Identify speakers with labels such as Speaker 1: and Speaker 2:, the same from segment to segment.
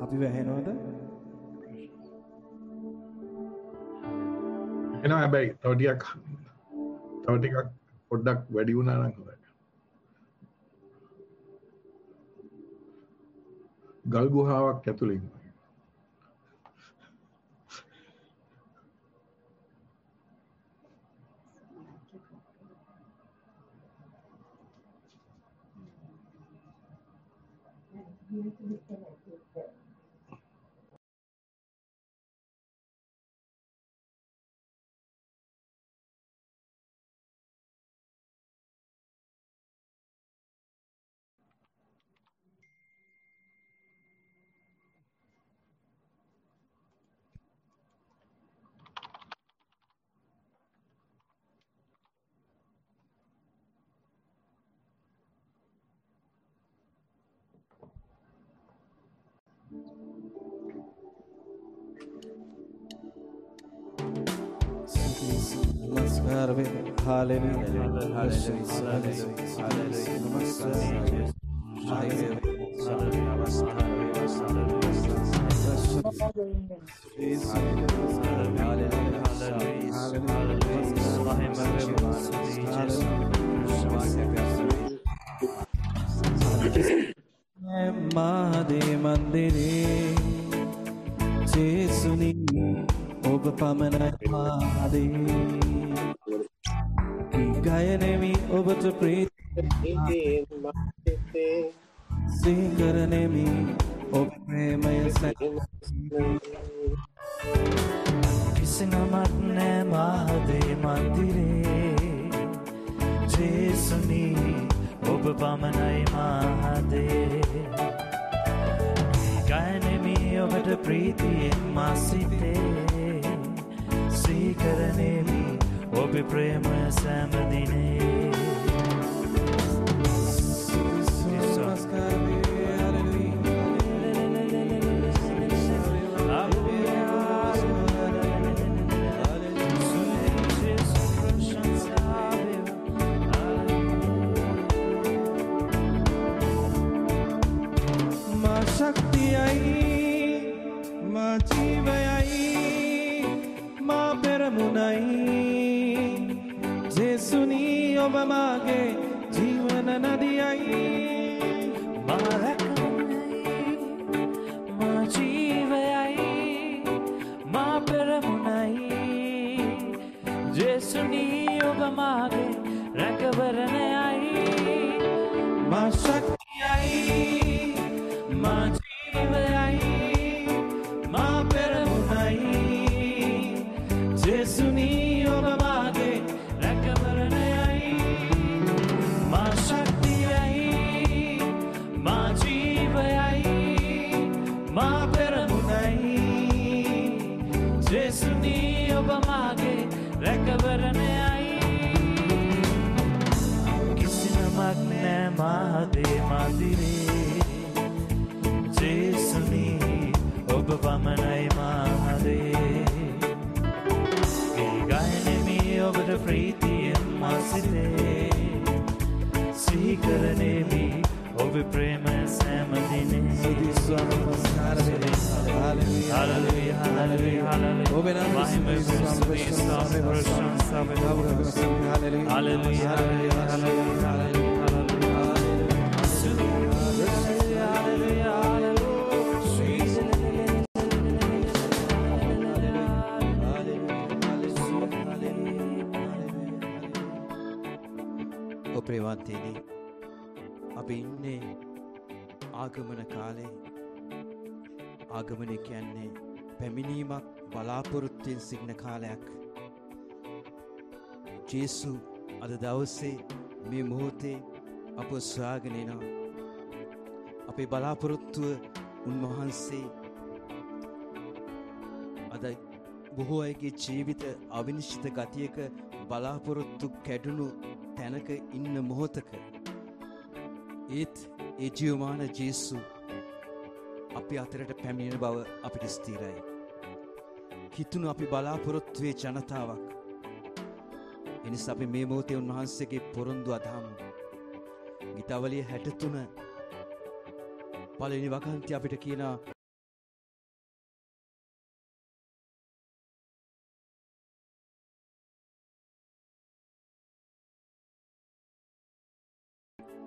Speaker 1: අපි වැහෙනවද?
Speaker 2: එනවා හැබැයි තව ටිකක් පොඩ්ඩක් වැඩි වුණා නම් හොඳයි. ගල් ගුහාවක් ඇතුළේ ඉන්නවා.
Speaker 1: नमस्कार हालेलुया महादे मंदिरे जेसुनी ඔබ පමණයි මාදේ ගායනෙමි ඔබට ප්‍රීතිය සිංකරනෙමි ඔබ ප්‍රේමය කිසිනමක් නෑ මාදේ මන්දිරේ ජේසුනි ඔබ පමණයි මාදේ ගායනෙමි ඔබට ප්‍රීතියෙන් මා සිතේ සීකරනෙමි ඔබේ ප්‍රේමය සෑම දිනේ මා ශක්තියයි මා ජීවයයි මා පෙරමුණයි ජේසුනි ඔබ මාගේ ජීවන නදියයි මා රැකවරණයි මා ජීවයයි මා පෙරමුණයි ජේසුනි ඔබ මාගේ රැකවරණයයි මා ශක්තියයි මා ජීවයයි මා පෙරමුණයි ජේසුනි ඔබ මාගේ රැකවරණයයි මා ශක්තියයි මා ජීවයයි මා පෙරමුණයි ජේසුනි ඔබ මාගේ රැකවරණයයි කිසිනමක් නෑ මාදේ මන්දිරේ ජේසුනි ඔබ පමණයි මාදේ ගායනෙමි ඔබට ප්‍රීතියෙන් මා සිතේ සීකරනෙමි ඔබේ ප්‍රේමය සෑම දිනේ හාලෙලුයා හාලෙලුයා ඔබේ නාමය ප්‍රශංසා හාලෙලුයා ප්‍රේමවන්තයනි අපි ඉන්නේ ආගමන කාලේ ආගමනය කියන්නේ පැමිණීමක් බලාපොරොත්තුවෙන් සිටින කාලයක් ජේසු අද දවසේ මේ මොහොතේ අප සොයාගෙන එනවා අපේ බලාපොරොත්තුව උන්වහන්සේ අද බොහෝ අයගේ ජීවිත අවිනිශ්චිත ගතියක බලාපොරොත්තු කැඩුණු තැනක ඉන්න මොහොතක ඒත් ඒ ජීවමාන ජේසු අපි අතරට පැමිණෙන බව අපිට ස්ථිරයි. හිතුණු අපි බලාපොරොත්තුවේ ජනතාවක්. එනිසා අපි මේ මොහොතේ උන්වහන්සේගේ පොරොන්දු අදහමු. ගීතාවලිය 63 පළවෙනි වගන්තිය අපිට කියනවා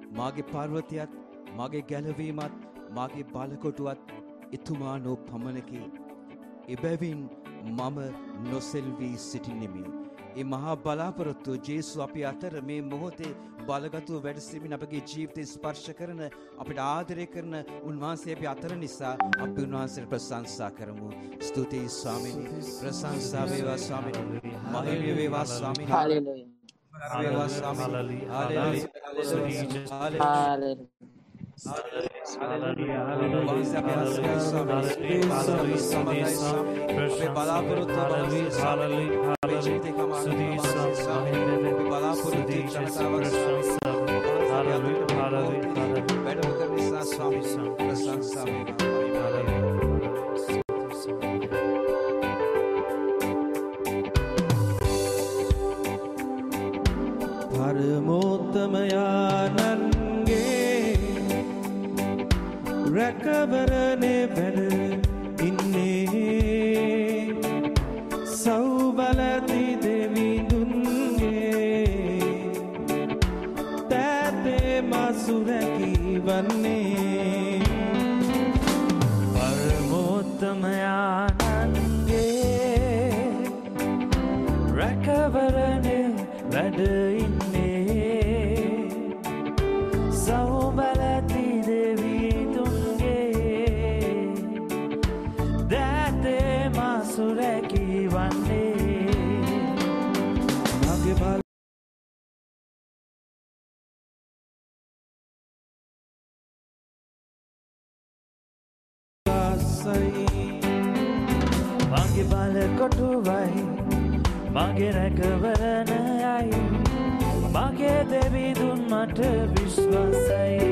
Speaker 1: මාගේ පර්වතයත් මාගේ ගැලවීමත් මාගේ බලකොටුවත් එතුමානෝ පමණකි. එබැවින් මම නොසෙල්වී සිටින්නෙමි. ඒ මහා බලාපොරොත්තුව ජේසු අපි අතර මේ මොහොතේ බලගතුව වැඩ සිටින අපගේ ජීවිතේ ස්පර්ශ කරන අපිට ආදරය කරන උන්වහන්සේ අපි අතර නිසා අපි උන්වහන්සේට ප්‍රශංසා කරමු. ස්තුතියි ස්වාමීනි. ප්‍රශංසා වේවා ස්වාමීනි. මහිම වේවා ස්වාමීනි.
Speaker 3: Hallelujah.
Speaker 1: වේවා ස්වාමීනි. හalleluya.
Speaker 4: රැකවරණේ වැඩ ඉන්නේ සෞබලති දෙවිඳුන්ගේ තෑතේ මසුරැකි වන්නේ පරමෝත්තමයාණන්ගේ රැකවරණේ වැඩ ඉන්නේ සෞබලති සුරැකි වන්නේ මගේ බල මගේ බල කොටුවයි මගේ රැකවරණයයි මගේ දෙවිඳුන් මට විශ්වාසයි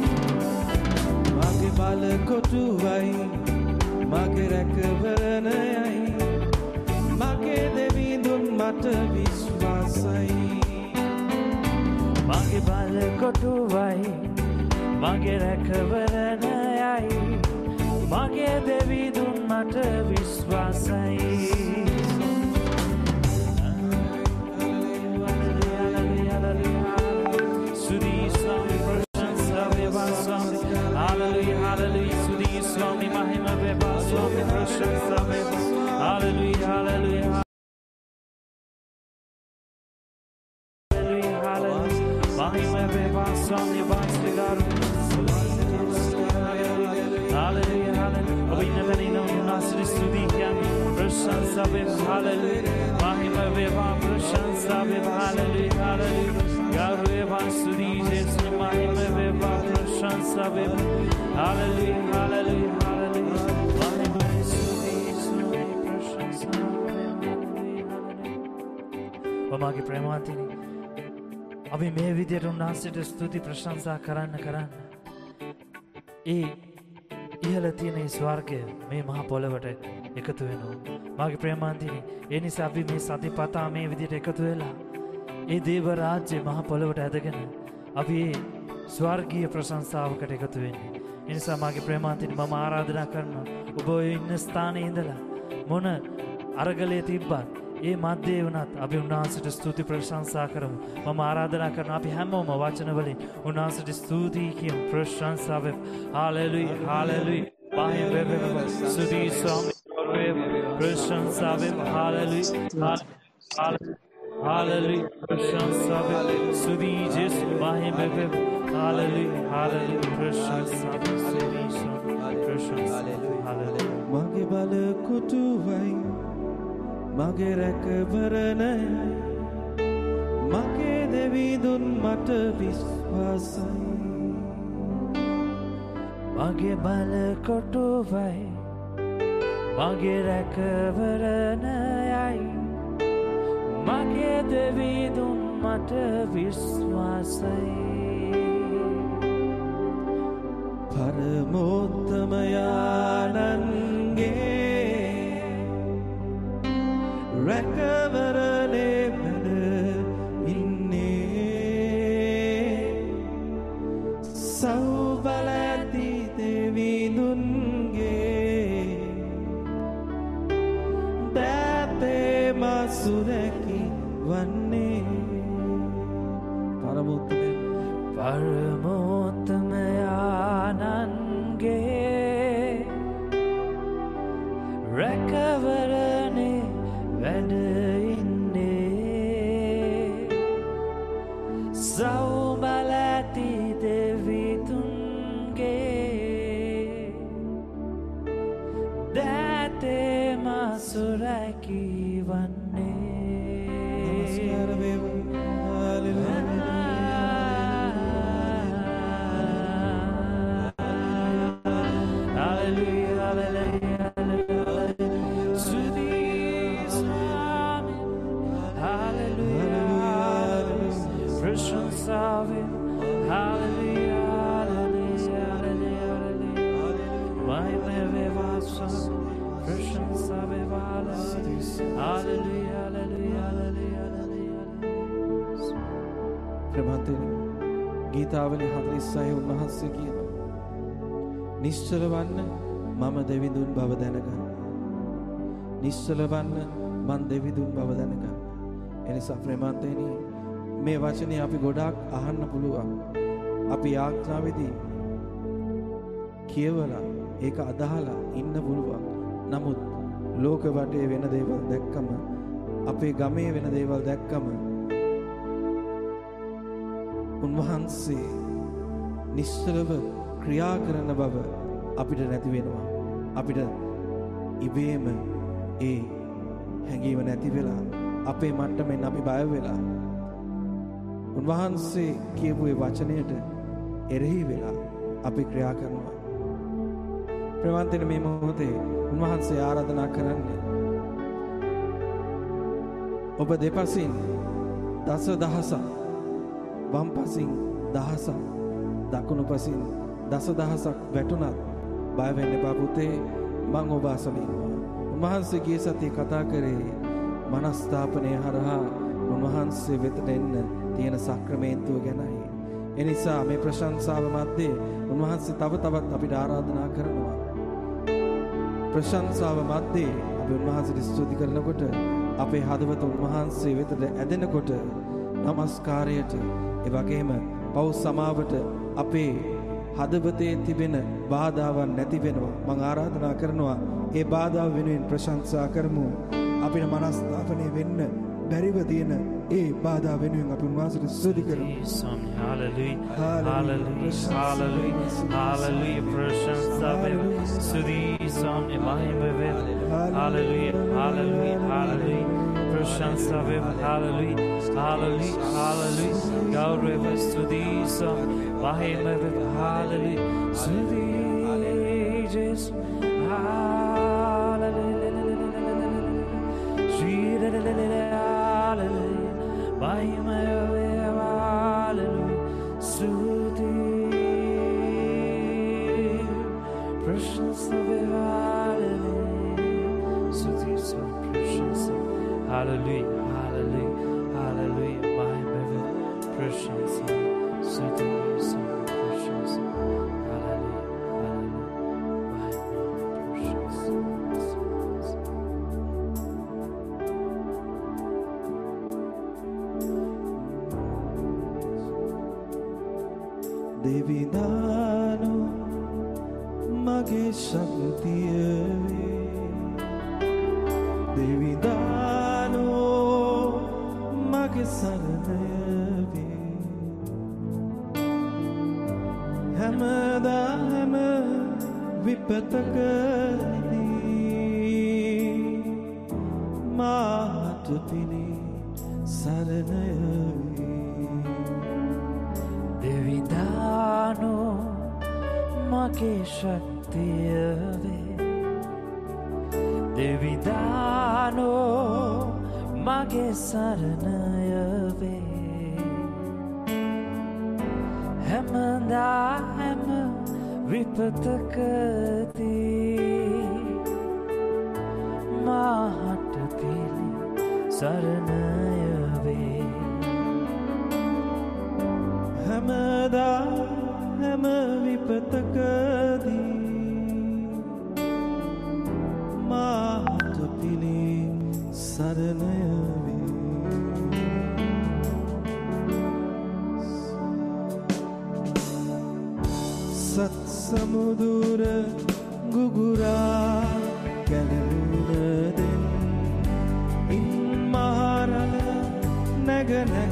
Speaker 4: මගේ බල කොටුවයි මගේ රැකවරණයයි මගේ දෙවිඳුන් මට විශ්වාසයි මගේ බල කොටුවයි මගේ රැකවරණයයි මගේ දෙවිඳුන් මට විශ්වාසයි සුදී ස්වාමී ප්‍රශංසා වේවා ස්වාමී Hallelujah, hallelujah, Sudhi Swami Mahima Veva Swami Prashansa Veva Hallelujah, hallelujah, hallelujah, hallelujah, Mahima Veva Swami Vastigaru Hallelujah, hallelujah, Abhinna Vanina Nasri Sudhi Kyami Prashansa Veva Hallelujah, Mahima Veva Prashansa Veva Hallelujah, hallelujah, Garu Veva Sudhi Jesu Mahima Veva Prashansa Veva Hallelujah, hallelujah, hallelujah. Mahima Sudhi Sudhi Prashansa Hallelujah. ඔබගේ ප්‍රේමවන්තනි අපි මේ විදියට උන්වහන්සේට ස්තුති ප්‍රශංසා කරන්න ඒ ඉහළ තියෙන ඒ ස්වර්ගය මේ මහ පොළවට එකතු වෙනවා. මාගේ ප්‍රේමවන්තනි ඒ නිසා අපි මේ සතිපතා මේ විදියට එකතු වෙලා ඒ දේව රාජ්‍ය මහ පොළවට ඇදගෙන අපි ස්වර්ගීය ප්‍රශංසාවකට එකතු වෙන්නේ. ඒ නිසා මාගේ ප්‍රේමවන්තනි මම ආරාධනා කරනවා ඔබ ඔය ඉන්න ස්ථානයේ ඉඳලා මොන අරගලයේ තිබ්බත් ඒ මැදේ වුණත් අපි උන්වහන්සේට ස්තුති ප්‍රශංසා කරමු. මම ආරාධනා කරනවා අපි හැමෝම වචන වලින් උන්වහන්සේට ස්තුති කියමු ප්‍රශංසා වෙමු. හalleluya hallelujah මහිම වේවා ස්තුති ස්වාමී ප්‍රශංසා වෙමු. hallelujah hallelujah ප්‍රශංසා වෙමු. ස්තුති ජේසු මහිම වේවා. hallelujah hallelujah ප්‍රශංසා ස්තුති ස්වාමී ප්‍රශංසා hallelujah මගේ බල කුටුවයි මගේ රැකවරණය මගේ දෙවිඳුන් මට විශ්වාසයි මගේ බල කොටුවයි මගේ රැකවරණයයි මගේ දෙවිඳුන් මට විශ්වාසයි පරමෝත්තමයාණන්ගේ රැකවරණේ වැඩ ඉන්නේ සෞබලති දෙවිඳුන්ගේ දෑතේ මසුරැකි වන්නේ පරමෝත්තමයානන්ගේ රැකවරණේ වැඩ ඉන්නේ සෞබල ඇති දෙවිතුන්ගේ දැතේ මසුරැකී වන්නේ නමස්කාර වේවා
Speaker 3: ගීතාවලි 46 උන්වහන්සේ කියනවා නිශ්චල වන්න මම දෙවිඳුන් බව දැනගන්න. නිශ්චල වන්න මම දෙවිඳුන් බව දැනගන්න. එනිසා ප්‍රේමන්තේනි මේ වචනේ අපි ගොඩාක් අහන්න පුළුවන්. අපි යාත්‍රාවේදී කියවලා ඒක අදහලා ඉන්න පුළුවන්. නමුත් ලෝක වටේ වෙන දේවල් දැක්කම අපේ ගමේ වෙන දේවල් දැක්කම උන්වහන්සේ නිශ්චලව ක්‍රියා කරන බව අපිට නැති වෙනවා. අපිට ඉබේම ඒ හැඟීම නැති වෙලා අපේ මට්ටමින් අපි බය වෙලා උන්වහන්සේ කියපු ඒ වචනයට එරෙහි වෙලා අපි ක්‍රියා කරනවා. ප්‍රවන්තන මේ මොහොතේ උන්වහන්සේ ආරාධනා කරන්නේ ඔබ දෙපසින් දසදහසක් වම් පසින් දහසක් දකුණු පසින් දසදහසක් වැටුණත් බය වෙන්න එපා පුතේ මං ඔබ අසල ඉන්නවා. උන්වහන්සේ ගිය සතියේ කතා කරේ මනස්ථාපනය හරහා උන්වහන්සේ වෙතට එන්න තියෙන සක්‍රමේන්තුව ගැනයි. එනිසා මේ ප්‍රශංසාව මැද්දේ උන්වහන්සේ තව තවත් අපිට ආරාධනා කරනවා. ප්‍රශංසාව මැද්දේ අපි උන්වහන්සේට ස්තුති කරනකොට අපේ හදවත උන්වහන්සේ වෙතට ඇදෙනකොට නමස්කාරයට ඒ වගේම පව් සමාවට අපේ හදවතේ තිබෙන බාධාවන් නැති වෙනවා. මම ආරාධනා කරනවා ඒ බාධා වෙනුවෙන් ප්‍රශංසා කරමු. අපිට මනස්ථාපනය වෙන්න බැරිව තියෙන ඒ බාධා වෙනුවෙන් අපි උන්වහන්සේට ස්තුති කරමු.
Speaker 4: Hallelujah, hallelujah, hallelujah, hallelujah. ප්‍රශංසා වේවා. ස්තුති සම්මේ මහිම වේවා. Hallelujah, hallelujah, hallelujah. ප්‍රශංසා වේවා. Hallelujah, hallelujah, hallelujah. ගෞරව ස්තුති සම්මේ මහිම වේවා. Hallelujah, ස්තුති ජේසු. Hallelujah, hallelujah, hallelujah. My baby, precious, sweet, so precious. Hallelujah, hallelujah. My precious.
Speaker 3: Devidano mage shaktiye Devidano mage sarnave hamada ham vipatakadi matpini sarnave
Speaker 4: Devidano mage shaktiye Devidano mage saranayave Hamanda ham vipatakati mahatapili saranayave
Speaker 3: Hamada ham vipatakati mahatapili saranayave සත් සමුදුර ගුගුරා ගැලවුණ දෙන් ඉන් මහරණ නැග නැග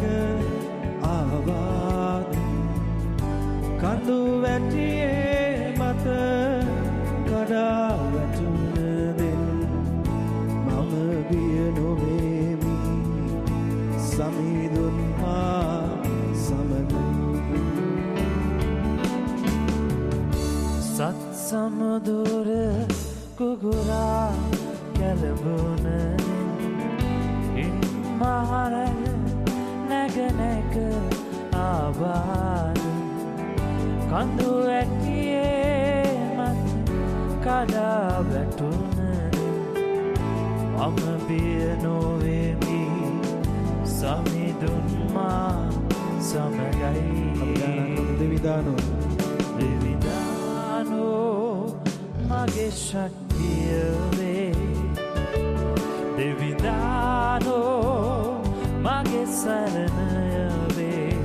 Speaker 3: ආවාද කඳු වැටියේ මත කඩා වැටුණ දෙන් මම බිය නොවේමි සමිඳුන් මා සමගයි
Speaker 4: සත් සමුදුර කුගුරා ගැලවුණ ඉන් මහරණ නැග නැග ආවාද කඳු ඇටියේ මත කඩා වැටුණ මම බිය නොවෙමි සමිඳුන් මා සමගයි
Speaker 3: දෙවිදානෝ
Speaker 4: මගේ ශක්තිය වේ දෙවිදානෝ මගේ සරණය වේ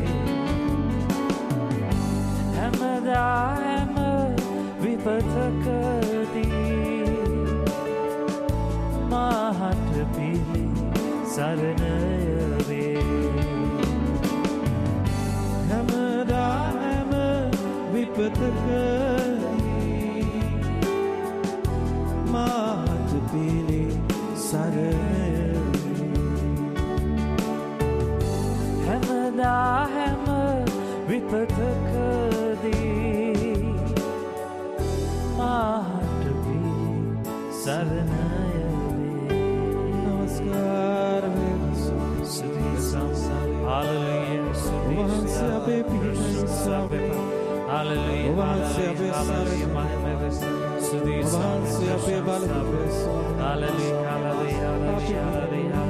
Speaker 4: හැමදා හැම විපතකදී මාහට පිලි සරණය වේ
Speaker 3: හැමදා හැම විපතකදී මාහට පිලි සරණය
Speaker 4: හැමදා හැම විපතකදී මාහට පිලි සරණය වේ
Speaker 3: නමස්කාර
Speaker 4: Hallelujah
Speaker 3: අපේ පිහිටයි
Speaker 4: Hallelujah
Speaker 3: වහන්සේ අපේ බලපෑම
Speaker 4: Hallelujah Hallelujah Hallelujah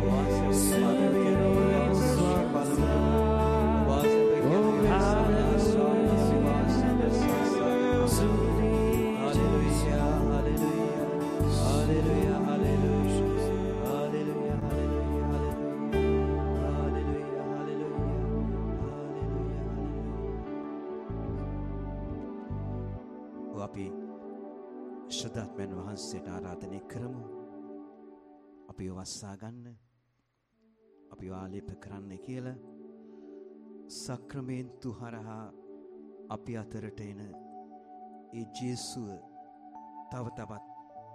Speaker 1: අපි ශ්‍රද්ධාත්මයන් වහන්සේට ආරාධනය කරමු. අපි වස්සා ගන්න. අපි ආලේප කරන්න කියලා සක්‍රමේන්තු හරහා අපි අතරට එන ඒ ජේසුව තව තවත්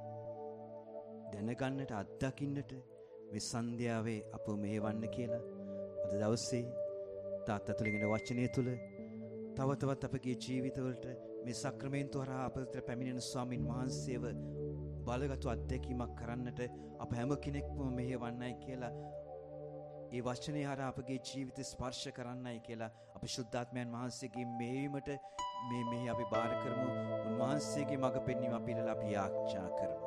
Speaker 1: දැනගන්නට අත්දකින්නට මේ සන්ධ්‍යාවේ අප මෙහෙවන්න කියලා අද දවසේ තාත්තා තුලින් වචනය තුල තව තවත් අපගේ ජීවිතවලට මේ සක්‍රමේන්තු හරහා අපට පැමිණෙන ස්වාමින් වහන්සේව බලගත් අත්දැකීමක් කරන්නට අප හැම කෙනෙක්ම මෙහෙවන්නයි කියලා ඒ වචනේ හරහා අපගේ ජීවිත ස්පර්ශ කරන්නයි කියලා අපි ශුද්ධාත්මයන් වහන්සේගේ මෙහෙයීමට මේ අපි බාර කරමු. උන්වහන්සේගේ මඟ පෙන්වීම අපි ඉල්ලලා අපි ආඥා කරමු.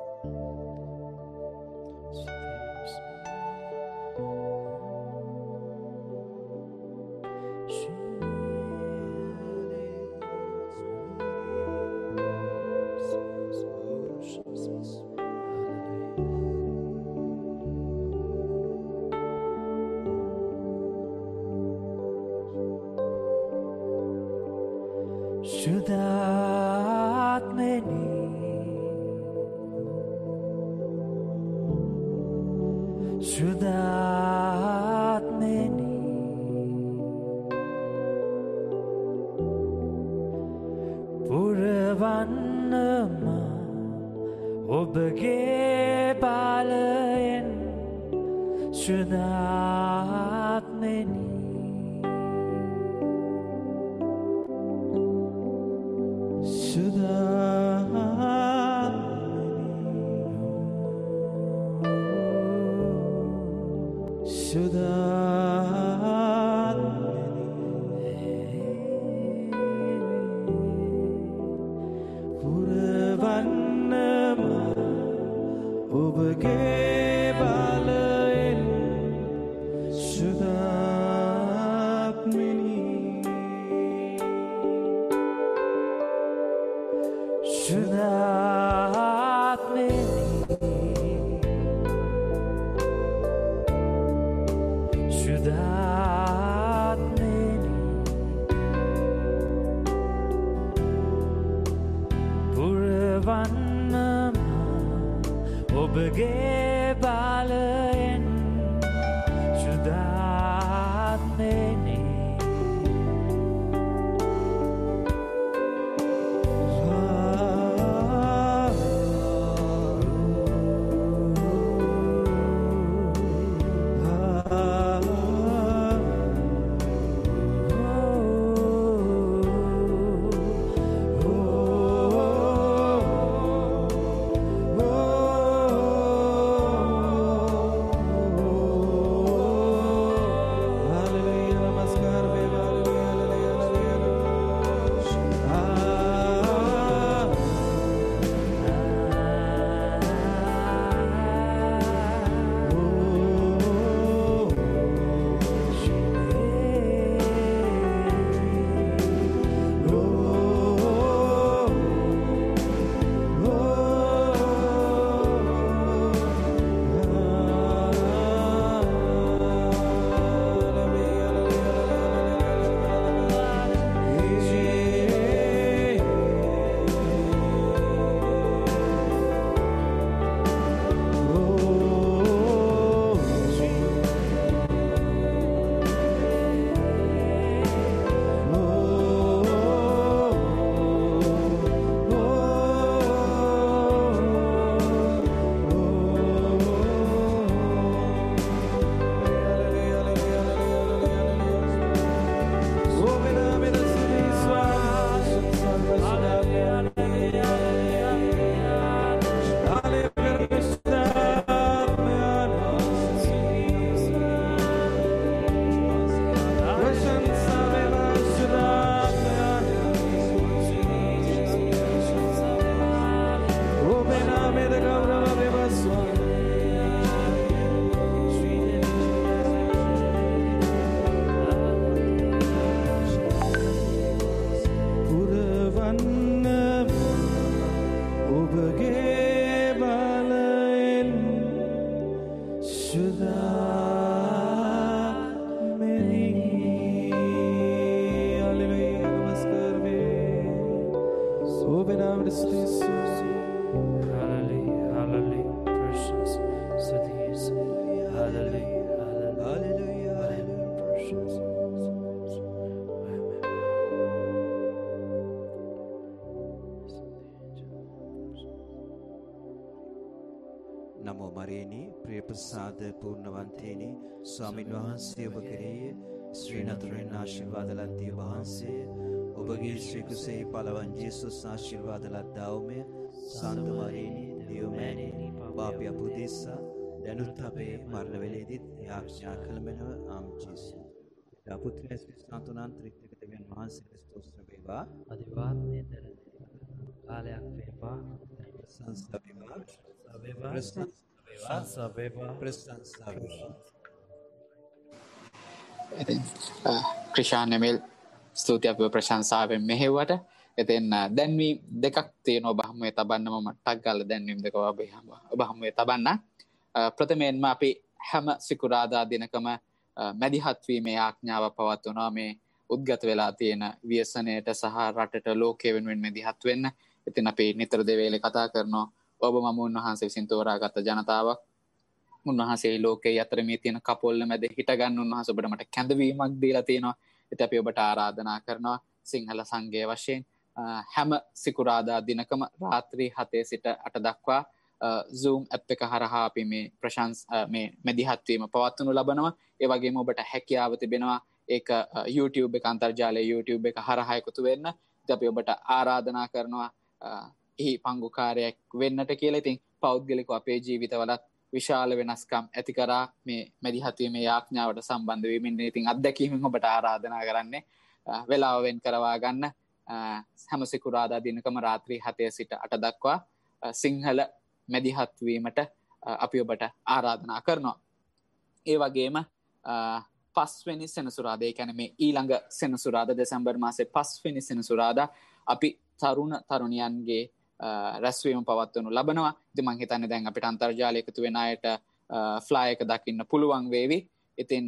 Speaker 3: ඔබගේ බලයෙන් සුදා
Speaker 4: ඔබගේ බලයෙන් ශුද්ධාත්මෙනි
Speaker 1: නමෝ මරියනි ප්‍රිය ප්‍රසාද පූර්ණවන්තේනි ස්වාමීන් වහන්සේ ඔබ කෙරෙහි ශ්‍රී නතුරෙන් ආශිර්වාද ලද්දී වහන්සේ ඔබගේ ශ්‍රී කුසෙහි පළවන් ජේසුස් ආශිර්වාද ලද්දාවමය සාන්ත මරියනි දියෝමෑණියනි පාපය පුදෙස්සා දැනුත් අපේ මරණ වේලෙදිත් යාඥා කළ මෙනව ආම් ජේසු දාපුත්‍රය ශ්‍රී සාන්තුනාන්තරික දෙවියන් වහන්සේට ස්තෝත්‍ර වේවා
Speaker 4: අදිවාත්මයෙන් දැරේ කාලයක් වේවා
Speaker 1: සංස්කෘතිවා
Speaker 5: ක්‍රිෂාන් නෙමෙල් ස්තුතියි අපිව ප්‍රශංසාවෙන් මෙහෙව්වට. ඉතින් දැන්වීම් දෙකක් තියෙනවා ඔබ හමුවේ තබන්නම මට්ටක් ගාලා දැන්වීම් දෙක ඔබ හමුවේ තබන්න. ප්‍රථමයෙන්ම අපි හැම සිකුරාදා දිනකම මැදිහත් වීමේ ආඥාව පවත්වනවා මේ උද්ගත වෙලා තියෙන ව්‍යසනයට සහ රටට ලෝකයේ වෙනුවෙන් මැදිහත් වෙන්න. ඉතින් අපි නිතර දෙවේලේ කතා කරනවා ඔබ මම උන්වහන්සේ විසින් තෝරාගත්ත ජනතාවක්. උන්වහන්සේ ලෝකයේ අතර මේ තියෙන කපොල්ල මැද හිටගන්න උන්වහන්සේ ඔබට මට කැඳවීමක් දීලා තියෙනවා. ඉතින් අපි ඔබට ආරාධනා කරනවා සිංහල සංඝය වශයෙන් හැම සිකුරාදා දිනකම රාත්‍රී 7 සිට 8 දක්වා Zoom app එක හරහා අපි මේ මේ මැදිහත් වීම පවත්වනු ලබනවා. ඒ වගේම ඔබට හැකියාව තිබෙනවා ඒක YouTube එක අන්තර්ජාලයේ YouTube එක හරහා එකතු වෙන්න. ඉතින් අපි ඔබට ආරාධනා කරනවා එහි පංගුකාරයක් වෙන්නට කියලා. ඉතින් පෞද්ගලිකව අපේ ජීවිතවලත් විශාල වෙනස්කම් ඇති කරා මේ මැදිහත් වීමේ යාඥාවට සම්බන්ධ වෙමින්. ඉතින් අත්දැකීමෙන් ඔබට ආරාධනා කරන්නේ වෙලාව වෙන් කරවා ගන්න හැම සිකුරාදා දිනකම රාත්‍රී 7 සිට 8 දක්වා සිංහල මැදිහත් වීමට අපි ඔබට ආරාධනා කරනවා. ඒ වගේම 5 වෙනි සෙනසුරාදා, ඒ කියන්නේ මේ ඊළඟ සෙනසුරාදා දෙසැම්බර් මාසේ 5 වෙනි සෙනසුරාදා අපි තරුණ තරුණියන්ගේ රැස්වීම පවත්වනු ලබනවා. ඉතින් මම හිතන්නේ දැන් අපිට අන්තර්ජාලය එකතු වෙන අයට ෆ්ලයි එක දකින්න පුළුවන් වේවි. ඉතින්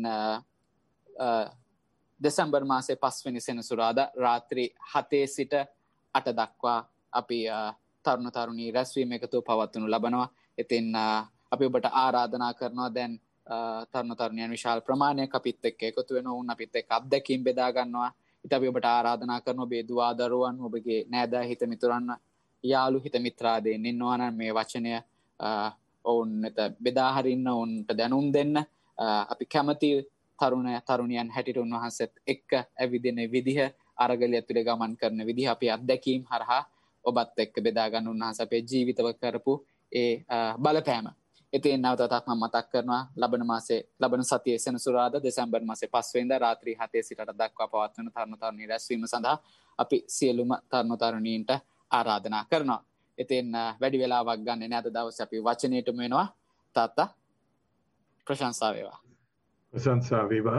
Speaker 5: දෙසැම්බර් මාසේ 5 වෙනි සෙනසුරාදා රාත්‍රී 7 සිට 8 දක්වා අපි තරුණ තරුණී රැස්වීම එකතු පවත්වනු ලබනවා. ඉතින් අපි ඔබට ආරාධනා කරනවා දැන් තරුණ තරුණියන් විශාල ප්‍රමාණයක් අපිත් එක්ක එකතු වෙනවා. උන් අපිත් එක්ක අත්දැකීම් බෙදා ගන්නවා. ඉතින් අපි ඔබට ආරාධනා කරනවා ඔබේ දුවා දරුවන්, ඔබගේ නෑදෑ හිත මිතුරන්, යාළු හිත මිත්‍රාදීන් ඉන්නවා නම් මේ වචනය ඔවුන්ට බෙදා හරින්න, ඔවුන්ට දැනුම් දෙන්න. අපි කැමති තරුණියන් හැටියට උන්වහන්සේත් එක්ක ඇවිදින විදිහ, අරගලිය ඇතුලේ ගමන් කරන විදිහ, අපි අත්දැකීම් හරහා ඔබත් එක්ක බෙදා ගන්න උන්වහන්සේ අපේ ජීවිතවල කරපු ඒ බලපෑම. ඉතින් නැවතත් මම මතක් කරනවා ලබන සතියේ සෙනසුරාදා දෙසැම්බර් මාසේ 5 වෙනිදා රාත්‍රී 7 සිට 8 දක්වා පවත්වන තරුණ තරුණී රැස්වීම සඳහා අපි සියලුම තරුණ තරුණීන්ට ආරාධනා කරනවා. ඉතින් වැඩි වෙලාවක් ගන්න නැත දවසේ අපි වචනයටම වෙනවා. තාත්තා ප්‍රශංසා වේවා.
Speaker 2: ප්‍රශංසා වේවා.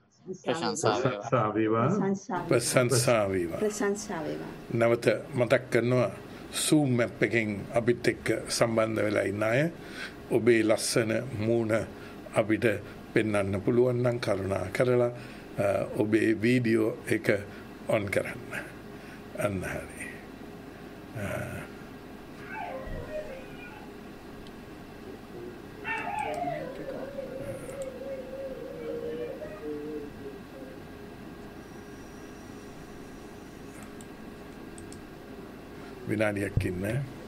Speaker 6: ප්‍රශංසා වේවා. නැවත මතක් කරනවා Zoom app එකෙන් අපිත් එක්ක සම්බන්ධ වෙලා ඉන්න අය ඔබේ ලස්සන මූණ අපිට පෙන්වන්න පුළුවන් නම් කරුණා කරලා ඔබේ වීඩියෝ එක ඔන් කරන්න. අන්න හරි. විනාඩියක් ඉන්න.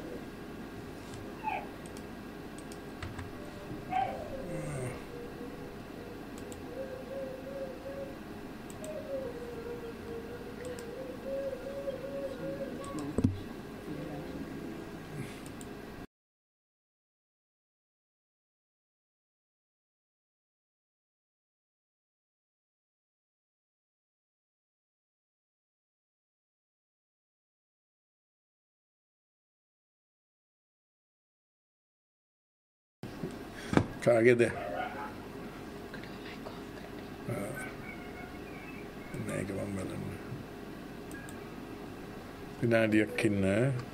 Speaker 6: කාගේද? මේක මම බලන්න. විනාඩියක් ඉන්න.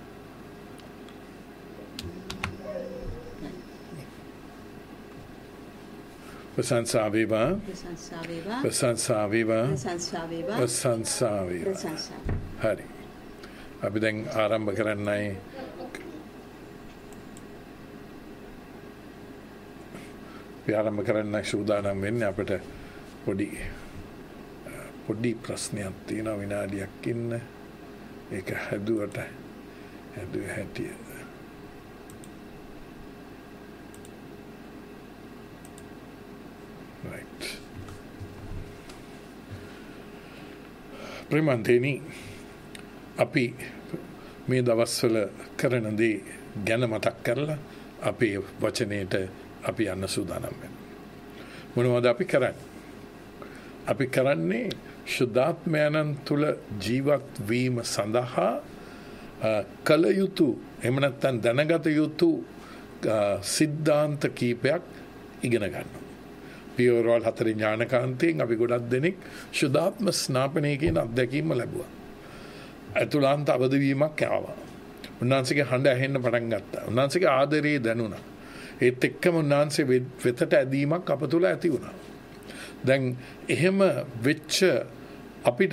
Speaker 6: ප්‍රශංසා වේවා. ප්‍රශංසා වේවා. ප්‍රශංසා වේවා. හරි. අපි දැන් ආරම්භ කරන්නයි. ආරම්භ කරන්න සූදානම් වෙන්නේ. අපිට පොඩි ප්‍රශ්නයක් තියෙනවා. විනාඩියක් ඉන්න. ඒක හැදුවේ හැටි. right. ප්‍රේමන්තේනි අපි මේ දවස්වල කරන දේ ගැන මතක් කරලා අපේ වචනේට අපි යන්න සූදානම් වෙනවා. මොනවද අපි කරන්නේ? අපි කරන්නේ ශුද්ධාත්මයන්න් තුල ජීවත් වීම සඳහා කල යුතු එහෙම නැත්නම් දැනගත යුතු සිද්ධාන්ත කීපයක් ඉගෙන ගන්නවා. පියවරවල් 4 ඥානකාන්තයෙන් අපි ගොඩක් දෙනෙක් ශුද්ධාත්ම ස්නාපනය කියන අත්දැකීම ලැබුවා. අතුලාන්ත අවදිවීමක් ආවා. උන්වහන්සේගේ හඬ ඇහෙන්න පටන් ගත්තා. උන්වහන්සේගේ ආදරේ දැනුණා. ඒත් එක්කම උන්වහන්සේ වෙතට ඇදීමක් අප තුළ ඇති වුණා. දැන් එහෙම වෙච්ච අපිට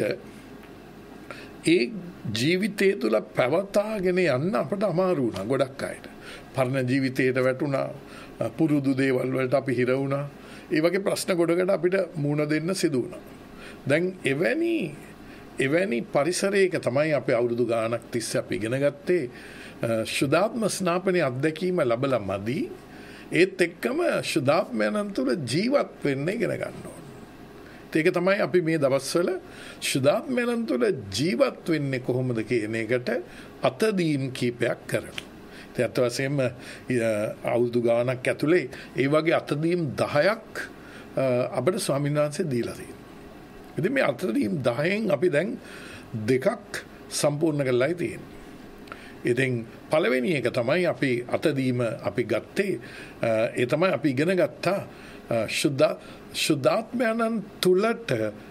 Speaker 6: ඒ ජීවිතය තුළ පැවතාගෙන යන්න අපට අමාරු වුණා ගොඩක් අයට. පරණ ජීවිතයට වැටුණා, පුරුදු දේවල් වලට අපි හිර වුණා. ඒ වගේ ප්‍රශ්න ගොඩකට අපිට මුහුණ දෙන්න සිදු වුණා. දැන් එවැනි පරිසරයක තමයි අපි අවුරුදු ගාණක් තිස්සේ අපි ඉගෙන ගත්තේ ශුද්ධාත්ම ස්නාපනයේ අත්දැකීම ලැබලා මදි. ඒත් එක්කම ශුද්ධාත්මයන් තුළ ජීවත් වෙන්න ඉගෙන ගන්න ඕන. ඒක තමයි අපි මේ දවස්වල ශුද්ධාත්මයන් තුළ ජීවත් වෙන්නේ කොහොමද කියන එකට අතදීම් කීපයක් කරනවා. ඒත් වශයෙන්ම අවුරුදු ගාණක් ඇතුලේ ඒ වගේ අතදීම් 10ක් අපේ ස්වාමීන් වහන්සේ දීලා තියෙනවා. ඉතින් මේ අතදීම් 10න් අපි දැන් 2ක් සම්පූර්ණ කරලා තියෙනවා. ඉතින් පළවෙනි එක තමයි අපි අතදීම අපි ගත්තේ. ඒ තමයි අපි ඉගෙන ගත්තා ශුද්ධාත්මයන් තුලට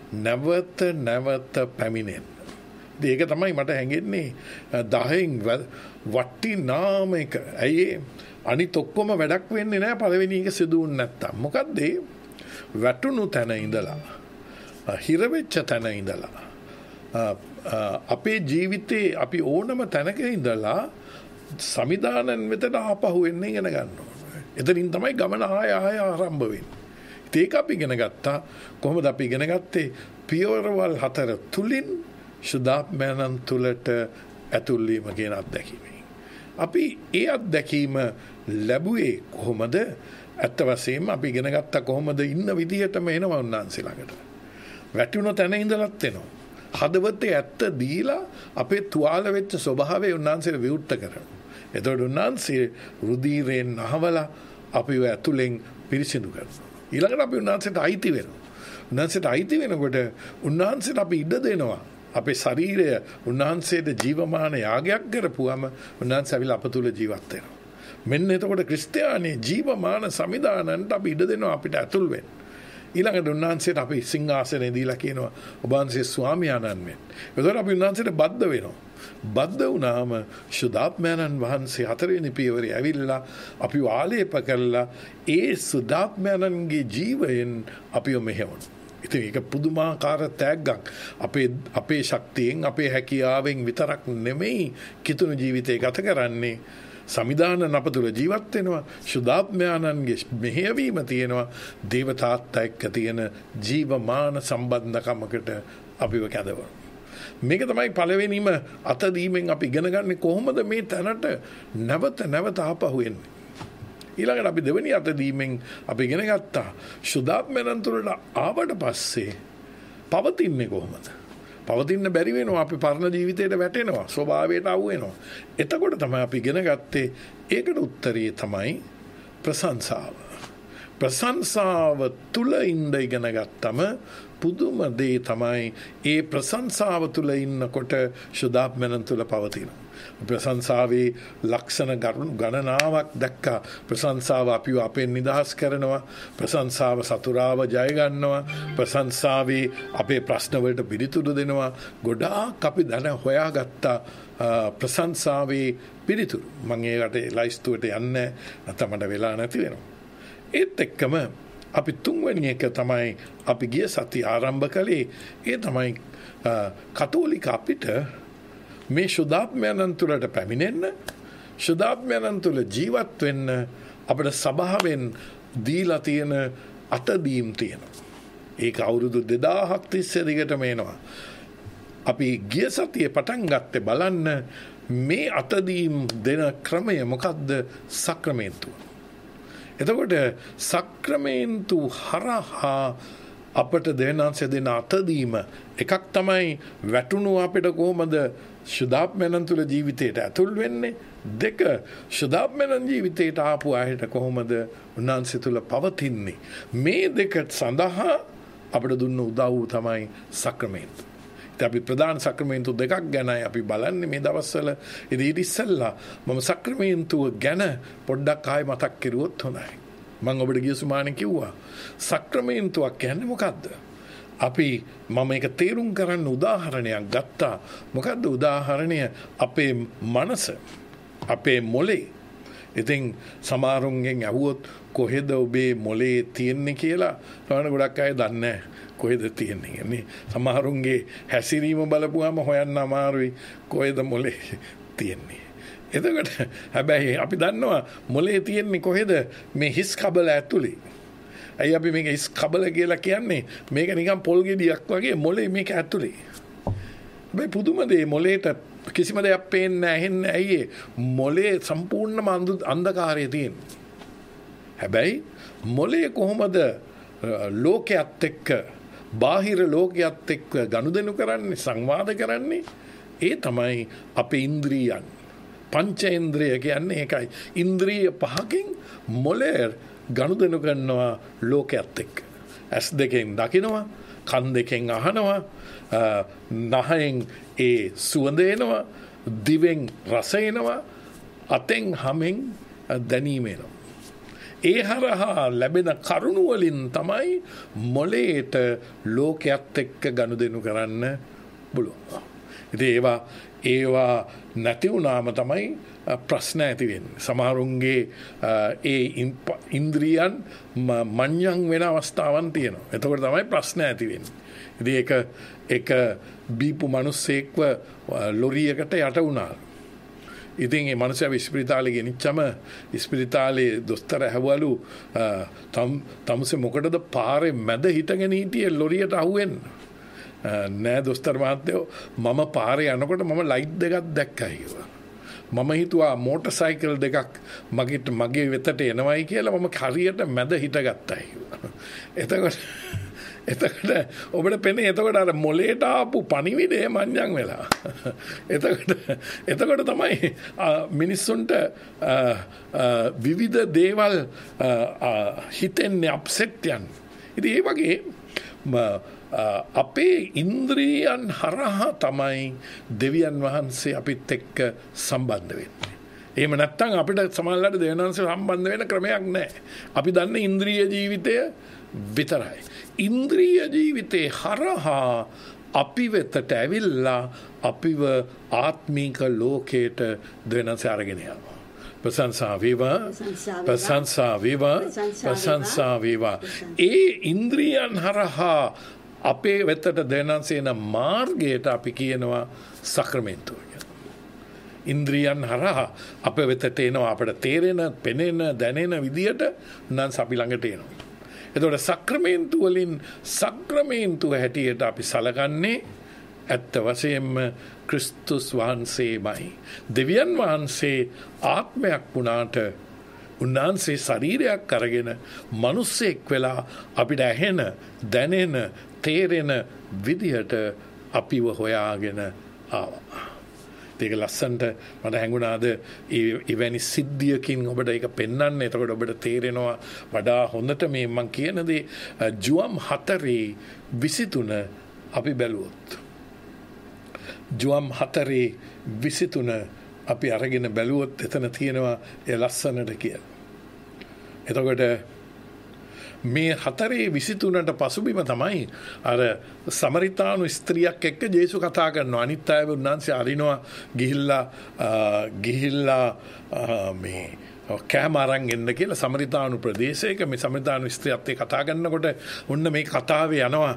Speaker 6: නැවත පැමිණෙන්න. ඒක තමයි මට හැඟෙන්නේ 10න් වටිනාම එක. ඇයි අනිත් ඔක්කොම වැඩක් වෙන්නේ නැහැ පළවෙනි එක සිදු වුනේ නැත්තම්. මොකද්ද? වැටුණු තැන ඉඳලා හිර වෙච්ච තැන ඉඳලා අපේ ජීවිතේ අපි ඕනම තැනක ඉඳලා සමිදානන් වෙතට ආපහු එන්නේ ඉගෙන ගන්න ඕනේ. එතනින් තමයි ගමන ආය ආරම්භ වෙන්නේ. ඒක අපි ඉගෙන ගත්තා. කොහොමද අපි ඉගෙන ගත්තේ? පියවරවල් 4 තුලින් සුදාත්මයන්න් තුලට ඇතුල් වීම කියන අත්දැකීම. අපි ඒ අත්දැකීම ලැබුවේ කොහොමද? ඇත්ත වශයෙන්ම අපි ඉගෙන ගත්තා කොහොමද ඉන්න විදිහටම එනවා උන්වහන්සේ ළඟට. වැටුණ තැන ඉඳලත් එනවා. හදවතේ ඇත්ත දීලා අපේ තුවාල වෙච්ච ස්වභාවය උන්වහන්සේට විවෘත කරනවා. එතකොට උන්වහන්සේ රුධිරයෙන් නහවලා අපිව ඇතුලෙන් පිරිසිදු කරනවා. ඊළඟට අපි උන්වහන්සේට අයිති වෙනවා. උන්වහන්සේට අයිති වෙනකොට උන්වහන්සේට අපි ඉඩ දෙනවා. අපේ ශරීරය උන්වහන්සේට ජීවමාන යාගයක් කරපුවම උන්වහන්සේ අවිල අප තුල ජීවත් වෙනවා. මෙන්න එතකොට ක්‍රිස්තියානි ජීවමාන සමිදානන්ට අපි ඉඩ දෙනවා අපිට ඇතුල් වෙන්න. ඊළඟට උන්වහන්සේට අපි සිංහාසනේ දීලා කියනවා ඔබ වහන්සේ ස්වාමියාණන් වෙන්න. එතකොට අපි උන්වහන්සේට බද්ධ වෙනවා. බද්ධ වුණාම සුදාත්මයන්න් වහන්සේ 4 වෙනි පියවරේ ඇවිල්ලා අපි ආලේප කළා ඒ සුදාත්මයන්ගේ ජීවයෙන් අපිව මෙහෙවනවා. ඉතින් ඒක පුදුමාකාර තෑග්ගක්. අපේ ශක්තියෙන් අපේ හැකියාවෙන් විතරක් නෙමෙයි කිතුණු ජීවිතේ ගත කරන්නේ. සමිදානන් අප තුළ ජීවත් වෙනවා. සුදාත්මයන්ගේ මෙහෙයවීම තියෙනවා. දේවතාත් එක්ක තියෙන ජීවමාන සම්බන්ධකමකට අපිව කැදවනවා. මේක තමයි පළවෙනිම අතදීමෙන් අපි ඉගෙන ගන්න කොහොමද මේ තැනට නැවත ආපහු එන්නේ. ඊළඟට අපි දෙවෙනි අතදීමෙන් අපි ඉගෙන ගත්තා සුදාත්මයන් තුළට ආවට පස්සේ පවතින්නේ කොහොමද? පවතින්න බැරි වෙනවා. අපි පරණ ජීවිතයට වැටෙනවා. ස්වභාවයට අවු වෙනවා. එතකොට තමයි අපි ඉගෙන ගත්තේ ඒකට උත්තරේ තමයි ප්‍රශංසාව. ප්‍රශංසාව තුල ඉඳ ඉගෙන ගත්තම පුදුම දේ තමයි ඒ ප්‍රශංසාව තුල ඉන්නකොට සුදාත්මයන් තුල පවතිනවා. ප්‍රශංසාවේ ලක්ෂණ ගණනාවක් දැක්කා. ප්‍රශංසාව අපිව අපෙන් නිදහස් කරනවා. ප්‍රශංසාව සතුරාව ජය ගන්නවා. ප්‍රශංසාවේ අපේ ප්‍රශ්න වලට පිළිතුරු දෙනවා. ගොඩාක් අපි දැන හොයාගත්තා ප්‍රශංසාවේ පිළිතුරු. මම ඒකට ලයිස්තුවට යන්නේ නැත්නම් මට වෙලා නැති වෙනවා. ඒත් එක්කම අපි තුන්වෙනි එක තමයි අපි ගිය සතිය ආරම්භ කළේ. ඒ තමයි කතෝලික අපිට මේ සුදාත්මයන් තුළට පැමිණෙන්න, සුදාත්මයන් තුළ ජීවත් වෙන්න අපිට සභාවෙන් දීලා තියෙන අතදීම් තියෙනවා. ඒක අවුරුදු 2000ක් තිස්සේ දිගටම එනවා. අපි ගිය සතියේ පටන් ගත්තේ බලන්න මේ අතදීම් දෙන ක්‍රමය මොකද්ද? සක්‍රමේන්තුව. එතකොට සක්‍රමේන්තු හරහා අපට දෙවනාංශය දෙන අතදීම එකක් තමයි වැටුණු අපිට කොහොමද සුදාත්මයන් තුළ ජීවිතයට ඇතුල් වෙන්නේ. 2 සුදාත්මයන් ජීවිතයට ආපු අයට කොහොමද උන්වහන්සේ තුළ පවතින්නේ. මේ දෙක සඳහා අපිට දුන්න උදව් තමයි සක්‍රමේන්තු. අපි ප්‍රධාන සක්‍රමේන්තු 2ක් ගැනයි අපි බලන්නේ මේ දවස්වල. ඉතින් ඉතිස්සල්ලා මම සක්‍රමේන්තුව ගැන පොඩ්ඩක් ආයෙ මතක් කරුවොත් හොඳයි. මම ඔබට ගිය සුමානේ කිව්වා සක්‍රමේන්තුවක් කියන්නේ මොකද්ද? මම ඒක තේරුම් කරන්න උදාහරණයක් ගත්තා. මොකද්ද උදාහරණය? අපේ මනස, අපේ මොලේ. ඉතින් සමහරුන්ගෙන් අහුවොත් කොහෙද ඔබේ මොලේ තියෙන්නේ කියලා තවන ගොඩක් අය දන්නේ නැහැ. කොහෙද තියෙන්නේ නේ? සමහරුන්ගේ හැසිරීම බලපුවාම හොයන්න අමාරුයි කොහෙද මොලේ තියෙන්නේ. එතකොට හැබැයි අපි දන්නවා මොලේ තියෙන්නේ කොහෙද? මේ හිස් කබල ඇතුලේ. ඇයි අපි මේක හිස් කබල කියලා කියන්නේ? මේක නිකන් පොල් ගෙඩියක් වගේ මොලේ මේක ඇතුලේ. හැබැයි පුදුම දේ මොලේට කිසිම දෙයක් පේන්නේ නැහැ, ඇහෙන්නේ ඇයි? මොලේ සම්පූර්ණම අන්ධකාරයේ තියෙන්නේ. හැබැයි මොලේ කොහොමද ලෝකයක් එක්ක, බාහිර ලෝකයක් එක්ක ගනුදෙනු කරන්නේ, සංවාද කරන්නේ? ඒ තමයි අපේ ඉන්ද්‍රියයන්. පංචේන්ද්‍රය කියන්නේ ඒකයි. ඉන්ද්‍රිය 5කින් මොලේ ගනුදෙනු කරනවා ලෝකයක් එක්ක. ඇස් දෙකෙන් දකිනවා, කන් දෙකෙන් අහනවා, නහයෙන් ඒ සුවඳ එනවා, දිවෙන් රස එනවා, අතෙන් හමෙන් දැනීම එනවා. ඒ හරහා ලැබෙන කරුණු වලින් තමයි මොලේට ලෝකයක් එක්ක ගනුදෙනු කරන්න පුළුවන්. ඉතින් ඒවා නැති වුණාම තමයි ප්‍රශ්න ඇති වෙන්නේ. සමහරුන්ගේ ඒ ඉන්ද්‍රියන් මඤ්ඤං වෙන අවස්ථාවන් තියෙනවා. එතකොට තමයි ප්‍රශ්න ඇති වෙන්නේ. ඉතින් ඒක බීපු මිනිස්සෙක්ව ලොරියකට යට වුණා. ඉතින් ඒ මනුස්සයා ඉස්පිරිතාලේ ගෙනිච්චම ඉස්පිරිතාලේ දොස්තර ඇහුවලු තමුසේ මොකටද පාරේ මැද හිටගෙන හිටියේ ලොරියට අහුවෙන්න නෑ දොස්තර මහත්තයෝ මම පාරේ යනකොට මම ලයිට් දෙකක් දැක්කා කිව්වා මම හිතුවා මෝටර් සයිකල් දෙකක් මගේ වෙතට එනවයි කියලා මම හරියට මැද හිටගත්තා කිව්වා එතකොට ඔබට පෙනේ එතකොට අර මොලේට ආපු පණිවිඩය මඤ්ඤං වෙලා. එතකොට තමයි මිනිස්සුන්ට විවිධ දේවල් හිතෙන්නේ අප්සෙට් යන. ඉතින් ඒ වගේ අපේ ඉන්ද්‍රියන් හරහා තමයි දෙවියන් වහන්සේ අපිත් එක්ක සම්බන්ධ වෙන්නේ. එහෙම නැත්නම් අපිට සමහරවිට දෙවියන් වහන්සේ සම්බන්ධ වෙන ක්‍රමයක් නැහැ. අපි දන්නේ ඉන්ද්‍රිය ජීවිතය විතරයි. ඉන්ද්‍රිය ජීවිතේ හරහා අපි වෙතට ඇවිල්ලා අපිව ආත්මික ලෝකයට දෙනස අරගෙන යනවා. ප්‍රශංසා වේවා ප්‍රශංසා වේවා ප්‍රශංසා වේවා. ඒ ඉන්ද්‍රියන් හරහා අපේ වෙතට දෙනසේන මාර්ගයට අපි කියනවා සක්‍රමෙන්තුව. ඉන්ද්‍රියන් හරහා අප වෙතට එනවා අපට තේරෙන පෙනෙන දැනෙන විදියට නම් අපි ළඟට එනවා. එතකොට සක්‍රමේන්තු වලින් සක්‍රමේන්තුව හැටියට අපි සලකන්නේ ඇත්ත වශයෙන්ම ක්‍රිස්තුස් වහන්සේමයි. දෙවියන් වහන්සේ ආත්මයක් වුණාට උන්වහන්සේ ශරීරයක් අරගෙන මිනිස්සෙක් වෙලා අපිට ඇහෙන දැනෙන තේරෙන විදියට අපිව හොයාගෙන ආවා. ඒක ලස්සන්ට මට හැඟුණාද එවැනි සිද්ධියකින් ඔබට ඒක පෙන්වන්න. එතකොට ඔබට තේරෙනවා වඩා හොඳට මේ මම කියන දේ ජුවම් 4:23 අපි බැලුවොත්. ජුවම් 4:23 අපි අරගෙන බැලුවොත් එතන තියෙනවා ඒ ලස්සනට කියලා. එතකොට මේ 4:23ට පසුබිම තමයි අර සමරිතානු ස්ත්‍රියක් එක්ක ජේසු කතා කරනවා. අනිත් අය උන්වහන්සේ අරිනවා ගිහිල්ලා මේ කෑම අරන් එන්න කියලා සමරිතානු ප්‍රදේශයක මේ සමරිතානු ස්ත්‍රියත් එක්ක කතා කරනකොට ඔන්න මේ කතාවේ යනවා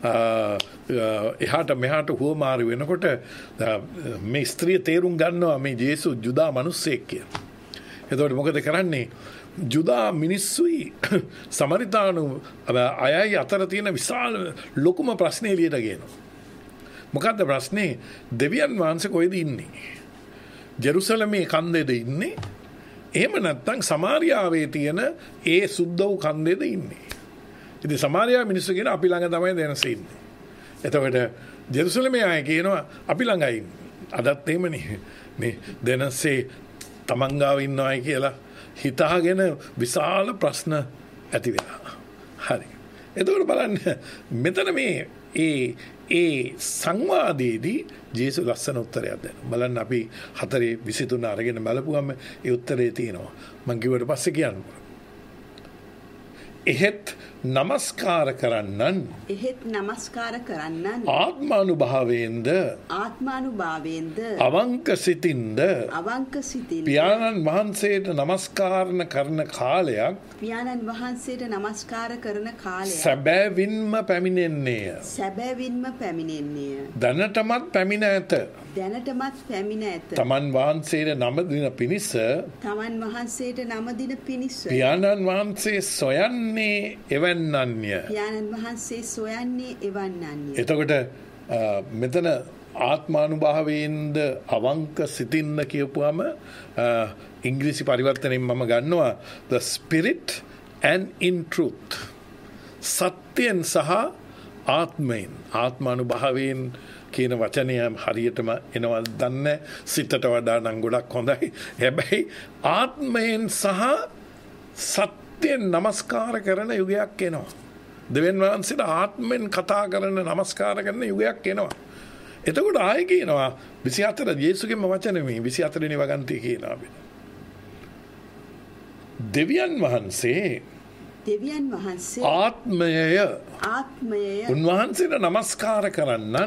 Speaker 6: එහාට මෙහාට හුවමාරු වෙනකොට මේ ස්ත්‍රිය තේරුම් ගන්නවා මේ ජේසු ජුදා මිනිස්සෙක් කියලා. එතකොට මොකද කරන්නේ? ජුදා මිනිස්සුයි සමරිතානු අයයි අතර තියෙන විශාල ලොකුම ප්‍රශ්නේ එළියට ගේනවා. මොකද්ද ප්‍රශ්නේ? දෙවියන් වහන්සේ කොහෙද ඉන්නේ? ජෙරුසලමේ කන්දේද ඉන්නේ? එහෙම නැත්නම් සමාරියාවේ තියෙන ඒ සුද්ධ වූ කන්දේද ඉන්නේ? ඉතින් සමාරියාවේ මිනිස්සු කියන අපි ළඟ තමයි දෙනස ඉන්නේ. එතකොට ජෙරුසලමේ අය කියනවා අපි ළඟයි ඉන්නේ. අදත් එහෙමනේ. මේ දෙනසේ තමන් ගාව ඉන්නවයි කියලා හිතාගෙන විශාල ප්‍රශ්න ඇති වෙලා. හරි. එතකොට බලන්න මෙතන මේ ඒ සංවාදයේදී ජේසු ලස්සන උත්තරයක් දෙනවා. බලන්න අපි 4:23 අරගෙන බලපුවම ඒ උත්තරේ තියෙනවා. මම කිව්වට පස්සේ කියන්න. එහෙත් නමස්කාර කරන්නන් ආත්මානුභාවයෙන්ද අවංක සිතින්ද පියාණන් වහන්සේට නමස්කාරන කරන කාලයක් සැබෑවින්ම පැමිණෙන්නේය. දැනටමත් පැමිණ ඇත. තමන් වහන්සේට නමදින පිණිස පියාණන් වහන්සේ සොයන්නේ එවන්නන්ය. එතකොට මෙතන ආත්මානුභාවයෙන්ද අවංක සිතින්ද කියපුවම ඉංග්‍රීසි පරිවර්තනයෙන් මම ගන්නවා the spirit and in truth. සත්‍යයෙන් සහ ආත්මයෙන්. ආත්මානුභාවයෙන් කියන වචනය හරියටම එනවා දන්නේ සිතට වඩා නම් ගොඩක් හොඳයි. හැබැයි ආත්මයෙන් සහ සත්‍යයෙන් නමස්කාර කරන යුගයක් එනවා. දෙවියන් වහන්සේට ආත්මෙන් කතා කරන නමස්කාර කරන යුගයක් එනවා. එතකොට ආයෙ කියනවා 24 යේසුගෙම වචන මේ 24 වෙනි වගන්තිය කියනවා. දෙවියන් වහන්සේ ආත්මයය උන්වහන්සේට නමස්කාර කරන්නන්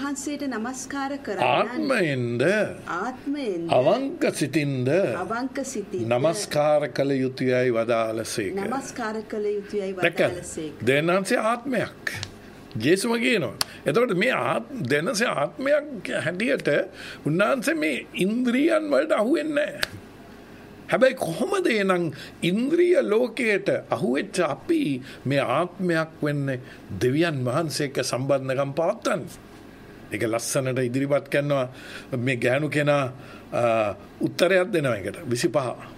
Speaker 6: ආත්මයෙන්ද අවංක සිතින්ද නමස්කාර කළ යුතුයයි වදාළසේක. දෙවියන් වහන්සේ ආත්මයක්. ජේසුම කියනවා. එතකොට මේ දෙනස ආත්මයක් හැටියට උන්වහන්සේ මේ ඉන්ද්‍රියන් වලට අහුවෙන්නේ නැහැ. හැබැයි කොහොමද එනම් ඉන්ද්‍රිය ලෝකයට අහුවෙච්ච අපි මේ ආත්මයක් වෙන්නේ දෙවියන් වහන්සේ එක්ක සම්බන්ධකම් පවත්වන්නේ? ඒක ලස්සනට ඉදිරිපත් කරනවා මේ ගැහණු කෙනා උත්තරයක් දෙනවා එකට 25.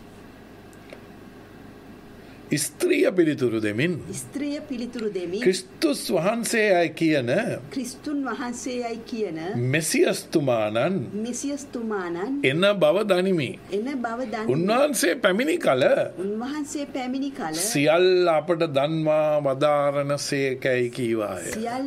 Speaker 6: ස්ත්‍රිය පිළිතුරු දෙමින් ක්‍රිස්තුස් වහන්සේයයි කියන මෙසියස්තුමානන් එන බව දනිමි. උන්වහන්සේ පැමිණි කල සියල්ල අපට දන්වා වදාරන සේකැයි කීවාය.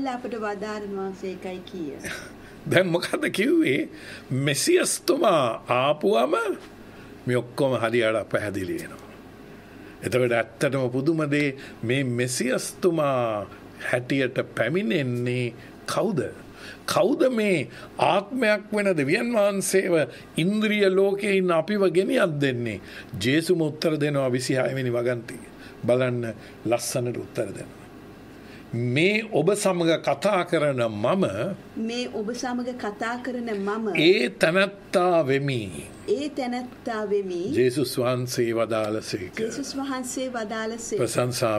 Speaker 6: දැන් මොකද කිව්වේ? මෙසියස්තුමා ආපුවම මේ ඔක්කොම හරියට පැහැදිලි වෙනවා. එතකොට ඇත්තටම පුදුම දේ මේ මෙසියස්තුමා හැටියට පැමිණෙන්නේ කවුද? කවුද මේ ආත්මයක් වෙන දෙවියන් වහන්සේව ඉන්ද්‍රිය ලෝකේ ඉන්න අපිව ගෙනියන් දෙන්නේ? ජේසුම උත්තර දෙනවා 26 වෙනි වගන්තිය. බලන්න ලස්සනට උත්තර දෙනවා. මේ ඔබ සමග කතා කරන මම ඒ තැනැත්තා වෙමි. ජේසුස් වහන්සේ වදාළසේක. ප්‍රශංසා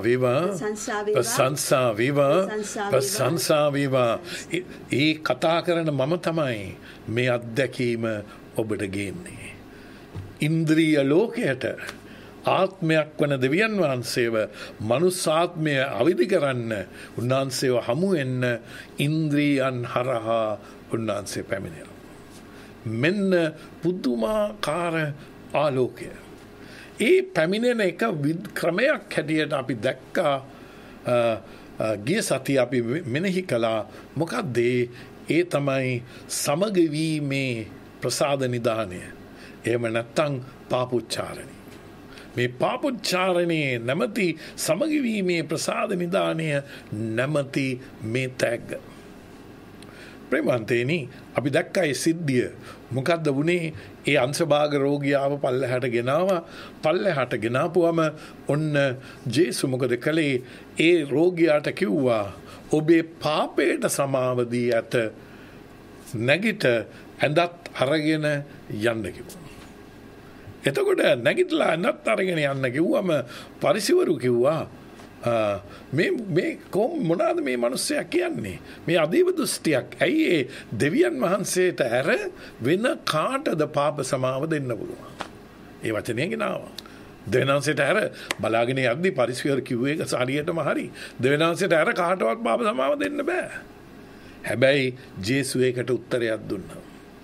Speaker 6: වේවා. ඒ කතා කරන මම තමයි මේ අත්දැකීම ඔබට ගේන්නේ. ඉන්ද්‍රිය ලෝකයට ආත්මයක් වන දෙවියන් වහන්සේව මනුස්සාත්මය අවදි කරන්න උන්වහන්සේව හමු වෙන්න ඉන්ද්‍රියන් හරහා උන්වහන්සේ පැමිණෙනවා. මෙන්න පුදුමාකාර ආලෝකය. ඒ පැමිණෙන එක ක්‍රමයක් හැටියට අපි දැක්කා. ගිය සතිය අපි මෙනෙහි කළා. මොකක්ද ඒ තමයි සමගවීමේ ප්‍රසාද නිදානය. එහෙම නැත්තම් පාපොච්චාරණය. මේ පාපොච්චාරණයේ නැමැති සමගවීමේ ප්‍රසාද නිදානය නැමැති මේ තැග්ග. ප්‍රේමන්තේනි අපි දැක්කා ඒ සිද්ධිය. මොකද්ද වුනේ? ඒ අංශභාග රෝගියාව පල්ලෙහාට ගෙනාවා. පල්ලෙහාට ගෙනාපුවම ඔන්න ජේසු මොකද කළේ? ඒ රෝගියාට කිව්වා ඔබේ පාපයට සමාව දී ඇත. නැගිට ඇඳත් අරගෙන යන්න කිව්වා. එතකොට නැගිටලා ඇඳත් අරගෙන යන්න කිව්වම පරිසවරු කිව්වා මේ මොනවාද මේ මිනිස්සයා කියන්නේ? මේ අදීව දෘෂ්ටියක්. ඇයි ඒ දෙවියන් වහන්සේට ඇර වෙන කාටද පාප සමාව දෙන්න පුළුවන්? ඒ වචනේ ගෙනාවා. දෙවියන් වහන්සේට ඇර බලාගෙන යද්දි පරිසවරු කිව්වේ ඒක හරියටම හරි. දෙවියන් වහන්සේට ඇර කාටවත් පාප සමාව දෙන්න බෑ. හැබැයි ජේසු ඒකට උත්තරයක් දුන්නා.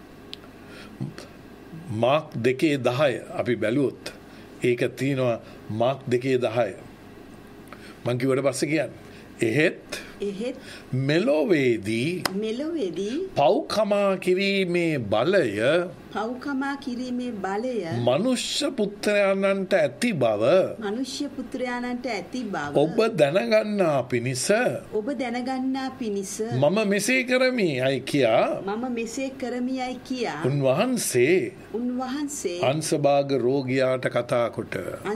Speaker 6: මාක් 2:10 අපි බැලුවොත් ඒක තියෙනවා මාක් 2:10. මං කිව්වට පස්සේ කියන්නේ එහෙත් මෙලොවේදී පව්කමා කිරීමේ බලය මනුෂ්‍ය පුත්‍රයාණන්ට ඇති බව ඔබ දැනගන්නා පිණිස මම මෙසේ කරමි යයි කියා උන්වහන්සේ අංශභාග රෝගියාට කතා කොට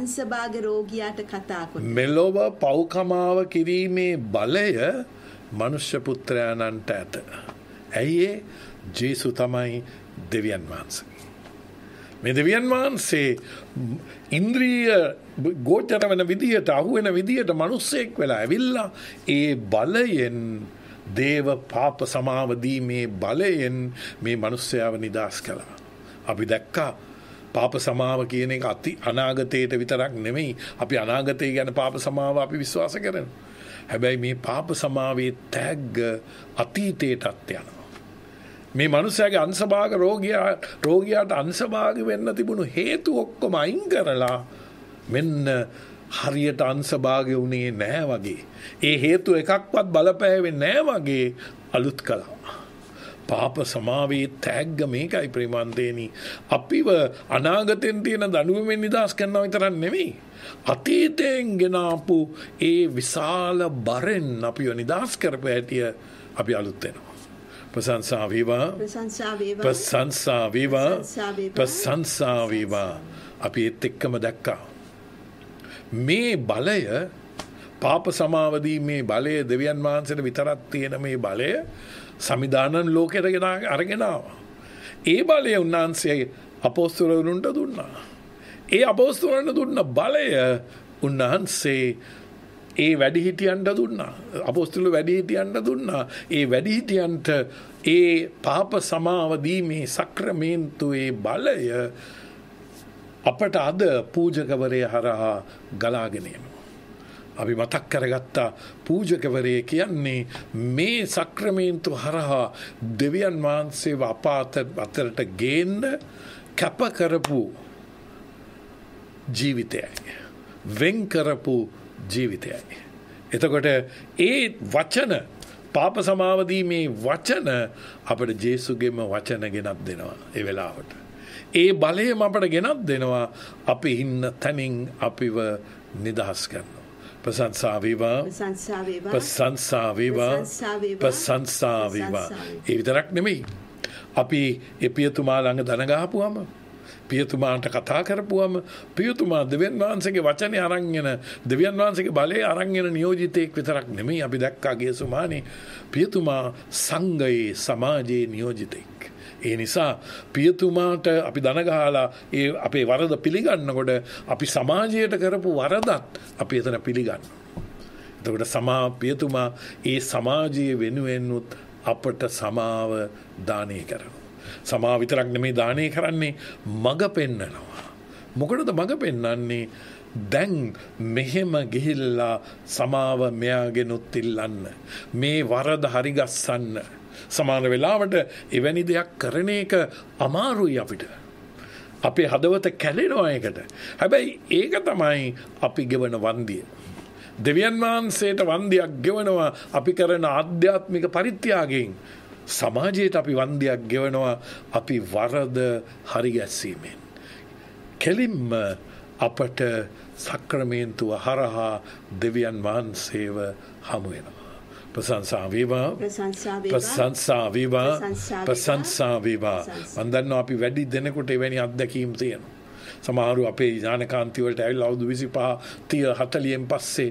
Speaker 6: මෙලොව පව්කමාව කිරීමේ බලය මනුෂ්‍ය පුත්‍රයාණන්ට ඇත. ඇයි ජේසු තමයි දෙවියන් වහන්සේ. මේ දෙවියන් වහන්සේ ඉන්ද්‍රිය ගෝචර වෙන විදියට අහු වෙන විදියට මිනිස්සෙක් වෙලා ඇවිල්ලා ඒ බලයෙන් දේව පාප සමාව දීමේ බලයෙන් මේ මිනිස්සයාව නිදහස් කළා. අපි දැක්කා පාප සමාව කියන එක අනාගතයට විතරක් නෙමෙයි. අපි අනාගතය ගැන පාප සමාව අපි විශ්වාස කරනවා. හැබැයි මේ පාප සමාවේ තැග්ග අතීතයටත් යනවා. මේ මනුස්සයාගේ අංශභාග රෝගියාට අංශභාග වෙන්න තිබුණු හේතු ඔක්කොම අයින් කරලා මෙන්න හරියට අංශභාග වුණේ නැහැ වගේ. ඒ හේතු එකක්වත් බලපෑවේ නැහැ වගේ අලුත් කළා. පාප සමාවේ තැග්ග මේකයි ප්‍රේමන්තේනි. අපිව අනාගතෙන් තියෙන දඬුවමෙන් නිදහස් කරනවා විතරක් නෙමෙයි. අතීතයෙන් ගෙනාපු ඒ විශාල බරෙන් අපිව නිදහස් කරපු හැටි අපි අලුත් වෙනවා. ප්‍රශංසා වේවා. අපි ඒත් එක්කම දැක්කා. මේ බලය පාප සමාවදී මේ බලය දෙවියන් වහන්සේට විතරක් තියෙන මේ බලය සමිදානන් ලෝකයට අරගෙන ආවා. ඒ බලය උන්වහන්සේ අපොස්තලවරුන්ට දුන්නා. ඒ අපොස්තලවරුන්ට දුන්න බලය උන්වහන්සේ ඒ වැඩිහිටියන්ට දුන්නා. අපොස්තලෝ වැඩිහිටියන්ට දුන්නා. ඒ වැඩිහිටියන්ට ඒ පාප සමාවදීමේ සක්‍රමේන්තුවේ බලය අපට අද පූජකවරය හරහා ගලාගෙන යනවා. අපි මතක් කරගත්තා පූජකවරය කියන්නේ මේ සක්‍රමේන්තු හරහා දෙවියන් වහන්සේව අප අතරට ගේන්න කැප කරපු ජීවිතයයි. වෙන් කරපු ජීවිතයයි. එතකොට ඒ වචන පාප සමාවදීමේ වචන අපට ජේසුගේම වචන ගෙනත් දෙනවා ඒ වෙලාවට. ඒ බලයම අපට ගෙනත් දෙනවා අපි ඉන්න තැනින් අපිව නිදහස් කරනවා. ප්‍රශංසා වේවා ප්‍රශංසා වේවා ප්‍රශංසා වේවා. ඒ විතරක් නෙමෙයි. අපි ඒ පියතුමා ළඟ දන ගහපුවම පියතුමාට කතා කරපුවම පියතුමා දෙවියන් වහන්සේගේ වචනේ අරන්ගෙන දෙවියන් වහන්සේගේ බලය අරන්ගෙන නියෝජිතයෙක් විතරක් නෙමෙයි. අපි දැක්කා ගේසුමානේ පියතුමා සංඝයේ සමාජයේ නියෝජිතයෙක්. ඒ නිසා පියතුමාට අපි දන ගහලා ඒ අපේ වරද පිළිගන්නකොට අපි සමාජයට කරපු වරදත් අපි එතන පිළිගන්නවා. එතකොට පියතුමා ඒ සමාජයේ වෙනුවෙන්නුත් අපට සමාව දානය කරනවා. සමාව විතරක් නෙමෙයි දානය කරන්නේ මඟ පෙන්නනවා. මොකටද මඟ පෙන්නන්නේ? දැන් මෙහෙම ගිහිල්ලා සමාව මෙයාගෙනුත් ඉල්ලන්න. මේ වරද හරිගස්සන්න. සමාන වෙලාවට එවැනි දෙයක් කරන එක අමාරුයි අපිට. අපේ හදවත කැලෙනවා ඒකට. හැබැයි ඒක තමයි අපි ගෙවන වන්දිය. දෙවියන් වහන්සේට වන්දියක් ගෙවනවා අපි කරන ආධ්‍යාත්මික පරිත්‍යාගයෙන්. සමාජයට අපි වන්දියක් ගෙවනවා අපි වරද හරිගැස්සීමෙන්. කෙලින්ම අපට සක්‍රමේන්තුව හරහා දෙවියන් වහන්සේව හමු වෙනවා. ප්‍රශංසා වේවා ප්‍රශංසා වේවා ප්‍රශංසා වේවා. මම දන්නවා අපි වැඩි දෙනෙකුට එවැනි අත්දැකීම් තියෙනවා. සමහරු අපේ ඥානකාන්ති වලට ඇවිල්ලා අවුරුදු 25 30 40න් පස්සේ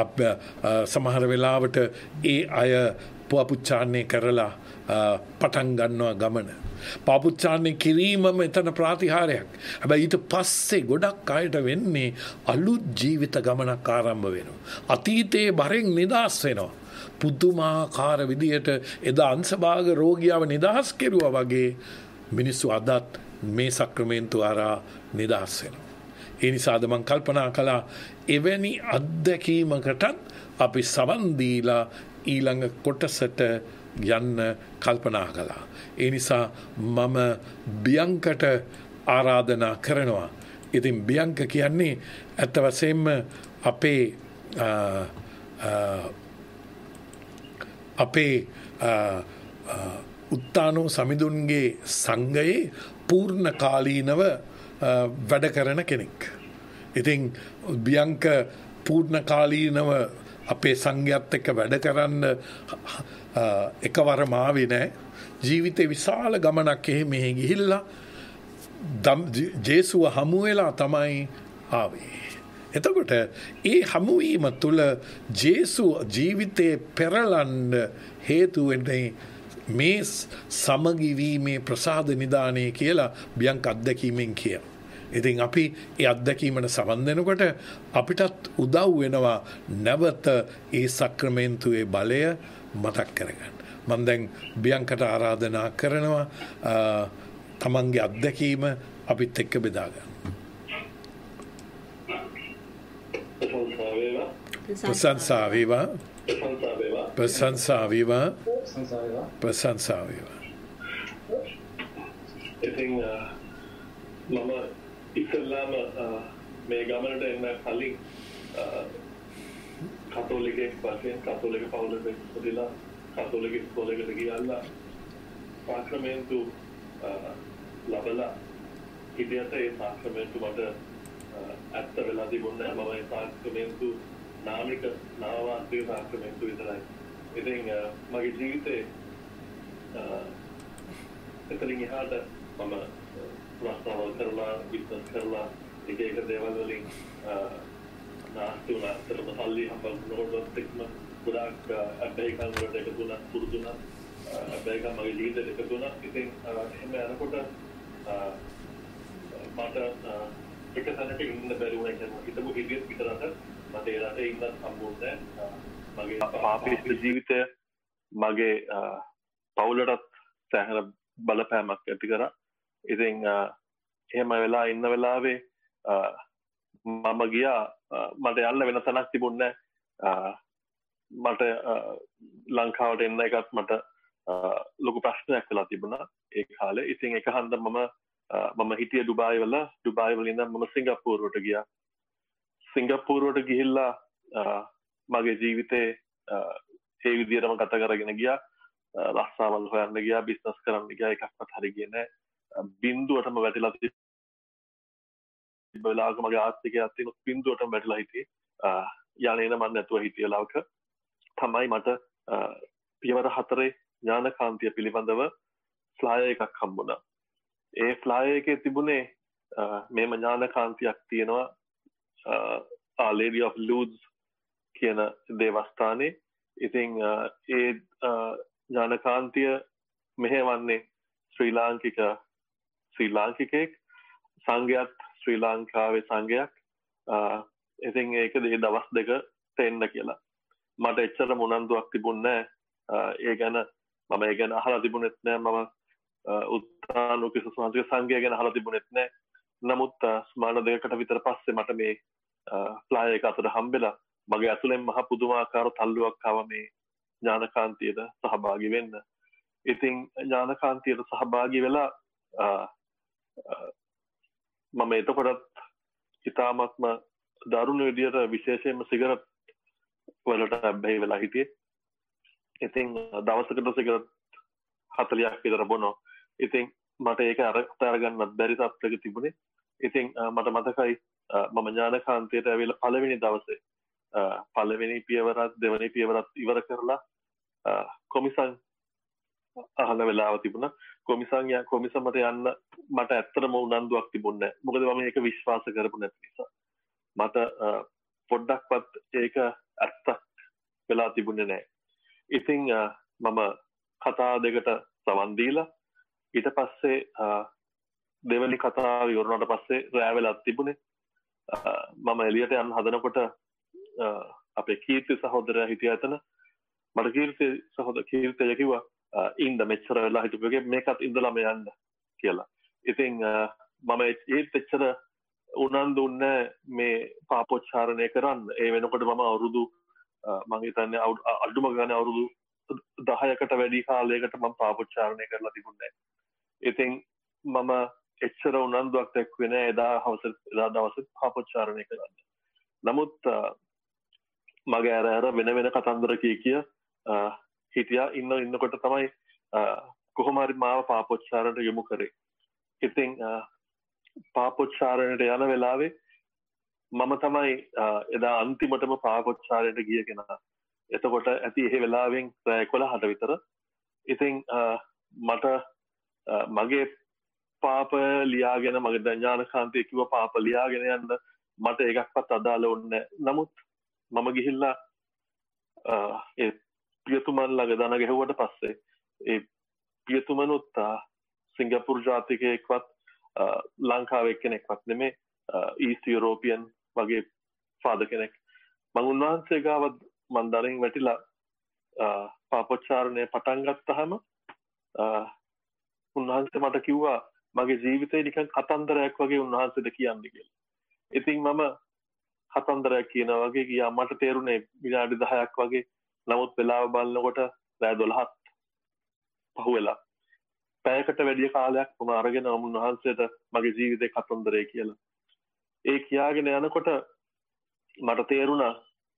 Speaker 6: සමහර වෙලාවට ඒ අය පුවපුච්චාන්නේ කරලා පටන් ගන්නවා ගමන. පාපුච්චාන්නේ කිරීමම එතන ප්‍රාතිහාරයක්. හැබැයි ඊට පස්සේ ගොඩක් අයට වෙන්නේ අලුත් ජීවිත ගමනක් ආරම්භ වෙනවා. අතීතයේ බරෙන් නිදහස් වෙනවා. පුදුමාකාර විදියට එදා අංශභාග රෝගියාව නිදහස් කෙරුවා වගේ මිනිස්සු අදත් මේ සක්‍රමේන්තු ආරා නිදහස් වෙනවා. ඒ නිසාද මම කල්පනා කළා එවැනි අත්දැකීමකටත් අපි සවන් දීලා ඊළඟ කොටසට යන්න කල්පනා කළා. ඒ නිසා මම බියංකට ආරාධනා කරනවා. ඉතින් බියංක කියන්නේ ඇත්ත වශයෙන්ම අපේ උත්තානෝ සමිඳුන්ගේ සංඝයේ පූර්ණ කාලීනව වැඩ කරන කෙනෙක්. ඉතින් බියංක පූර්ණ කාලීනව අපේ සංඝයාත් එක්ක වැඩ කරන්න එකවරම ආවේ නැහැ. ජීවිතේ විශාල ගමනක් මෙහෙ ගිහිල්ලා ජේසුව හමු වෙලා තමයි ආවේ. එතකොට ඒ හමුවීම තුළ ජේසු ජීවිතේ පෙරලන්න හේතු වෙන්නේ මේ සමගිවීමේ ප්‍රසාද නිදානය කියලා බියංක අත්දැකීමෙන් කියනවා. ඉතින් අපි ඒ අත්දැකීමට සවන් දෙනකොට අපිටත් උදව් වෙනවා නැවත ඒ සක්‍රමේන්තුවේ බලය මතක් කරගන්න. මම දැන් බියංකට ආරාධනා කරනවා තමන්ගේ අත්දැකීම අපිත් එක්ක බෙදා ගන්න. ප්‍රශංසා වේවා ප්‍රශංසා වේවා ප්‍රශංසා වේවා.
Speaker 7: ඉතින් මම ඉස්සෙල්ලාම මේ ගමනට එන්න කලින් කතෝලිකයෙක් වශයෙන් කතෝලික පවුලක ඉපදිලා කතෝලික ඉස්කෝලේකට ගියලා සාක්‍රමේන්තු ලබලා හිටියට ඒ සාක්‍රමේන්තු මට ඇත්ත වෙලා තිබුණේ නැහැ. මම ඒ සාක්‍රමේන්තු නාමික නාමවාස්තික සාක්‍රමේන්තු විතරයි. ඉතින් මගේ ජීවිතේ එතනින් එහාට මම ප්‍රස්තාවල් කරලා විශ්වාස කරලා එක දේවල් වලින් නාස්ති වුණා. අතරම සල්ලි හම්බුනකොට එක්ම ගොඩාක් අබ්බැහිකම් වලට එකතු වුණා, පුරුදුණා. අබ්බැහිකම් මගේ ජීවිතේට එකතු වුණා. ඉතින් එහෙම යනකොට මට එක තැනක ඉන්න බැරි වුණා. කියන්නේ හිතමු හිටියත් පිටරට මට ඒ රටේ ඉන්නත් හම්බුනේ නැහැ. මගේ පාපිෂ්ඨ ජීවිතය මගේ පවුලටත් සෑහෙන බලපෑමක් ඇති කරා. ඉතින් එහෙම වෙලා ඉන්න වෙලාවේ මම ගියා මට යන්න වෙන තැනක් තිබුණේ නැහැ. මට ලංකාවට එන්න එකත් මට ලොකු ප්‍රශ්නයක් වෙලා තිබුණා ඒ කාලේ. ඉතින් එක හන්ද මම හිටියේ ඩුබායි වල ඉඳන් මම සිංගප්පූරුවට ගියා. සිංගප්පූරුවට ගිහිල්ලා මගේ ජීවිතේ ඒ විදිහටම ගත කරගෙන ගියා. රස්සාවල් හොයන්න ගියා, බිස්නස් කරන්න ගියා, එකක්වත් හරි ගියේ නැහැ. බින්දුවටම වැටිලා තිබ්බ වෙලාවක මගේ ආර්ථිකයත් තියෙන බින්දුවටම වැටිලා හිටියේ. යන්නේන මම නැතුව හිටිය වෙලාවක තමයි මට පියවර 4 ඥානකාන්තිය පිළිබඳව ෆ්ලයර් එකක් හම්බුණා. ඒ ෆ්ලයර් එකේ තිබුණේ මේම ඥානකාන්තියක් තියෙනවා Our Lady of Lourdes කියන දේවස්ථානයේ. ඉතින් ඒ ඥානකාන්තිය මෙහෙවන්නේ ශ්‍රී ලාංකිකයෙක්, සංඝයාත් ශ්‍රී ලංකාවේ සංඝයක්. ඉතින් ඒක දවස් 2ට එන්න කියලා. මට එච්චර උනන්දුවක් තිබුණේ නැහැ. ඒ ගැන අහලා තිබුණෙත් නැහැ. මම උත්තානුකස සංඝ සංඝය ගැන අහලා තිබුණෙත් නැහැ. නමුත් සමාන 2කට විතර පස්සේ මට මේ ෆ්ලයර් එක අතට හම්බෙලා මගේ ඇතුලෙන් මහ පුදුමාකාර තල්ලුවක් ආවා මේ ඥානකාන්තියට සහභාගී වෙන්න. ඉතින් ඥානකාන්තියට සහභාගී වෙලා මම එතකොටත් ඉතාමත්ම දරුණු විදියට විශේෂයෙන්ම සිගරට් වලට බැහැ වෙලා හිටියේ. ඉතින් දවසකට සිගරට් 40ක් විතර බොනවා. ඉතින් මට ඒක අරගන්නත් බැරි තත්ත්වයක තිබුණේ. ඉතින් මට මතකයි මම ඥානකාන්තියට ඇවිල්ලා පළවෙනි දවසේ පළවෙනි පියවරත් දෙවෙනි පියවරත් ඉවර කරලා කොමිසම් අහන වෙලාව තිබුණා. කොමිසම් මට යන්න මට ඇත්තටම උනන්දුවක් තිබුණේ නැහැ. මොකද මම මේක විශ්වාස කරපු නැති නිසා. මට පොඩ්ඩක්වත් ඒක ඇත්තක් වෙලා තිබුණේ නැහැ. ඉතින් මම කතා දෙකට සවන් දීලා ඊට පස්සේ දෙවෙනි කතාව ඉවරනට පස්සේ රෑ වෙලා තිබුණේ. මම එළියට යන්න හදනකොට අපේ කීර්ති සහෝදරයා හිටියා එතන. මට කීර්තිය කිව්වා ඉන්න මෙච්චර වෙලා හිටපුවගේ මේකත් ඉඳලාම යන්න කියලා. ඉතින් මම ඒත් එච්චර උනන්දු නැහැ මේ පාපෝච්චාරණය කරන්න. ඒ වෙනකොට මම අවුරුදු මම හිතන්නේ අඩුම ගානේ අවුරුදු 10කට වැඩි කාලයකට මම පාපෝච්චාරණය කරලා තිබුණේ නැහැ. ඉතින් මම එච්චර උනන්දුවක් දැක්ුවේ නැහැ එදා දවසේ පාපෝච්චාරණය කරන්න. නමුත් මගේ අර වෙන කතන්දර කිය හිටියා ඉන්නකොට තමයි කොහොම හරි මාව පාපෝච්චාරණයට යොමු කරේ. ඉතින් පාපෝච්චාරණයට යන වෙලාවේ මම තමයි එදා අන්තිමටම පාපෝච්චාරණයට ගිය කෙනා. එතකොට ඇති ඒ වෙලාවෙන් 11ට විතර. ඉතින් මට මගේ පාප ලියාගෙන මගේ ඥානකාන්තිය කිව්ව පාප ලියාගෙන යන්න මට එකක්වත් අදාළ වුණේ නැහැ. නමුත් මම ගිහිල්ලා ඒ පියතුමන් ළඟ දන ගැහුවට පස්සේ ඒ පියතුමනුත් සිංගප්පූරු ජාතිකයෙක්වත් ලංකාවේ කෙනෙක්වත් නෙමේ ඊස්ට් යුරෝපියන් වගේ ෆාදර් කෙනෙක්. මම උන්වහන්සේ ගාව මන් දරින් වැටිලා පාපෝච්චාරණය පටන් ගත්තාම උන්වහන්සේ මට කිව්වා මගේ ජීවිතේ නිකන් කතන්දරයක් වගේ උන්වහන්සේට කියන්න කියලා. ඉතින් මම කතන්දරයක් කියනවා වගේ ගියා. මට තේරුනේ විනාඩි 10ක් වගේ. නමුත් වෙලාව බලනකොට රෑ 12ක් පහුවෙලා. පැයකට වැඩි කාලයක් මම අරගෙන උන්වහන්සේට මගේ ජීවිතේ කතන්දරය කියලා. ඒ කියාගෙන යනකොට මට තේරුණා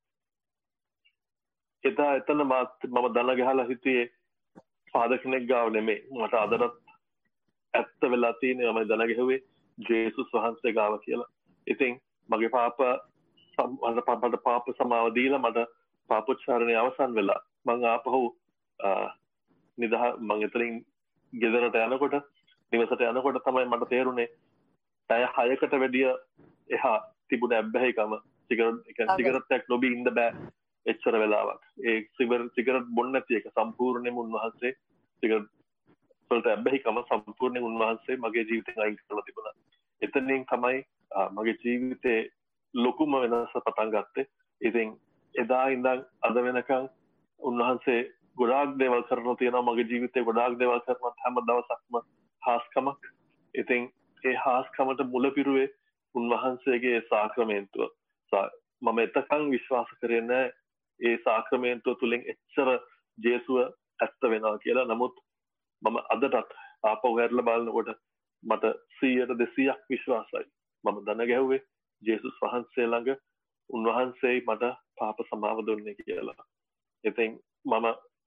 Speaker 7: එදා එතන මම දන ගහලා හිටියේ ෆාදර් කෙනෙක් ගාව නෙමෙයි. මට අදටත් ඇත්ත වෙලා තියෙන්නේ මම දන ගැහුවේ ජේසුස් වහන්සේ ගාව කියලා. ඉතින් මගේ පාප සමාව දීලා මට පාපෝච්චාරණය අවසන් වෙලා මම ආපහු මම එතනින් ගෙදරට යනකොට නිවසට යනකොට තමයි මට තේරුනේ පැය 6කට වැඩිය එහා තිබුණ අබ්බැහිකම සිගරට් එකක් නොබී ඉන්න බෑ එච්චර වෙලාවක්. ඒ සිගරට් බොන්න නැති එක සම්පූර්ණයෙන්ම උන්වහන්සේ සිගරට් වලට ඇබ්බැහිකම සම්පූර්ණයෙන් උන්වහන්සේ මගේ ජීවිතෙන් අයින් කරලා තිබුණා. එතනින් තමයි මගේ ජීවිතේ ලොකුම වෙනස පටන් ගත්තේ. ඉතින් එදා ඉඳන් අද වෙනකන් උන්වහන්සේ ගොඩාක් දේවල් කරනවා තියෙනවා මගේ ජීවිතේ ගොඩාක් දේවල් කරනත් හැම දවසක්ම හාස්කමක්. ඉතින් ඒ හාස්කමට මුල පිරුවේ උන්වහන්සේගේ සාක්‍රමේන්තුව. මම එතකන් විශ්වාස කරේ නැහැ ඒ සාක්‍රමේන්තුව තුලින් එච්චර ජේසුව ඇත්ත වෙනවා කියලා. නමුත් මම අදටත් ආපහු හැරලා බලනකොට මට 100% විශ්වාසයි. මම දන ගැහුවේ ජේසුස් වහන්සේ ළඟ උන්වහන්සේ මට පාප සමාව දුන්නේ කියලා. ඉතින් මම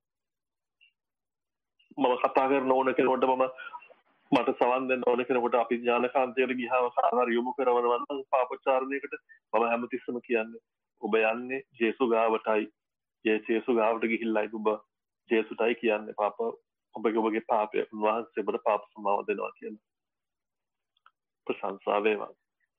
Speaker 7: කතා කරන ඕන කෙනෙකුට මට සවන් දෙන්න ඕන කෙනෙකුට අපි ඥානකාන්තයට ගියාම කාරණා යොමු කරනවා නම් පාපචාරණයකට මම හැමතිස්සම කියන්නේ ඔබ යන්නේ ජේසු ගාවටයි. ජේසු ගාවට ගිහිල්ලායි ඔබ ජේසුටයි කියන්නේ පාප ඔබගේ පාපය උන්වහන්සේ ඔබට පාප සමාව දෙනවා කියලා. ප්‍රශංසා වේවා.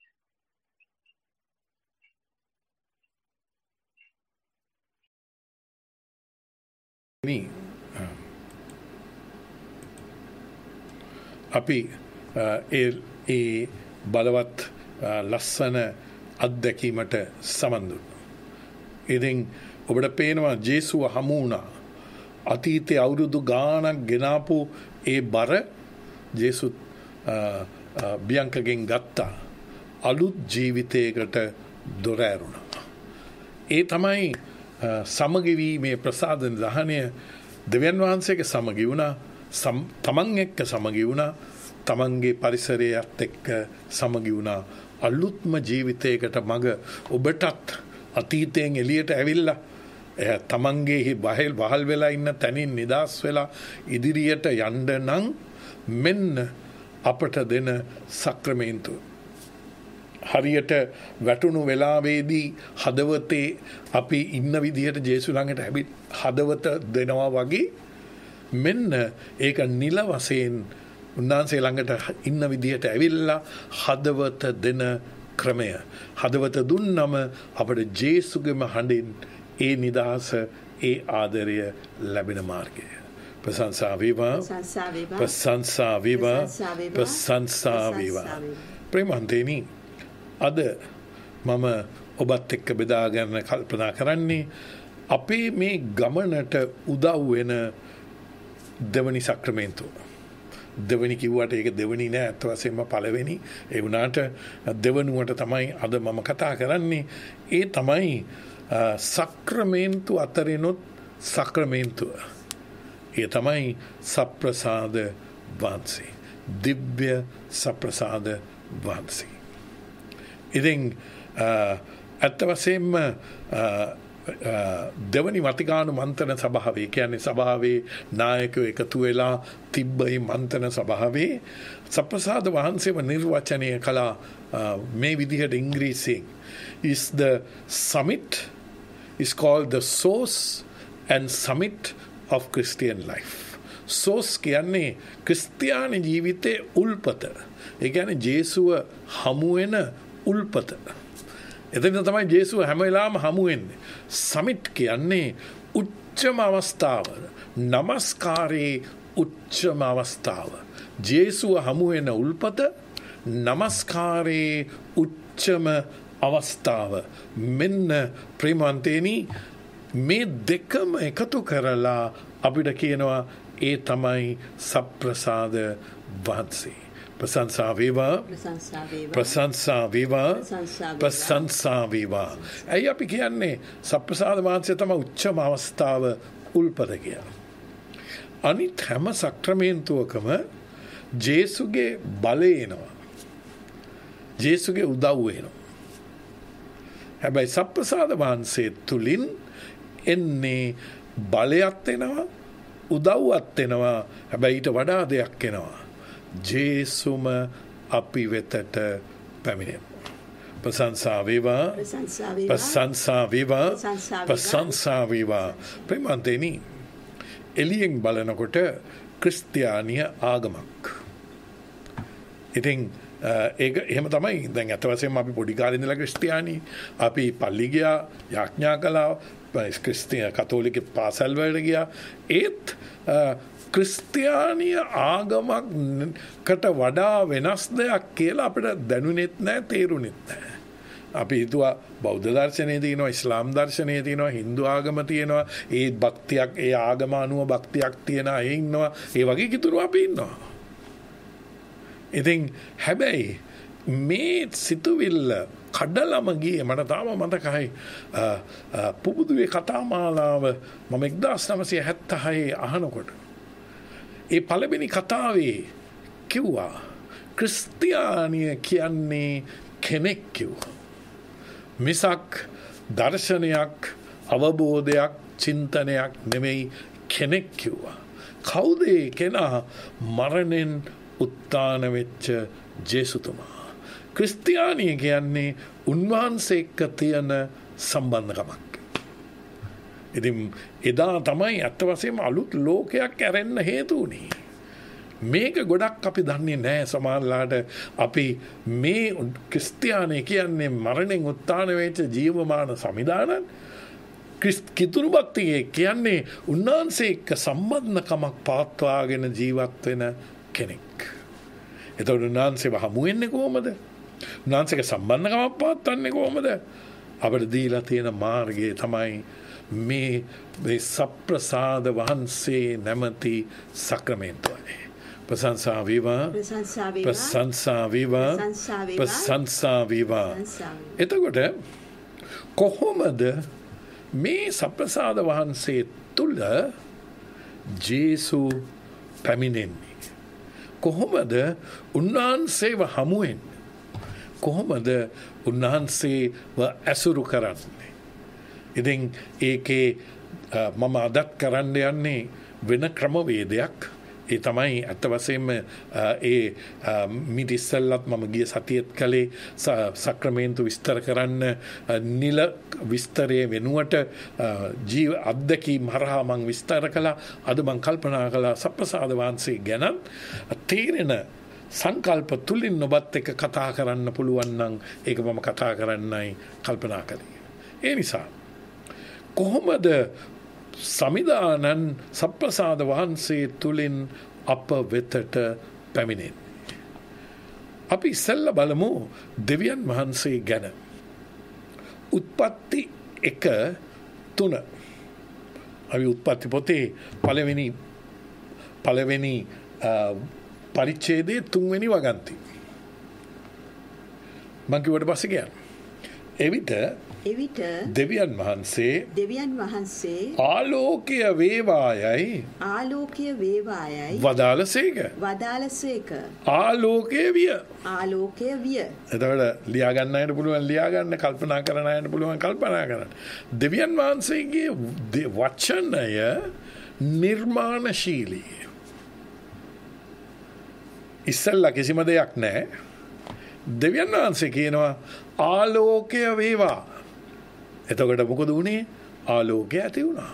Speaker 6: අපි ඒ බලවත් ලස්සන අත්දැකීමට සමන් දුන්නා. ඉතින් ඔබට පේනවා ජේසුව හමු වුණා. අතීතයේ අවුරුදු ගාණක් ගෙනාපු ඒ බර ජේසුත් බියංකගෙන් ගත්තා. අලුත් ජීවිතයකට දොර ඇරුණා. ඒ තමයි සමගිවීමේ ප්‍රසාදන දහනය. දෙවියන් වහන්සේගේ සමගි වුණා. තමන් එක්ක සමගි වුණා. තමන්ගේ පරිසරයත් එක්ක සමගි වුණා. අලුත්ම ජීවිතයකට මඟ ඔබටත් අතීතයෙන් එළියට ඇවිල්ලා තමන්ගේ වහල් වෙලා ඉන්න තැනින් නිදහස් වෙලා ඉදිරියට යන්න නම් මෙන්න අපට දෙන සක්‍රමේන්තුව. හරියට වැටුණු වෙලාවේදී හදවතේ අපි ඉන්න විදිහට ජේසු ළඟට හදවත දෙනවා වගේ මෙන්න ඒක නිල වශයෙන් උන්වහන්සේ ළඟට ඉන්න විදිහට ඇවිල්ලා හදවත දෙන ක්‍රමය. හදවත දුන්නම අපට ජේසුගේම හඬින් ඒ නිදහස ඒ ආදරය ලැබෙන මාර්ගය. ප්‍රශංසා වේවා. ප්‍රශංසා වේවා. ප්‍රශංසා වේවා. ප්‍රේමන්තේනි අද මම ඔබත් එක්ක බෙදා ගන්න කල්පනා කරන්නේ අපේ මේ ගමනට උදව් වෙන දෙවනි සක්‍රමේන්තුව. දෙවනි කිව්වට ඒක දෙවනි නෑ අත් වශයෙන්ම පළවෙනි. ඒ වුණාට දෙවනුවට තමයි අද මම කතා කරන්නේ. ඒ තමයි සක්‍රමේන්තු අතරිනුත් සක්‍රමේන්තුව. ඒ තමයි සප්‍රසාද වහන්සේ. දිව්‍ය සප්‍රසාද වහන්සේ. ඉතින් ඇත්ත වශයෙන්ම දෙවනි වතිකානු මන්ත්‍රණ සභාවේ කියන්නේ සභාවේ නායකයෝ එකතු වෙලා තිබ්බයි මන්ත්‍රණ සභාවේ සප්‍රසාද වහන්සේව නිර්වචනය කළා මේ විදිහට ඉංග්‍රීසියෙන් is the summit is called the source and summit of Christian life. source කියන්නේ ක්‍රිස්තියානි ජීවිතයේ උල්පත. ඒ කියන්නේ ජේසුව හමු වෙන උල්පත. එතන තමයි ජේසුව හැම වෙලාවම හමු වෙන්නේ. සමිට් කියන්නේ උච්චම අවස්ථාව. නමස්කාරයේ උච්චම අවස්ථාව. ජේසුව හමු වෙන උල්පත නමස්කාරයේ උච්චම අවස්ථාව. මෙන්න ප්‍රේමවන්තේනි මේ දෙකම එකතු කරලා අපිට කියනවා ඒ තමයි සප්‍රසාද වහන්සේ. ප්‍රශංසා වේවා. ප්‍රශංසා වේවා. ප්‍රශංසා වේවා. ඇයි අපි කියන්නේ සප්‍රසාද වහන්සේ තමයි උච්චම අවස්ථාව උල්පත කියලා. අනිත් හැම සක්‍රමේන්තුවකම ජේසුගේ බලය එනවා. ජේසුගේ උදව්ව එනවා. හැබැයි සප්‍රසාද වහන්සේ තුලින් එන්නේ බලයත් එනවා උදව්වත් එනවා. හැබැයි ඊට වඩා දෙයක් එනවා. ජේසුම අපි වෙතට පැමිණෙමු. ප්‍රශංසා වේවා. ප්‍රශංසා වේවා. ප්‍රශංසා වේවා. ප්‍රේමන්තේනි එළියෙන් බලනකොට ක්‍රිස්තියානිය ආගමක්. ඉතින් ඒක එහෙම තමයි. දැන් අත වශයෙන්ම අපි පොඩි කාලේ ඉඳලා ක්‍රිස්තියානි. අපි පල්ලි ගියා, යාඥා කළා, ක්‍රිස්තියානි කතෝලික පාසල් වලට ගියා. ඒත් ක්‍රිස්තියානි ආගමකට වඩා වෙනස් දෙයක් කියලා අපිට දැනුනේත් නැහැ, තේරුනේත් නැහැ. අපි හිතුවා බෞද්ධ දර්ශනයේ තියෙනවා, ඉස්ලාම් දර්ශනයේ තියෙනවා, හින්දු ආගම තියෙනවා, ඒ භක්තියක්, ඒ ආගම අනුව භක්තියක් තියෙන අය ඉන්නවා, ඒ වගේ කිතුරු අපි ඉන්නවා. ඉතින් හැබැයි මේ සිතුවිල්ල කඩලම ගියේ මට තාම මතකයි පුබුදුවේ කතාමාලාව මම 1976 අහනකොට ඒ පළවෙනි කතාවේ කිව්වා ක්‍රිස්තියානිය කියන්නේ කෙනෙක් කිව්වා. මිසක් දර්ශනයක්, අවබෝධයක්, චින්තනයක් නෙමෙයි, කෙනෙක් කිව්වා. කවුද ඒ කෙනා? මරණයෙන් උත්තාන වෙච්ච ජේසුතුමා. ක්‍රිස්තියානිය කියන්නේ උන්වහන්සේ එක්ක තියෙන සම්බන්ධකමක්. ඉතින් එදා තමයි අත්ත වශයෙන්ම අලුත් ලෝකයක් ඇරෙන්න හේතු වුණේ. මේක ගොඩක් අපි දන්නේ නැහැ සමහරලාට. අපි මේ ක්‍රිස්තියානි කියන්නේ මරණයෙන් උත්තාන වෙච්ච ජීවමාන සමිදානන්. කිතුරු භක්තිය කියන්නේ උන්වහන්සේ එක්ක සම්බන්ධකමක් පවත්වාගෙන ජීවත් වෙන කෙනෙක්. එතකොට උන්වහන්සේව හමු වෙන්නේ කොහොමද? උන්වහන්සේක සම්බන්ධකමක් පවත්වන්නේ කොහොමද? අපිට දීලා තියෙන මාර්ගය තමයි මේ සප්‍රසාද වහන්සේ නැමැති සක්‍රමෙන්තුවයි. ප්‍රශංසා වේවා, ප්‍රශංසා වේවා, ප්‍රශංසා වේවා. එතකොට කොහොමද මේ සප්‍රසාද වහන්සේ තුල ජේසු පැමිණෙන්නේ? කොහොමද උන්වහන්සේව හමු වෙන්නේ? කොහොමද උන්වහන්සේව ඇසුරු කරන්නේ? ඉතින් ඒකේ මම අදත් කරන්න යන්නේ වෙන ක්‍රමවේදයක්. ඒ තමයි අත වශයෙන්ම ඒ මිට ඉස්සෙල්ලත් මම ගිය සතියේත් කළේ සක්‍රමේන්තු විස්තර කරන්න නිල විස්තරයේ වෙනුවට ජීව අත්දැකීම් හරහා මම විස්තර කළා. අද මම කල්පනා කළා සප්‍රසාද වහන්සේ ගැන තේරෙන සංකල්ප තුලින් ඔබත් එක්ක කතා කරන්න පුළුවන් නම් ඒක මම කතා කරන්නයි කල්පනා කළේ. ඒ නිසා කොහොමද සමිදානන් සප්‍රසාද වහන්සේ තුලින් අප වෙතට පැමිණෙන්නේ? අපි ඉස්සෙල්ලා බලමු දෙවියන් වහන්සේ ගැන. උත්පත්ති 1:3. අපි උත්පත්ති පොතේ පළවෙනි පරිච්ඡේදයේ 3 වෙනි වගන්ති. මං කිව්වට පස්සේ කියන්නේ. එවිට දෙවියන් වහන්සේ ආලෝකය වේවායයි වදාළසේක. ආලෝකය විය. එතකොට ලියා ගන්න අයට පුළුවන් ලියා ගන්න, කල්පනා කරන අයට පුළුවන් කල්පනා කරන්න. දෙවියන් වහන්සේගේ වචනය නිර්මාණශීලී. ඉස්සෙල්ලා කිසිම දෙයක් නැහැ. දෙවියන් වහන්සේ කියනවා ආලෝකය වේවා. එතකොට මොකද වුණේ? ආලෝකය ඇති වුණා.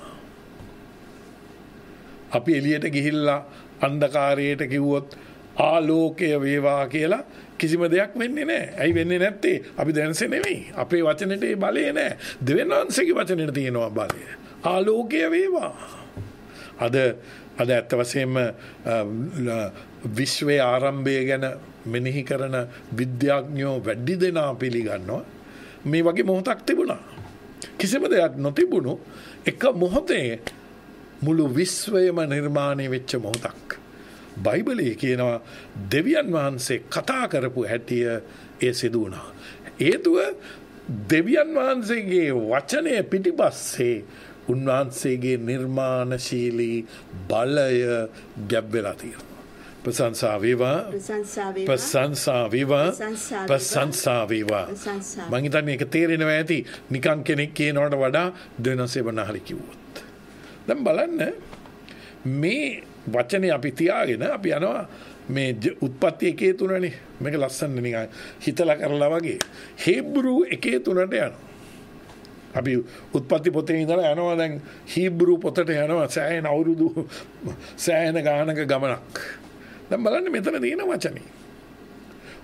Speaker 6: අපි එළියට ගිහිල්ලා අන්ධකාරයට කිව්වොත් ආලෝකය වේවා කියලා කිසිම දෙයක් වෙන්නේ නැහැ. ඇයි වෙන්නේ නැත්තේ? අපි දැනසේ නෙමෙයි. අපේ වචනෙට ඒ බලය නැහැ. දෙවියන් වහන්සේගේ වචනෙට තියෙනවා බලය. ආලෝකය වේවා. අද ඇත්ත වශයෙන්ම විශ්වයේ ආරම්භය ගැන මෙනෙහි කරන විද්‍යාඥයෝ වැඩි දෙනා පිළිගන්නවා මේ වගේ මොහොතක් තිබුණා. කිසිම දෙයක් නොතිබුණු එක මොහොතේ මුළු විශ්වයම නිර්මාණය වෙච්ච මොහොතක්. බයිබලයේ කියනවා දෙවියන් වහන්සේ කතා කරපු හැටිය ඒ සිදු වුණා. හේතුව දෙවියන් වහන්සේගේ වචනය පිටිපස්සේ උන්වහන්සේගේ නිර්මාණශීලී බලය ගැබ් වෙලා තියෙනවා. ප්‍රශංසා වේවා, ප්‍රශංසා වේවා, ප්‍රශංසා වේවා. මං හිතන්නේ ඒක තේරෙනවා ඇති. නිකන් කෙනෙක් කියනවට වඩා දෙනසේ වනහරි කිව්වොත්. දැන් බලන්න මේ වචනේ අපි තියාගෙන අපි යනවා මේ උත්පත්ති 1:3නේ. මේක ලස්සන නිකන් හිතලා කරලා වගේ. හීබ්‍රු 1:3ට යනවා. අපි උත්පත්ති පොතේ ඉඳලා යනවා දැන් හීබ්‍රු පොතට යනවා සෑහෙන අවුරුදු සෑහෙන ගානක ගමනක්. දැන් බලන්න මෙතන තියෙන වචනේ.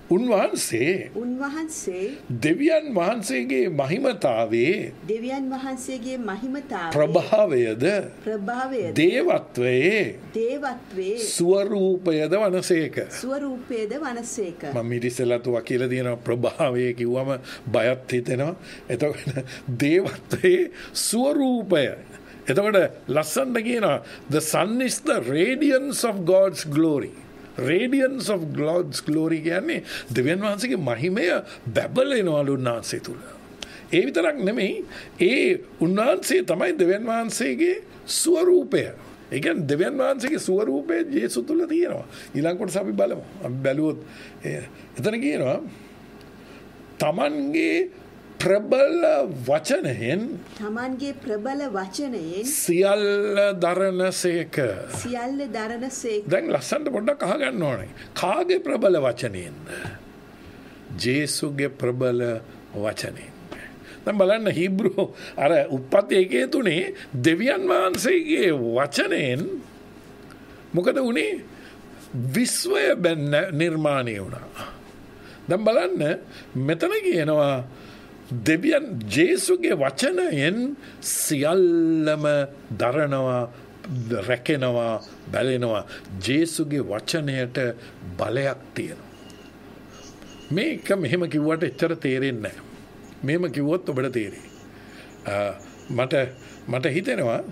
Speaker 8: උන්වහන්සේ
Speaker 6: දෙවියන් වහන්සේගේ මහිමතාවේ
Speaker 8: දෙවියන් වහන්සේගේ මහිමතාවේ
Speaker 6: ප්‍රභාවයද දේවත්වයේ ස්වරූපයද වනසේක.
Speaker 8: ස්වරූපයද වනසේක.
Speaker 6: මම ඉතිසලත් වකීල තියෙනවා ප්‍රභාවය කිව්වම බයත් හිතෙනවා. එතකොට දේවත්වයේ ස්වරූපය. එතකොට ලස්සනට කියනවා the sun is the radiance of God's glory. Radiance of God's glory කියන්නේ දෙවියන් වහන්සේගේ මහිමය බැබලෙනවලු උන්වහන්සේ තුල. ඒ විතරක් නෙමෙයි ඒ උන්වහන්සේ තමයි දෙවියන් වහන්සේගේ ස්වරූපය. ඒ කියන්නේ දෙවියන් වහන්සේගේ ස්වරූපය යේසු තුල තියෙනවා. ඊළඟ කොටස අපි බලමු. අපි බැලුවොත් එතන කියනවා තමන්ගේ ප්‍රබල වචනයෙන් සියල්ල දරණසේක. දැන් ලස්සනට පොඩ්ඩක් අහගන්න ඕනේ. කාගේ ප්‍රබල වචනයෙන්ද? ජේසුගේ ප්‍රබල වචනයෙන්. දැන් බලන්න හීබ්‍රු අර උප්පත්ති 1:3 දෙවියන් වහන්සේගේ වචනයෙන් මොකද වුනේ? විශ්වය නිර්මාණය වුණා. දැන් බලන්න මෙතන කියනවා දෙවියන් ජේසුගේ වචනයෙන් සියල්ලම දරනවා, රැකෙනවා, බැලෙනවා. ජේසුගේ වචනයට බලයක් තියෙනවා. මේක මෙහෙම කිව්වට එච්චර තේරෙන්නේ නැහැ. මෙහෙම කිව්වොත් ඔබට තේරෙයි. මට හිතෙනවා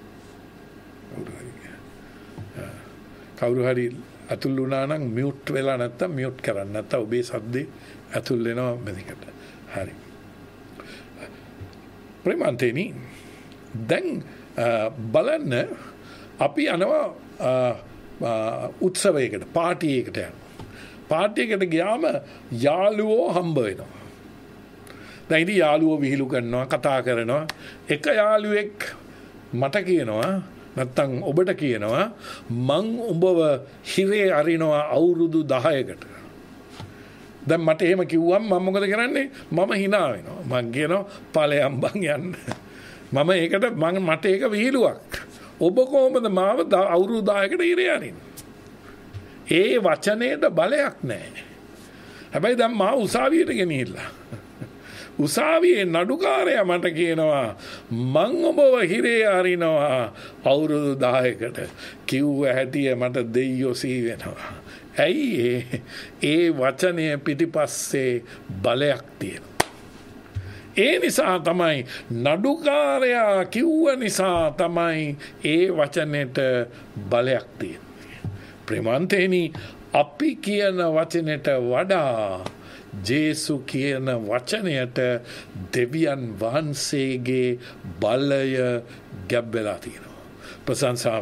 Speaker 6: කවුරු හරි අතුල් වුණා නම් මියුට් වෙලා නැත්තම් මියුට් කරන්න. නැත්තම් ඔබේ සද්දේ අතුල් වෙනවා මෙදිකට. හරි. ප්‍රේමන්තේනි දැන් බලන්න අපි යනවා උත්සවයකට පාටියකට යනවා. පාටියකට ගියාම යාළුවෝ හම්බ වෙනවා. දැන් ඉතින් යාළුවෝ විහිළු කරනවා, කතා කරනවා. එක යාළුවෙක් මට කියනවා නැත්තම් ඔබට කියනවා මං උඹව හිරේ අරිනවා අවුරුදු 10කට. දැන් මට එහෙම කිව්වම මම මොකද කරන්නේ? මම hina වෙනවා. මං කියනවා ඵලයන් බං යන්න. මට ඒක විහිළුවක්. ඔබ කොහොමද මාව අවුරුදු 10කට ඉරේ අරින්නේ? ඒ වචනේට බලයක් නැහැ. හැබැයි දැන් මා උසාවියට ගෙනිහිල්ලා. උසාවියේ නඩුකාරයා මට කියනවා මං ඔබව හිරේ අරිනවා අවුරුදු 10කට. කිව්ව හැටිය මට දෙයියෝ සී වෙනවා. ඇයි ඒ වචනය පිටිපස්සේ බලයක් තියෙනවා. ඒ නිසා තමයි නඩුකාරයා කිව්ව නිසා තමයි ඒ වචනයට බලයක් තියෙන්නේ. ප්‍රේමන්තේනි අපි කියන වචනයට වඩා ජේසු කියන වචනයට දෙවියන් වහන්සේගේ බලය ගැබ්බෙලා තියෙනවා. ප්‍රශංසා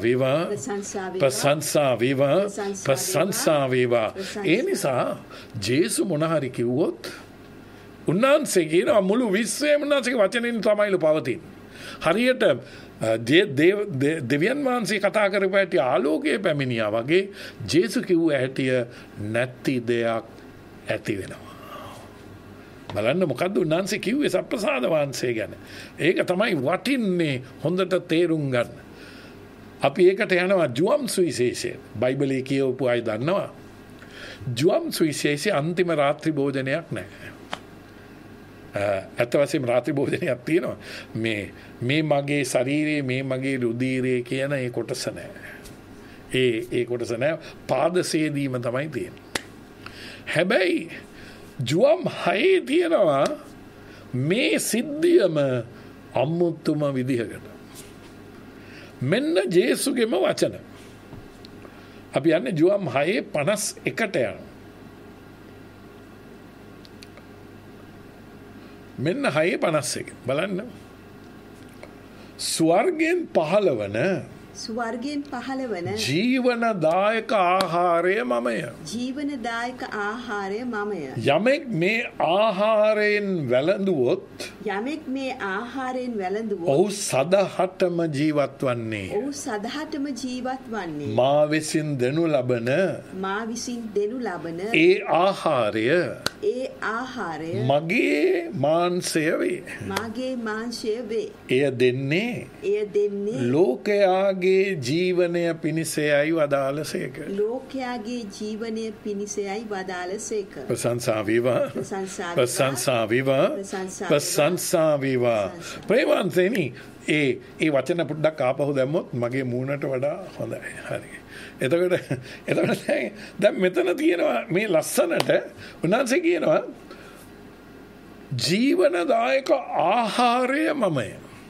Speaker 6: වේවා. ඒ නිසා ජේසු මොන හරි කිව්වොත් උන්වහන්සේ කියනවා මුළු විශ්වයම උන්වහන්සේගේ වචනෙන් තමයිලු පවතින්නේ. හරියට දෙවියන් වහන්සේ කතා කරපු හැටි ආලෝකයේ පැමිණියා වගේ ජේසු කිව්ව හැටි නැති දෙයක් ඇති වෙනවා. බලන්න මොකද්ද උන්වහන්සේ කිව්වේ සප්‍රසාද වහන්සේ ගැන. ඒක තමයි වටින්නේ හොඳට තේරුම් ගන්න. අපි ඒකට යනවා ජුවම් සුවිශේෂය. බයිබලයේ කියවපු අය දන්නවා. ජුවම් සුවිශේෂයේ අන්තිම රාත්‍රී භෝජනයක් නැහැ. ඇත්ත වශයෙන්ම රාත්‍රී භෝජනයක් තියෙනවා. මේ මගේ ශරීරයේ මේ මගේ රුධිරයේ කියන ඒ කොටස නැහැ. ඒ කොටස නැහැ. පාදසේදීම තමයි තියෙන්නේ. හැබැයි ජුවම් 6 තියෙනවා මේ සිද්ධියම අමුතුම විදිහකට. මෙන්න ජේසුගේම වචන. අපි යන්නේ ජුවම් 6:51ට යනවා. මෙන්න 6:51 බලන්න. ස්වර්ගයෙන් පහළවන ජීවනදායක ආහාරය මමය. යමෙක් මේ ආහාරයෙන් වැළඳුවොත් ඔහු සදහටම ජීවත් වන්නේ. මා විසින් දෙනු ලබන ඒ ආහාරය මගේ මාංශය වේ. එය දෙන්නේ ලෝකයාගේ ලෝකයාගේ ජීවනය පිණිසයයි වදාළසේක.
Speaker 8: ලෝකයාගේ ජීවනය පිණිසයයි වදාළසේක.
Speaker 6: ප්‍රශංසා වේවා. ප්‍රශංසා වේවා. ප්‍රශංසා වේවා. ප්‍රේමවන්තයනි ඒ වචන පොඩ්ඩක් ආපහු දැම්මොත් මගේ මූණට වඩා හොඳයි. හරි. එතකොට දැන් මෙතන තියෙනවා මේ ලස්සනට උන්වහන්සේ කියනවා ජීවනදායක ආහාරය මමය.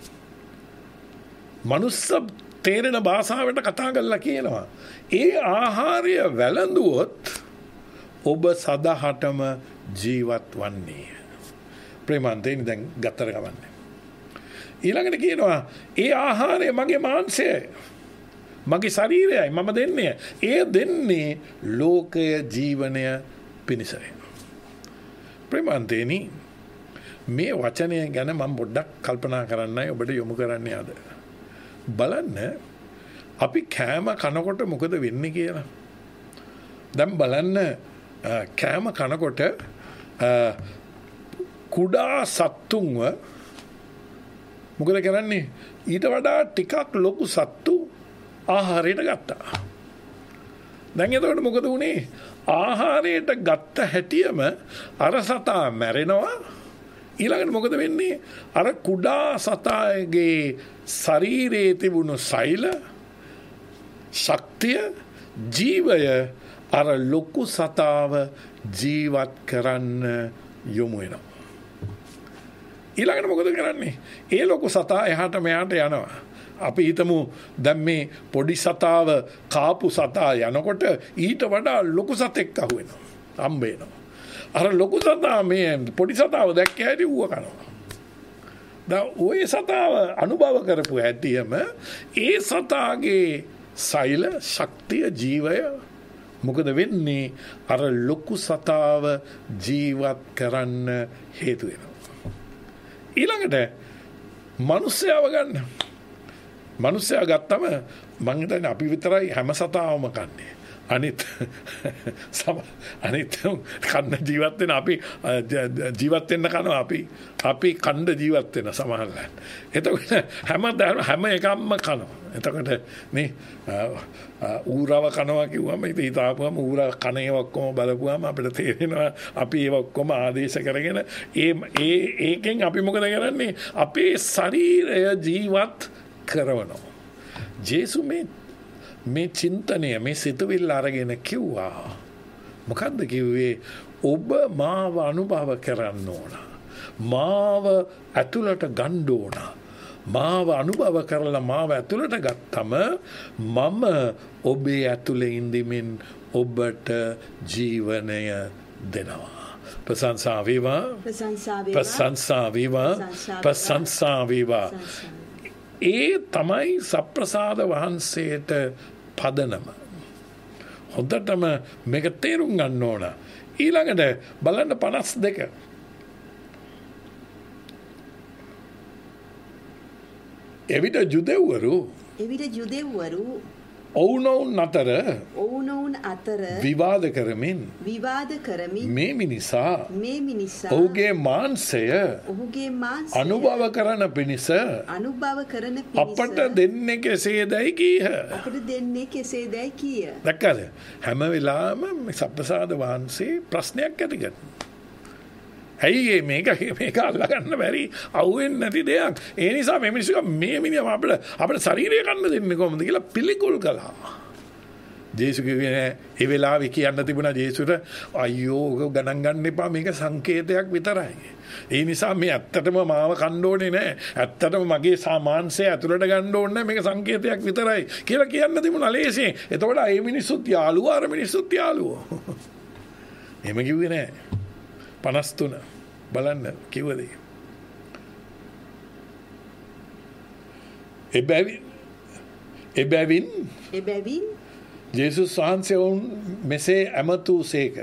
Speaker 6: මනුස්ස තේරෙන භාෂාවට කතා කරලා කියනවා. ඒ ආහාරය වැළඳුවොත් ඔබ සදහටම ජීවත් වන්නේ. ප්‍රේමන්තයනි දැන් ගත්තර ගමන්නේ. ඊළඟට කියනවා ඒ ආහාරය මගේ මාංශයයි. මගේ ශරීරයයි මම දෙන්නේ. ඒ දෙන්නේ ලෝකය ජීවනය පිණිසයි. ප්‍රේමන්තයනි මේ වචනය ගැන මම පොඩ්ඩක් කල්පනා කරන්නයි ඔබට යොමු කරන්නේ අද. බලන්න අපි කෑම කනකොට මොකද වෙන්නේ කියලා. දැන් බලන්න කෑම කනකොට කුඩා සත්තුන්ව මොකද කරන්නේ? ඊට වඩා ටිකක් ලොකු සත්තු ආහාරයට ගත්තා. දැන් එතකොට මොකද වුනේ? ආහාරයට ගත්ත හැටියම අර සතා මැරෙනවා. ඊළඟට මොකද වෙන්නේ? අර කුඩා සතාගේ ශරීරයේ තිබුණු සෛල ශක්තිය ජීවය අර ලොකු සතාව ජීවත් කරන්න යොමු වෙනවා. ඊළඟට මොකද කරන්නේ? ඒ ලොකු සතා එහාට මෙහාට යනවා. අපි හිතමු දැන් මේ පොඩි සතාව කාපු සතා යනකොට ඊට වඩා ලොකු සතෙක් අහුවෙනවා. හම්බ වෙනවා. අර ලොකු සතා මේ පොඩි සතාව දැක්ක හැටි ඌව කනවා. දැන් ওই සතාව අනුභව කරපු හැටියම ඒ සතාගේ සෛල ශක්තිය ජීවය මොකද වෙන්නේ? අර ලොකු සතාව ජීවත් කරන්න හේතු වෙනවා. ඊළඟට මිනිස්සයව ගන්න. මිනිස්සයා ගත්තම මං හිතන්නේ අපි විතරයි හැම සතාවම කන්නේ. අනිත් කන්න ජීවත් වෙන අපි ජීවත් වෙන්න කනවා අපි කණ්ඩ ජීවත් වෙන සමහරවිට. එතකොට හැම එකක්ම කනවා. එතකොට මේ ඌරව කනවා කිව්වම ඉතින් හිතාපුවම ඌර කන ඒවා ඔක්කොම බලපුවම අපිට තේරෙනවා අපි ඒවා ඔක්කොම ආදේශ කරගෙන ඒකෙන් අපි මොකද කරන්නේ? අපේ ශරීරය ජීවත් කරනවා. ජේසු මේ චින්තනය මේ සිතුවිල්ල අරගෙන කිව්වා. මොකද්ද කිව්වේ? ඔබ මාව අනුභව කරන්න ඕන. මාව ඇතුළට ගන්න ඕන. මාව අනුභව කරලා මාව ඇතුළට ගත්තම මම ඔබේ ඇතුළේ ඉඳිමින් ඔබට ජීවනය දෙනවා. ප්‍රශංසා වේවා. ප්‍රශංසා වේවා. ප්‍රශංසා වේවා. ඒ තමයි සප්‍රසාද වහන්සේට පදනම. හොඳටම මේක තේරුම් ගන්න ඕන. ඊළඟට බලන්න 52. එවිට ජුදෙව්වරු ඔවුනොවුන් අතර විවාද කරමින් මේ මිනිසා ඔහුගේ මාංශය අනුභව කරන පිණිස අපට දෙන්නේ කෙසේදයි කීහ. දැක්කද? හැම වෙලාවෙම සප්‍රසාද වහන්සේ ප්‍රශ්නයක් ඇති කරනවා. ඇයි මේක අල්ලගන්න බැරි අහුවෙන්නේ නැති දෙයක්. ඒ නිසා මේ මිනිස්සු මේ මිනිහා අපිට ශරීරය කන්න දෙන්නේ කොහොමද කියලා පිළිකුල් කළා. ජේසු කිව්වේ ඒ වෙලාවේ කියන්න තිබුණා ජේසුට අයියෝ ගණන් ගන්න එපා මේක සංකේතයක් විතරයි. ඒ නිසා මේ ඇත්තටම මාව කන්න ඕනේ නැහැ. ඇත්තටම මගේ සාමාන්‍යය ඇතුළට ගන්න ඕනේ නැහැ. මේක සංකේතයක් විතරයි කියලා කියන්න තිබුණා ලේසියෙන්. එතකොට මේ මිනිස්සුත් යාළුවෝ අර මිනිස්සුත් යාළුවෝ. එහෙම කිව්වේ නැහැ. 53 බලන්න කිව්වද? එබැවින් ජේසුස් වහන්සේ වුන් මෙසේ ඇමතූසේක.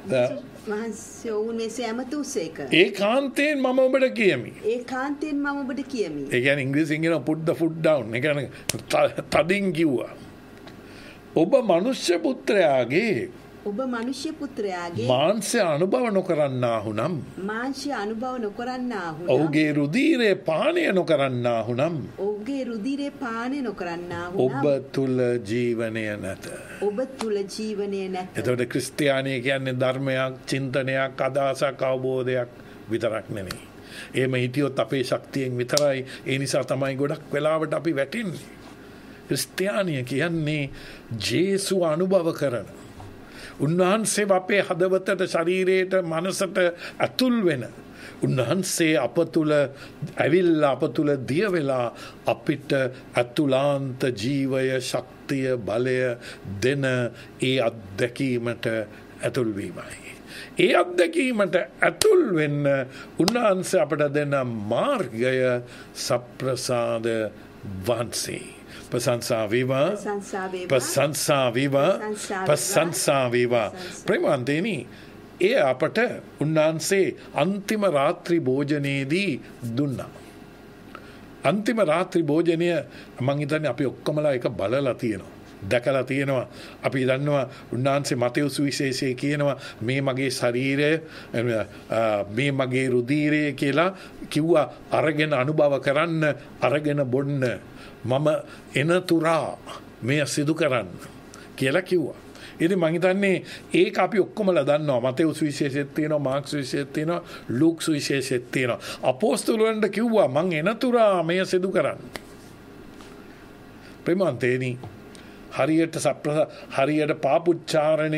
Speaker 6: ඒකාන්තයෙන් මම ඔබට කියමි. ඒ කියන්නේ ඉංග්‍රීසියෙන් කියන put the foot down. ඒ කියන්නේ තදින් කිව්වා. ඔබ මනුෂ්‍ය පුත්‍රයාගේ
Speaker 8: ඔබ මනුෂ්‍ය පුත්‍රයාගේ
Speaker 6: මාංශය අනුභව නොකරන්නාහු නම්
Speaker 8: මාංශය අනුභව නොකරන්නාහු නම්
Speaker 6: ඔහුගේ රුධීරය පානය නොකරන්නාහු නම්
Speaker 8: ඔහුගේ රුධිරේ පානය නොකරන්නාහු
Speaker 6: ඔබ තුල ජීවනය නැත.
Speaker 8: ඔබ තුල ජීවනය නැත.
Speaker 6: එතකොට ක්‍රිස්තියානි කියන්නේ ධර්මයක්, චින්තනයක්, අදහසක්, අවබෝධයක් විතරක් නෙමෙයි. එහෙම හිටියොත් අපේ ශක්තියෙන් විතරයි. ඒ නිසා තමයි ගොඩක් වෙලාවට අපි වැටෙන්නේ. ක්‍රිස්තියානිය කියන්නේ ජේසුව අනුභව කරන, උන්වහන්සේ අපේ හදවතට, ශරීරයට, මනසට ඇතුල් වෙන, උන්වහන්සේ අප තුළ ඇවිල්ලා අප තුළ දිය වෙලා අපිට ඇතුලාන්ත ජීවය, ශක්තිය, බලය දෙන ඒ අත්දැකීමට ඇතුල් වීමයි. ඒ අත්දැකීමට ඇතුල් වෙන්න උන්වහන්සේ අපට දෙන මාර්ගය සප්‍රසාද වහන්සේ. प्रशंसा विवा प्रशंसा विवा प्रशंसा विवा ප්‍රේමවන්තේනි ඒ අපට උන්වහන්සේ අන්තිම රාත්‍රී භෝජනයේදී දුන්නා. අන්තිම රාත්‍රී භෝජනය මම හිතන්නේ අපි ඔක්කොමලා එක බලලා තියෙනවා, දැකලා තියෙනවා. අපි දන්නවා උන්වහන්සේ මතෙවුස් සුවිශේෂයේ කියනවා මේ මගේ ශරීරය, මේ මගේ රුධීරය කියලා කිව්වා. අරගෙන අනුභව කරන්න, අරගෙන බොන්න, මම එනතුරා මෙය සිදු කරන්න කියලා කිව්වා. ඉතින් මම හිතන්නේ ඒක අපි ඔක්කොමලා දන්නවා. මතෙවුස් සුවිශේෂෙත් තියෙනවා, මාර්ක්ස් සුවිශේෂෙත් තියෙනවා, ලූක් සුවිශේෂෙත් තියෙනවා. අපොස්තලයන්ට කිව්වා මම එනතුරා මෙය සිදු කරන්න. ප්‍රේමවන්තේනි හරියට හරියට පාපුච්චාරණය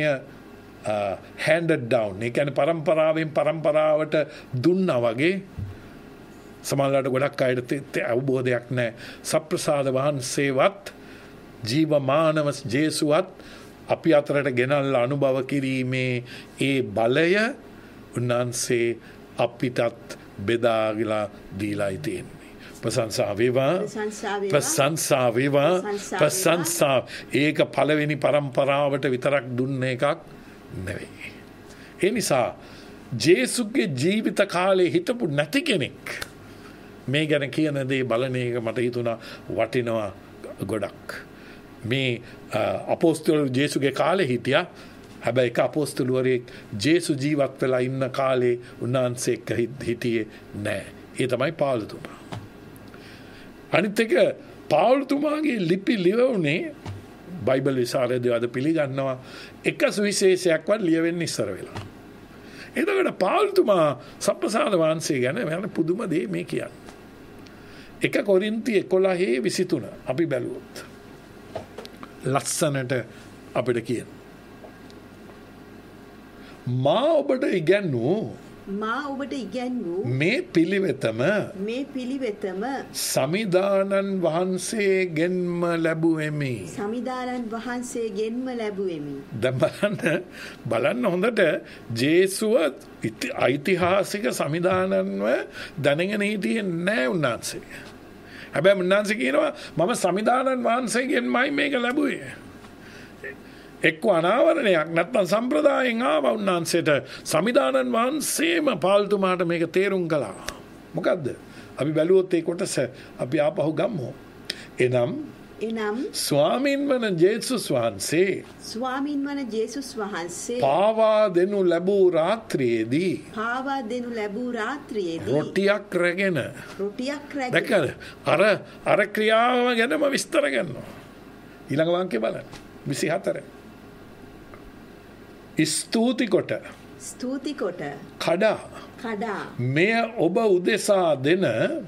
Speaker 6: handed down, ඒ කියන්නේ පරම්පරාවෙන් පරම්පරාවට දුන්නා වගේ. සමහරවිට ගොඩක් අයට අවබෝධයක් නැහැ. සප්‍රසාද වහන්සේවත් ජීවමානව ජේසුවත් අපි අතරට ගෙනල්ලා අනුභව කිරීමේ ඒ බලය උන්වහන්සේ අපිටත් බෙදාගලා දීලායි තියෙන්නේ. ප්‍රශංසා වේවා, ප්‍රශංසා වේවා, ප්‍රශංසා. ඒක පළවෙනි පරම්පරාවට විතරක් දුන්න එකක් නෙවෙයි. ඒ නිසා ජේසුගේ ජීවිත කාලේ හිටපු නැති කෙනෙක් මේ ගැන කියන දේ බලන එක මට හිතුණා වටිනවා ගොඩක්. මේ අපොස්තල ජේසුගේ කාලේ හිටියා. හැබැයි එක අපොස්තලවරයෙක් ජේසු ජීවත් වෙලා ඉන්න කාලේ උන්වහන්සේ එක්ක හිටියේ නැහැ. ඒ තමයි පාවුලතුමා. අනිත් එක පාවුලතුමාගේ ලිපි ලියවුනේ බයිබල් විසරදයෝ අද පිළිගන්නවා එක සුවිශේෂයක්වත් ලියවෙන්න ඉස්සර වෙලා. එතකොට පාවුලතුමා සප්‍රසාද වහන්සේ ගැන මම පුදුම දේ මේ කියන්නේ. 1 කොරින්ති 11:23 අපි බැලුවොත් ලස්සනට අපිට කියන මා ඔබට ඉගැන්වූ මේ පිළිවෙතම සමිදානන් වහන්සේගෙන්ම ලැබුවෙමි. දැන් බලන්න හොඳට ජේසුව ඓතිහාසික සමිදානන්ව දැනගෙන හිටියේ නැහැ උන්වහන්සේ. හැබැයි උන්වහන්සේ කියනවා මම සමිදානන් වහන්සේගෙන්මයි මේක ලැබුවේ. එක්ක අනාවරණයක් නැත්නම් සම්ප්‍රදායෙන් ආවා උන්වහන්සේට. සමිදානන් වහන්සේම පාල්තුමාට මේක තේරුම් කළා. මොකද්ද? අපි බැලුවොත් ඒ කොටස අපි ආපහු ගමු. එනම් ස්වාමින් වන ජේසුස් වහන්සේ පාවා දෙනු ලැබූ රාත්‍රියේදී රොටියක් රැගෙන දැකලා අර ක්‍රියාව ගැනම විස්තර කරනවා. ඊළඟ වාක්‍ය බලන්න 24. ස්තුති කොට කඩා මෙය ඔබ උදෙසා දෙන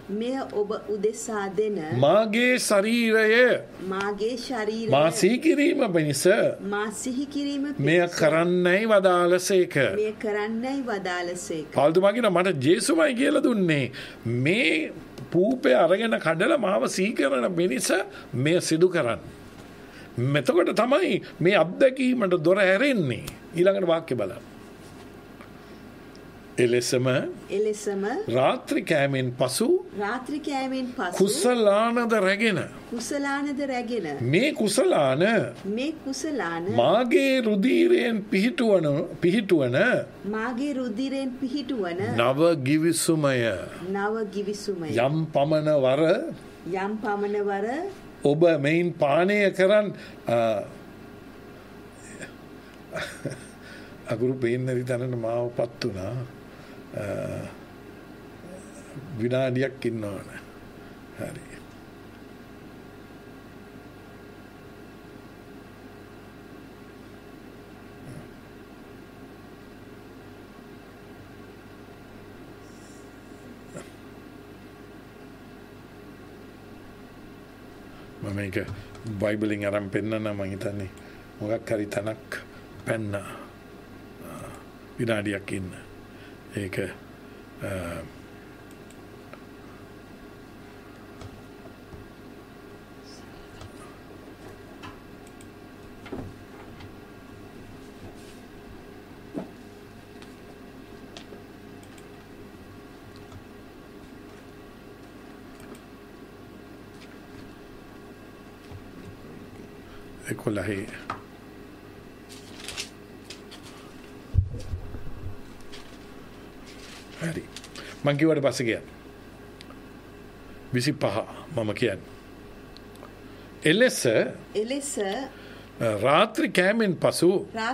Speaker 6: මාගේ ශරීරය මා සිහිකිරීම පිණිස මෙය කරන්නයි වදාළසේක. පාවුලතුමා කියනවා මට ජේසුමයි කියලා දුන්නේ මේ පූපේ අරගෙන කඩලා මාව සිහි කරන පිණිස මෙය සිදු කරන්න. මෙතකොට තමයි මේ අත්දැකීමට දොර ඇරෙන්නේ. ඊළඟට වාක්‍ය බලන්න. එලෙසම රාත්‍රී කෑමෙන් පසු කුසලානද රැගෙන මේ කුසලාන මාගේ රුධීරයෙන් පිහිටුවන නව ගිවිසුමය. යම් පමණ වර ඔබ මෙයින් පානය කරන් අකුරු පේන්නේ නැති තැනට මාවපත් වුණා. විනාඩියක් ඉන්න ඕන. හරි. මම මේක බයිබලින් අරන් පෙන්නන්න මම හිතන්නේ මොකක් හරි තැනක් පැන්න විනාඩියක් ඉන්න. ඒක එකොළහේ හරි මං කිව්වට පස්සේ කියන්න 25 මම කියන්නේ එලෙස රාත්‍රී කෑමෙන් පසු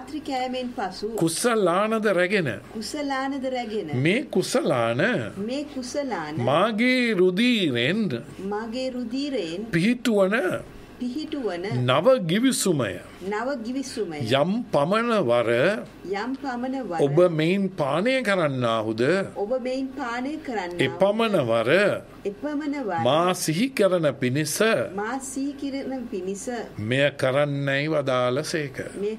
Speaker 6: කුසලානද රැගෙන මේ කුසලාන මාගේ රුධිරෙන් පිහිටුවන නව ගිවිසුමය යම් පමණ වර ඔබ මෙයින් පානය කරන්නාහුද එපමණ වර මා සිහි කරන පිණිස මෙය කරන්නැයි වදාළසේක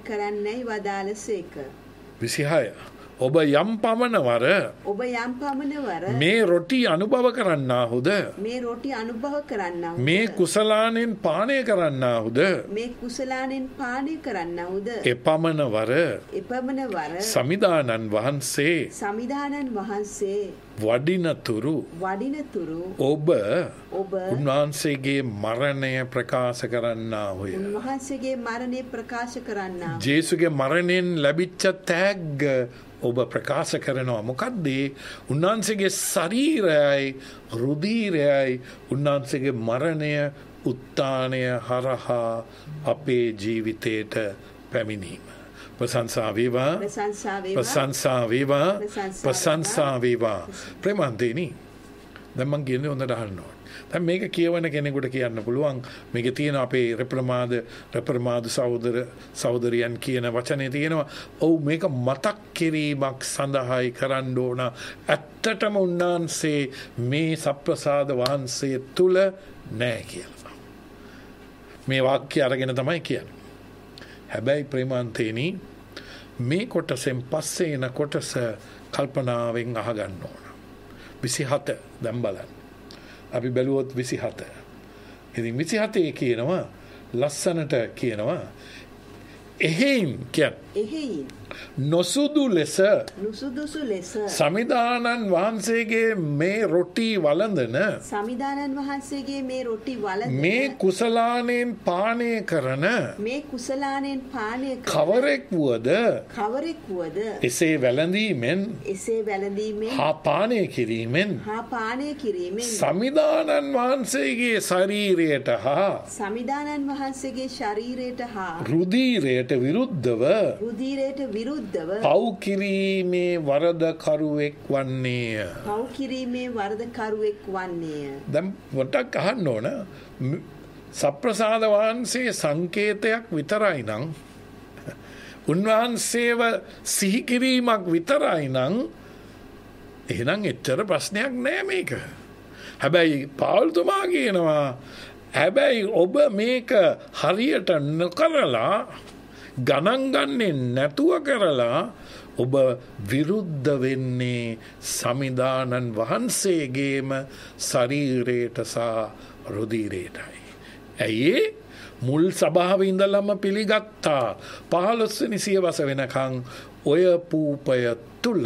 Speaker 6: 26 ඔබ යම් පමණ වර මේ රොටි අනුභව කරන්නාහුද මේ කුසලානෙන් පානය කරන්නාහුද එපමණ වර සමිදානන් වහන්සේ වඩිනතුරු ඔබ උන්වහන්සේගේ මරණය ප්‍රකාශ කරන්නාහුය. ජේසුගේ මරණයෙන් ලැබිච්ච තෑග්ග ඔබ ප්‍රකාශ කරනවා. මොකක්ද? උන්වහන්සේගේ ශරීරයයි රුධිරයයි උන්වහන්සේගේ මරණය උත්ථානය හරහා අපේ ජීවිතයට පැමිණීම. ප්‍රශංසා වේවා ප්‍රශංසා වේවා ප්‍රශංසා වේවා. ප්‍රේමන්තේනි දැන් මං කියන්නේ හොඳට අහන්න ඕනේ. දැන් මේක කියවන කෙනෙකුට කියන්න පුළුවන් මේකේ තියෙන අපේ රෙප්‍රමාද සහෝදරයන් කියන වචනේ තියෙනවා. ඔව් මේක මතක් කිරීමක් සඳහායි කරන්න ඕන. ඇත්තටම උන්වහන්සේ මේ සප්‍රසාද වහන්සේ තුල නැහැ කියලා. මේ වාක්‍ය අරගෙන තමයි කියන්නේ. හැබැයි ප්‍රේමාන්තේනි මේ කොටසෙන් පස්සේ එන කොටස කල්පනාවෙන් අහගන්න ඕන. 27 දැන් බලන්න. අපි බැලුවොත් 27. ඉතින් 27 කියනවා ලස්සනට කියනවා එහෙයින් කියන්නේ නොසුදුසු ලෙස සමිදානන් වහන්සේගේ මේ රොටි වළඳන මේ කුසලානෙන් පානය කරන කවරෙක් වුවද එසේ වැළඳීමෙන් හා පානය කිරීමෙන් සමිදානන් වහන්සේගේ ශරීරයට හා රුධිරයට විරුද්ධව පව් කිරීමේ වරදකරුවෙක් වන්නේය. දැන් වටක් අහන්න ඕන සප්‍රසාද වහන්සේ සංකේතයක් විතරයි නම් උන්වහන්සේව සිහි කිරීමක් විතරයි නම් එහෙනම් එච්චර ප්‍රශ්නයක් නෑ මේක. හැබැයි පාවුල්තුමා කියනවා හැබැයි ඔබ මේක හරියට නොකරලා ගණන් ගන්නේ නැතුව කරලා ඔබ විරුද්ධ වෙන්නේ සමිදානන් වහන්සේගේම ශරීරයට සහ රුධිරයටයි. ඇයි මුල් සභාවේ ඉඳලම පිළිගත්තා 15 වෙනි සියවස වෙනකන් ඔය පූපය තුල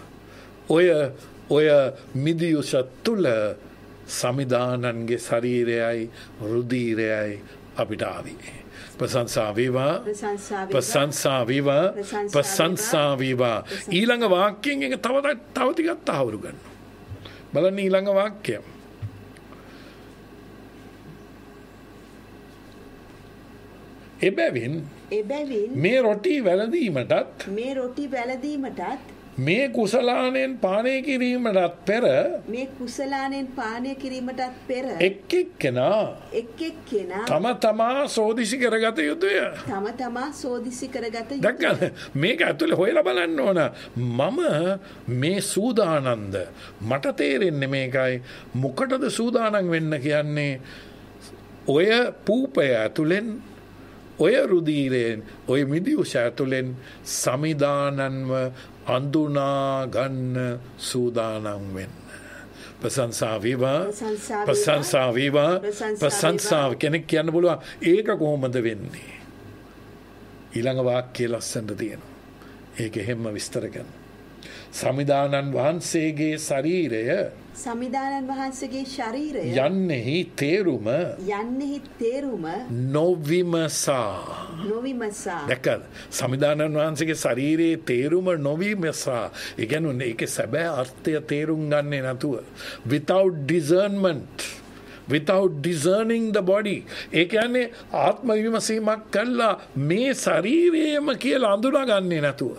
Speaker 6: ඔය මිදියුෂ තුල සමිදානන්ගේ ශරීරයයි රුධිරයයි අපිට ආවේ. ප්‍රශංසා වේවා ප්‍රශංසා වේවා ප්‍රශංසා වේවා. ඊළඟ වාක්‍යයෙන් එක තව ටිකක් තහවුරු කරනවා. බලන්න ඊළඟ වාක්‍යය. එබැවින්
Speaker 8: එබැවින්
Speaker 6: මේ රොටි වැළඳීමටත්
Speaker 8: මේ රොටි වැළඳීමටත්
Speaker 6: මේ කුසලානෙන් පානය කිරීමටත් පෙර
Speaker 8: මේ කුසලානෙන් පානය කිරීමටත් පෙර
Speaker 6: එක් එක්කෙනා
Speaker 8: එක් එක්කෙනා
Speaker 6: තම තමා සෝදිසි කරගත යුතුය.
Speaker 8: තම තමා සෝදිසි කරගත
Speaker 6: දැක්කද? මේක ඇතුලේ හොයලා බලන්න ඕන. මම මේ සූදානම්ද? මට තේරෙන්නේ මේකයි. මොකටද සූදානම් වෙන්න කියන්නේ? ඔය පූපය ඇතුලෙන් ඔය රුධීරයෙන් ඔය මිදිඋෂ ඇතුලෙන් සමිදානන්ව අඳුනා ගන්න සූදානම් වෙන්න. ප්‍රශංසා වේවා ප්‍රශංසා වේවා ප්‍රශංසා කෙනෙක් කියන්න පුළුවන් ඒක කොහොමද වෙන්නේ? ඊළඟ වාක්‍යය ලස්සනට තියෙනවා. ඒක හැම විස්තර කරනවා. සමිදානන් වහන්සේගේ ශරීරය
Speaker 8: සමිදානන් වහන්සේගේ ශරීරය
Speaker 6: යන්නෙහි තේරුම නොවිමසා දැක්කද? සමිදානන් වහන්සේගේ ශරීරයේ තේරුම නොවිමසා. ඒ කියන්නේ ඒකේ සැබෑ අර්ථය තේරුම් ගන්නේ නැතුව without discernment, without discerning the body. ඒ කියන්නේ ආත්ම විමසීමක් කළා මේ ශරීරයම කියලා අඳුනගන්නේ නැතුව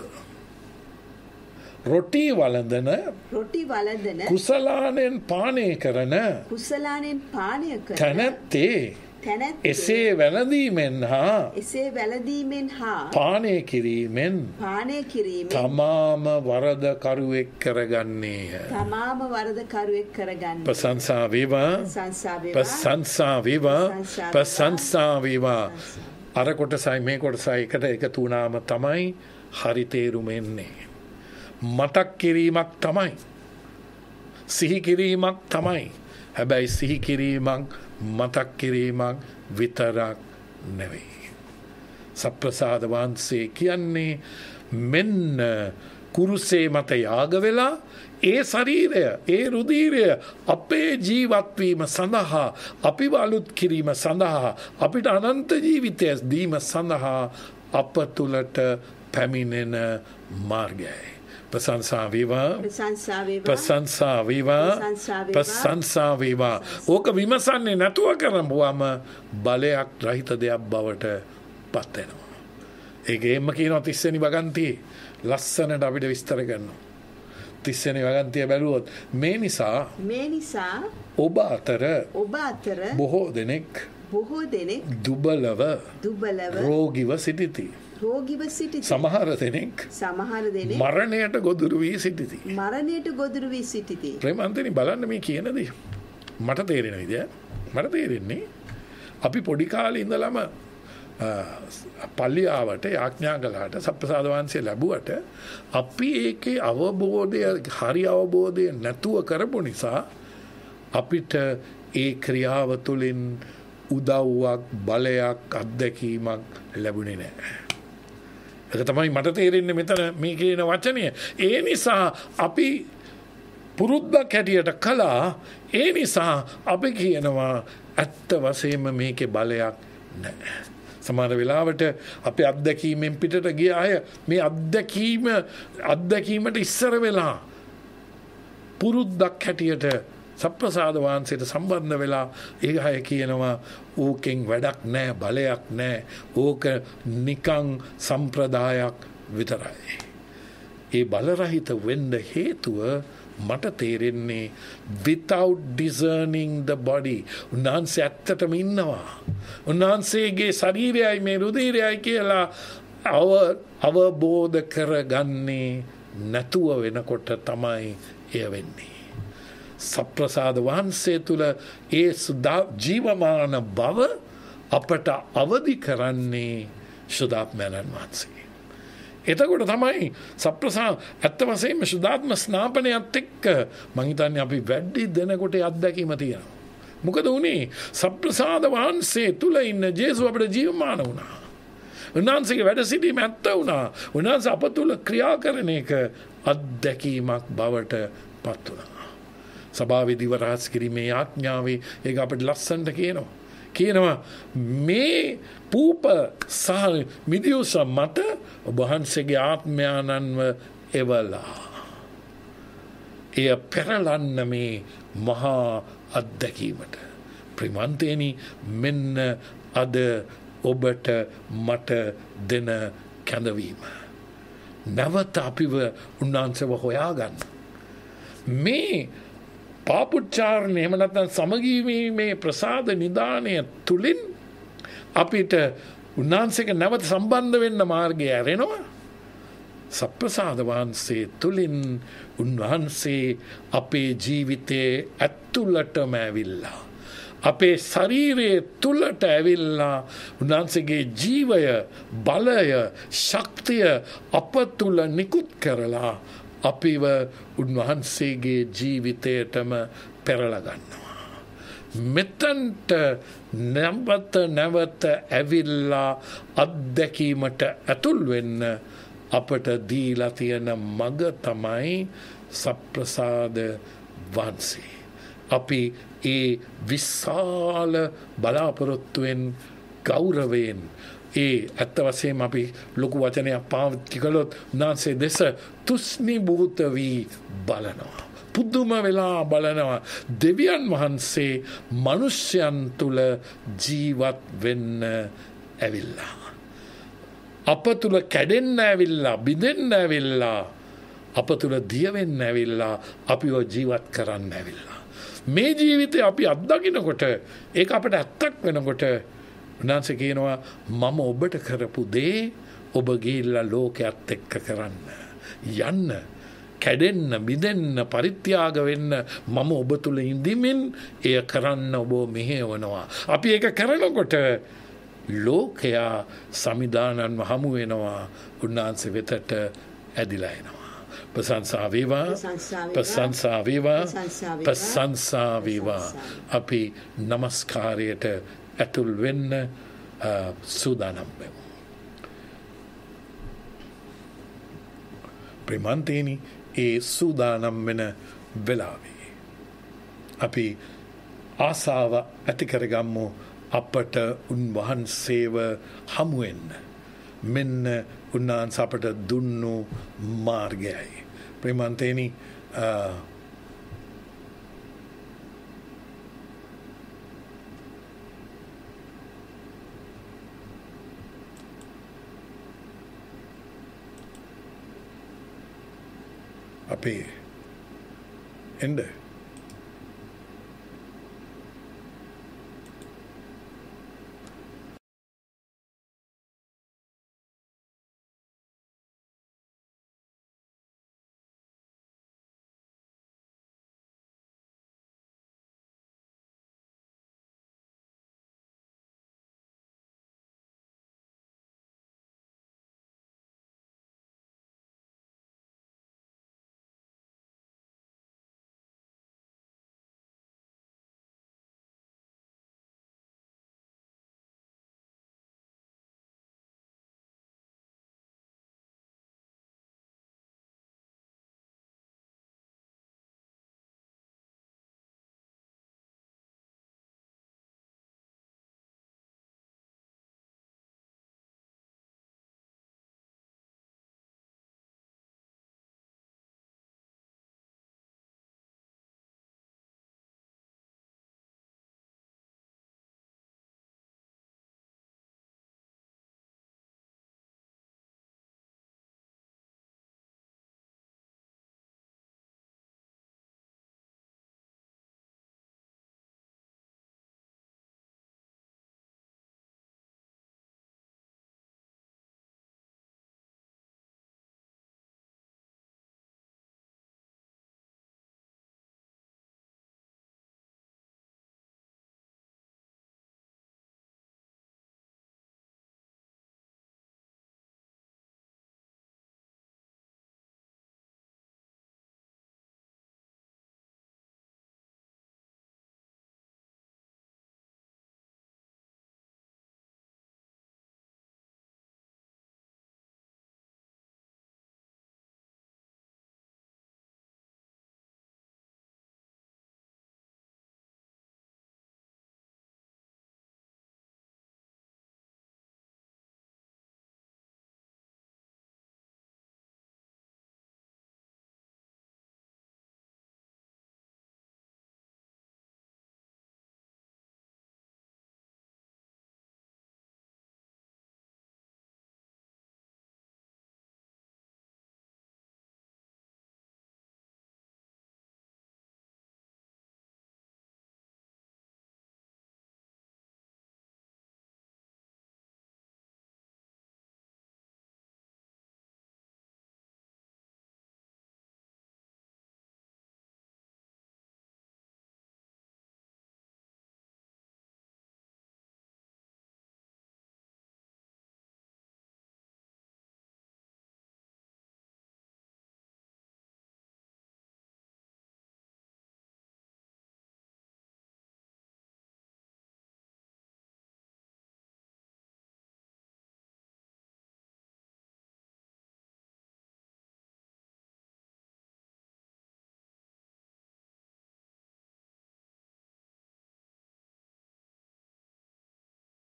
Speaker 6: රොටි වළඳන කුසලානෙන් පානය කරන තැනැත්තේ එසේ වැළඳීමෙන් හා පානය කිරීමෙන් තමාම වරදකරුවෙක් කරගන්නේය. ප්‍රශංසා වේවා ප්‍රශංසා වේවා ප්‍රශංසා වේවා. අර කොටසයි මේ කොටසයි එකට එකතු වුණාම තමයි හරි තේරුම එන්නේ. මතක් කිරීමක් තමයි. සිහි කිරීමක් තමයි. හැබැයි සිහි කිරීමක් මතක් කිරීමක් විතරක් නෙවෙයි. සප්‍රසාද වහන්සේ කියන්නේ මෙන්න කුරුසේ මත යාග වෙලා ඒ ශරීරය ඒ රුධීරය අපේ ජීවත්වීම සඳහා අපිව අලුත් කිරීම සඳහා අපිට අනන්ත ජීවිතය දීම සඳහා අප තුළට පැමිණෙන මාර්ගයයි. ප්‍රශංසා වේවා ප්‍රශංසා වේවා ප්‍රශංසා වේවා. ඕක විමසන්නේ නැතුව කරමුවම බලයක් රහිත දෙයක් බවට පත් වෙනවා. ඒක එම්ම කියනවා 30 වෙනි වගන්තියේ ලස්සනට අපිට විස්තර කරනවා. 30 වෙනි වගන්තිය බැලුවොත් මේ නිසා ඔබ අතර බොහෝ දෙනෙක් දුබලව රෝගීව සිටිති. සමහර දෙනෙක් මරණයට ගොදුරු වී සිටිති. ප්‍රේමන්තනි බලන්න මේ කියන දේ මට තේරෙන විදිය මට තේරෙන්නේ අපි පොඩි කාලේ ඉඳලම පල්ලි ආවට යාඥා කළාට සප්‍රසාද වහන්සේ ලැබුවට අපි ඒකේ අවබෝධය හරි අවබෝධය නැතුව කරපු නිසා අපිට ඒ ක්‍රියාව තුළින් උදව්වක් බලයක් අත්දැකීමක් ලැබුණේ නැහැ. ඒක තමයි මට තේරෙන්නේ මෙතන මේ කියන වචනය. ඒ නිසා අපි පුරුද්දක් හැටියට කළා. ඒ නිසා අපි කියනවා ඇත්ත වශයෙන්ම මේකේ බලයක් නැහැ. සමහර වෙලාවට අපේ අත්දැකීමෙන් පිටට ගිය අය මේ අත්දැකීමට ඉස්සර වෙලා පුරුද්දක් හැටියට සප්‍රසාද වහන්සේට සම්බන්ධ වෙලා ඒ අය කියනවා ඕකෙන් වැඩක් නැහැ බලයක් නැහැ ඕක නිකං සම්ප්‍රදායක් විතරයි. ඒ බලරහිත වෙන්න හේතුව මට තේරෙන්නේ without discerning the body. උන්වහන්සේ ඇත්තටම ඉන්නවා. උන්වහන්සේගේ ශරීරයයි මේ රුධීරයයි කියලා අවබෝධ කරගන්නේ නැතුව වෙනකොට තමයි එය වෙන්නේ. සප්‍රසාද වහන්සේ තුළ ඒ ජීවමාන බව අපට අවදි කරන්නේ ශුද්ධාත්මයන් වහන්සේ. එතකොට තමයි සප්‍රසාද ඇත්ත වශයෙන්ම ශුද්ධාත්ම ස්නාපනයත් එක්ක මං හිතන්නේ අපි වැඩි දෙනකොට අත්දැකීම තියෙනවා. මොකද උනේ සප්‍රසාද වහන්සේ තුළ ඉන්න ජේසුස් අපිට ජීවමාන වුණා. උන්වහන්සේගේ වැඩ සිටීම ඇත්ත වුණා. උන්වහන්සේ අප තුළ ක්‍රියා කරන එක අත්දැකීමක් බවට පත් වුණා. සභාවේ දිවරහස් කිරීමේ ආඥාවේ ඒක අපිට ලස්සනට කියනවා මේ පූප සහ මිදිඋස මත ඔබ වහන්සේගේ ආත්මයන්ව එවලා එය පෙරලන්න මේ මහා අත්දැකීමට. ප්‍රිමන්තේනි මෙන්න අද ඔබට මට දෙන කැඳවීම. නැවත අපිව උන්වහන්සේව හොයාගන්න. මේ පාපුච්චාරණය එහෙම නැත්නම් සමගීමේ ප්‍රසාද නිදානය තුලින් අපිට උන්වහන්සේක නැවත සම්බන්ධ වෙන්න මාර්ගය ඇරෙනවා. සප්‍රසාද වහන්සේ තුලින් උන්වහන්සේ අපේ ජීවිතයේ ඇතුළටම ඇවිල්ලා අපේ ශරීරයේ තුලට ඇවිල්ලා උන්වහන්සේගේ ජීවය බලය ශක්තිය අප තුල නිකුත් කරලා අපිව උන්වහන්සේගේ ජීවිතයටම පෙරලා ගන්නවා. මෙතන්ට නැවත ඇවිල්ලා අත්දැකීමට ඇතුල් වෙන්න අපට දීලා තියෙන මඟ තමයි සප්‍රසාද වහන්සේ. අපි ඒ විශාල බලාපොරොත්තුවෙන් ගෞරවයෙන් ඇත්ත වශයෙන්ම අපි ලොකු වචනයක් පාවිච්චි කළොත් උන්වහන්සේ දෙස තුෂ්ණීභූත වී බලනවා. පුදුම වෙලා බලනවා. දෙවියන් වහන්සේ මිනිස්යන් තුල ජීවත් වෙන්න ඇවිල්ලා. අප තුල කැඩෙන්න ඇවිල්ලා, බිඳෙන්න ඇවිල්ලා, අප තුල දිය වෙන්න ඇවිල්ලා, අපිව ජීවත් කරන්න ඇවිල්ලා. මේ ජීවිතේ අපි අත්දකින්නකොට ඒක අපිට ඇත්තක් වෙනකොට උන්වහන්සේ කියනවා මම ඔබට කරපු දේ ඔබ ගිහිල්ලා ලෝකයට එක්ක කරන්න. යන්න, කැඩෙන්න, බිඳෙන්න, පරිත්‍යාග වෙන්න මම ඔබ තුල ඉඳිමින් එය කරන්න ඔබ මෙහෙවනවා. අපි ඒක කරනකොට ලෝකයා සමිදානන්ව හමු වෙනවා උන්වහන්සේ වෙතට ඇදිලා එනවා. ප්‍රශංසා වේවා, ප්‍රශංසා වේවා, ප්‍රශංසා වේවා. අපි නමස්කාරයට ඇතුල් වෙන්න සූදානම් වෙමු. ප්‍රේමන්තේනි ඒ සූදානම් වෙන වෙලාවේ අපි ආසාව ඇති කරගමු අපට උන්වහන්සේව හමු වෙන්න. මෙන්න උන්වහන්සේ අපට දුන්නු මාර්ගයයි. ප්‍රේමන්තේනි අපේ එන්න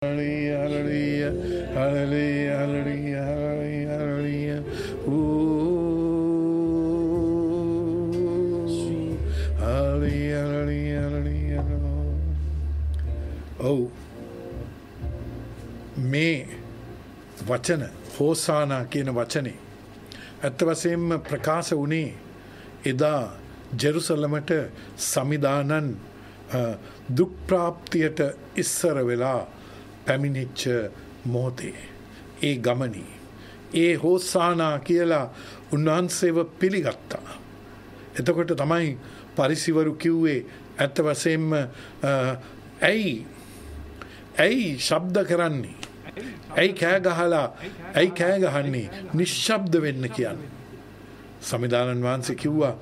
Speaker 6: Hallelujah, hallelujah, hallelujah, hallelujah, hallelujah. Hallelujah, hallelujah, hallelujah. Oh, මේ වචන හෝසානා කියන වචනේ ඇත්ත වශයෙන්ම ප්‍රකාශ වුණේ එදා ජෙරුසලමට සමිදානන් දුක් ප්‍රාප්තියට ඉස්සර වෙලා පැමිණිච්ච මොහොතේ ඒ ගමනේ ඒ හෝසානා කියලා උන්වහන්සේව පිළිගත්තා. එතකොට තමයි පරිසිවරු කිව්වේ ඇත්ත වශයෙන්ම ඇයි ශබ්ද කරන්නේ? ඇයි කෑ ගහලා ඇයි කෑ ගහන්නේ? නිශ්ශබ්ද වෙන්න කියන්නේ. සමිදානන් වහන්සේ කිව්වා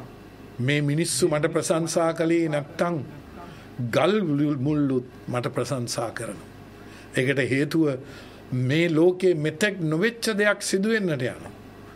Speaker 6: මේ මිනිස්සු මට ප්‍රශංසා කළේ නැත්තම් ගල් මුල්ලුත් මට ප්‍රශංසා කරනවා. ඒකට හේතුව මේ ලෝකේ මෙතෙක් නොවෙච්ච දෙයක් සිදු වෙන්නට යනවා.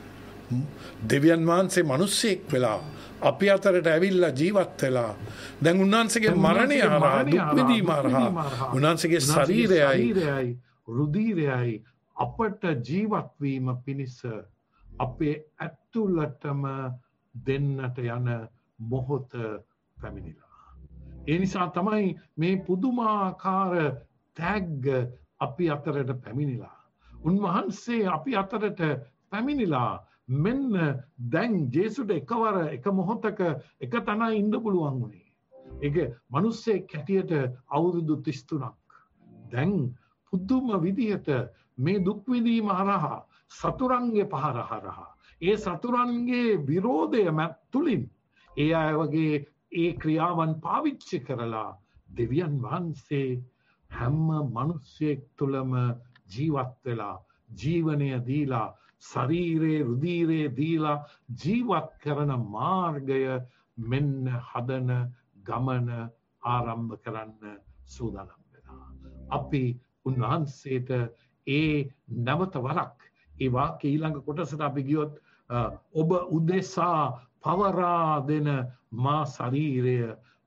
Speaker 6: දෙවියන් වහන්සේ මිනිස්සෙක් වෙලා අපි අතරට ඇවිල්ලා ජීවත් වෙලා දැන් උන්වහන්සේගේ මරණය හරහා දුක් විඳීම හරහා උන්වහන්සේගේ ශරීරයයි රුධිරයයි අපට ජීවත් වීම පිණිස අපේ ඇතුළතම දෙන්නට යන මොහොත පැමිණිලා. ඒ නිසා තමයි මේ පුදුමාකාර තෑග්ග අපි අතරට පැමිණිලා. උන්වහන්සේ අපි අතරට පැමිණිලා. මෙන්න දැන් ජේසුට එකවර එක මොහොතක එක තැනයි ඉන්න පුළුවන් වුණේ. ඒක මිනිස්සෙක් හැටියට අවුරුදු 33ක්. දැන් පුදුම විදිහට මේ දුක් විඳීම හරහා සතුරන්ගේ පහර හරහා ඒ සතුරන්ගේ විරෝධය තුලින් ඒ අය වගේ ඒ ක්‍රියාවන් පාවිච්චි කරලා දෙවියන් වහන්සේ හැම මිනිසෙක් තුළම ජීවත් වෙලා ජීවනය දීලා ශරීරේ රුධිරේ දීලා ජීවත් කරන මාර්ගය මෙන්න හදන ගමන ආරම්භ කරන්න සූදානම් වෙනවා. අපි උන්වහන්සේට ඒ නැවත වරක් ඒ වාක්‍ය ඊළඟ කොටසට අපි ගියොත් ඔබ උදෙසා පවරා දෙන මා ශරීරය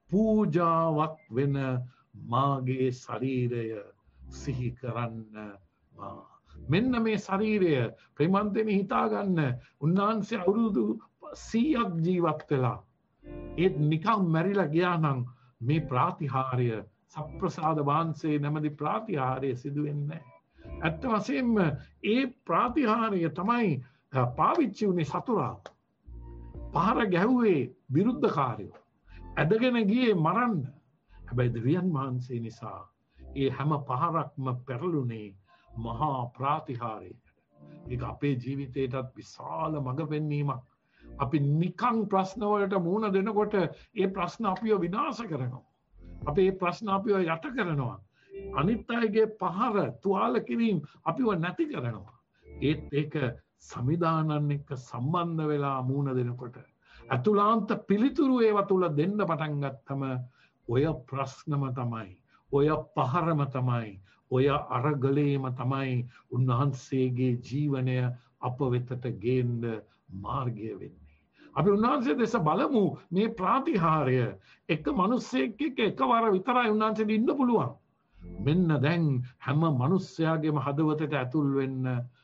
Speaker 6: පූජාවක් වෙන මාගේ ශරීරය සිහි කරන්න මා. මෙන්න මේ ශරීරය ප්‍රේමන්තෙනි හිතාගන්න උන්වහන්සේ අවුරුදු 100ක් ජීවත් වෙලා ඒත් නිකම් මැරිලා ගියා නම් මේ ප්‍රාතිහාර්ය සප්‍රසාද වහන්සේ නැමැති ප්‍රාතිහාර්ය සිදු වෙන්නේ නැහැ. ඇත්ත වශයෙන්ම ඒ ප්‍රාතිහාර්ය තමයි පාවිච්චි වුණේ සතුරා. පහර ගැහුවේ විරුද්ධකාරයෝ. ඇදගෙන ගියේ මරන්න. හැබැයි දෙවියන් වහන්සේ නිසා ඒ හැම පහරක්ම පෙරළුනේ මහා ප්‍රාතිහාර්යයකට. ඒක අපේ ජීවිතේටත් විශාල මඟ පෙන්වීමක්. අපි නිකං ප්‍රශ්න වලට මුහුණ දෙනකොට ඒ ප්‍රශ්න අපිව විනාශ කරනවා. අපි ඒ ප්‍රශ්න අපිව යට කරනවා. අනිත් අයගේ පහර තුවාල කිරීම අපිව නැති කරනවා. ඒත් ඒක සමිදානන් එක්ක සම්බන්ධ වෙලා මුහුණ දෙනකොට අතුලාන්ත පිළිතුරු ඒවා තුල දෙන්න පටන් ගත්තම ඔය ප්‍රශ්නම තමයි, ඔය පහරම තමයි, ඔය අරගලේම තමයි උන්වහන්සේගේ ජීවනය අප වෙතට ගේන්න මාර්ගය වෙන්නේ. අපි උන්වහන්සේ දෙස බලමු. මේ ප්‍රාතිහාර්ය එක මිනිස්සෙක් එක්ක එකවර විතරයි උන්වහන්සේට ඉන්න පුළුවන්. මෙන්න දැන් හැම මිනිස්යාගේම හදවතට ඇතුල් වෙන්න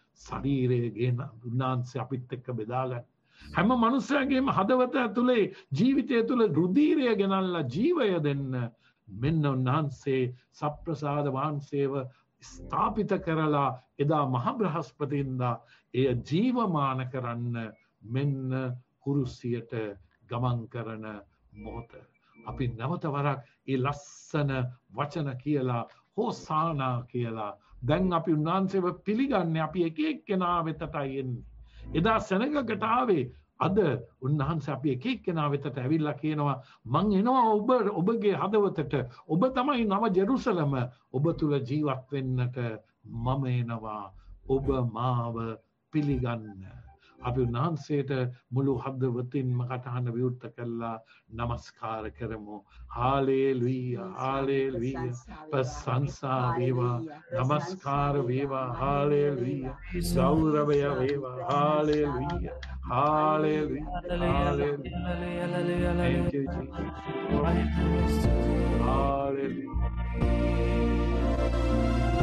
Speaker 6: ශරීරය ගෙන උන්වහන්සේ අපිත් එක්ක බෙදා ගන්න. හැම මිනිස්යාගේම හදවත ඇතුලේ ජීවිතය තුළ රුධිරය ගෙනල්ලා ජීවය දෙන්න මෙන්න උන්වහන්සේ සප්‍රසාද වහන්සේව ස්ථාපිත කරලා එදා මහ බ්‍රහස්පතින්දා එය ජීවමාන කරන්න මෙන්න කුරුසියට ගමන් කරන මොහොත. අපි නැවත වරක් ඒ ලස්සන වචන කියලා හෝසානා කියලා දැන් අපි උන්වහන්සේව පිළිගන්නේ. අපි එක එක්කෙනා වෙතටයි එන්නේ. එදා සෙනගකට ආවේ අද උන්වහන්සේ අපි එක එක්කෙනා වෙතට ඇවිල්ලා කියනවා මං එනවා ඔබගේ හදවතට. ඔබ තමයි නව ජෙරුසලම. ඔබ තුල ජීවත් වෙන්නට මම එනවා. ඔබ මාව පිළිගන්න. අපි උන්වහන්සේට මුළු හදවතින්ම කටහඬ විවෘත කරලා නමස්කාර කරමු. හාලෙලුයා හාලෙලුයා ප්‍රශංසා වේවා නමස්කාර වේවා හාලෙලුයා ගෞරවය වේවා හාලෙලුයා හාලෙලුයා හාලෙලුයා thank you Jesus hallelujah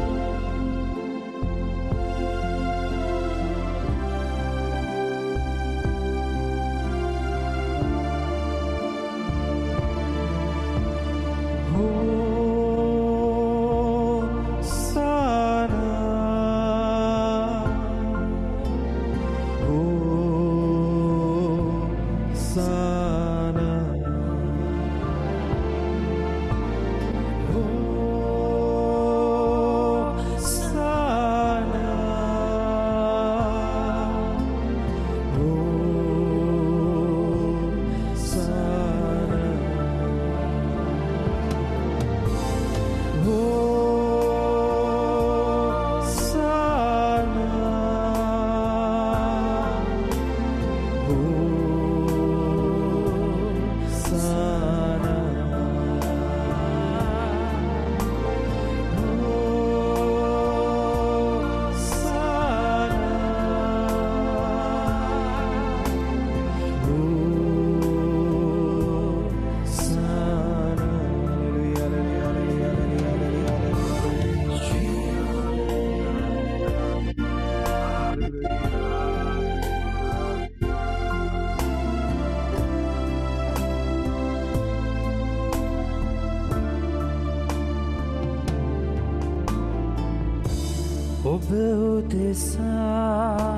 Speaker 4: උදෙසා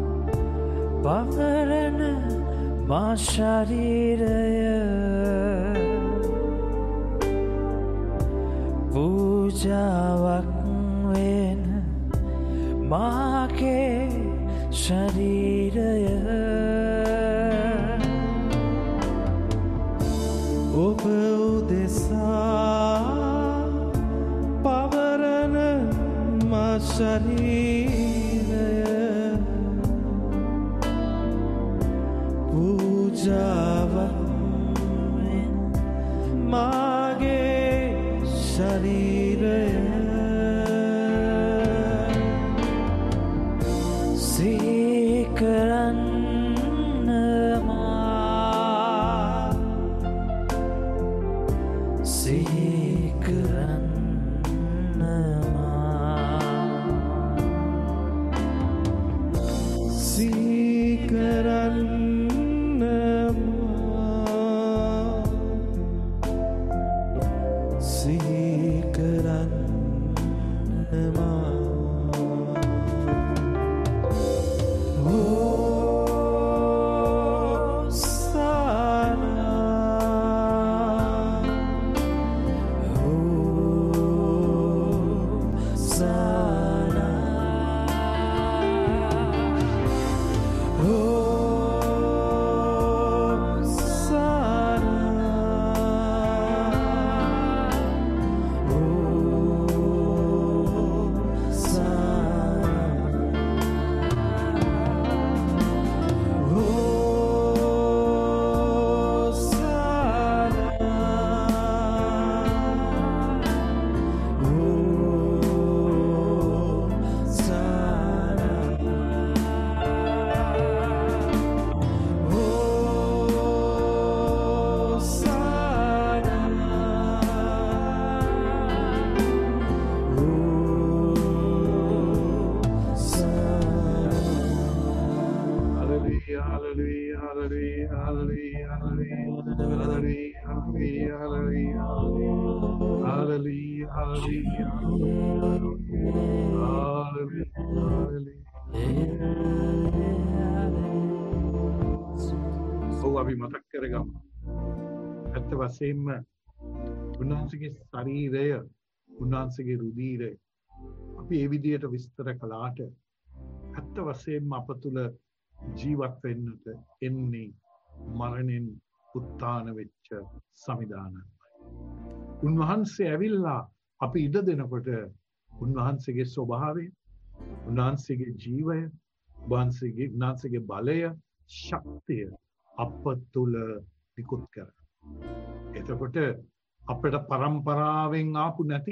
Speaker 4: පවරන මා ශරීරය පූජාවක් වෙන මාගේ ශරීරය
Speaker 3: ඔබ උදෙසා පවරන මා ශරීරය පූජාවක් වෙන මාගේ ශරීරය
Speaker 2: අපි මතක් කරගමු. ඇත්ත වශයෙන්ම උන්වහන්සේගේ ශරීරය, උන්වහන්සේගේ රුධිරය අපි ඒ විදිහට විස්තර කළාට ඇත්ත වශයෙන්ම අප තුළ ජීවත් වෙන්නට එන්නේ මරණයෙන් උත්ථාන වෙච්ච සමිදානයි. උන්වහන්සේ ඇවිල්ලා අපි ඉඩ දෙනකොට උන්වහන්සේගේ ස්වභාවය, උන්වහන්සේගේ ජීවය, උන්වහන්සේගේ බලය, ශක්තිය අප තුළ නිකුත් කර. එතකොට අපට පරම්පරාවෙන් ආපු නැති,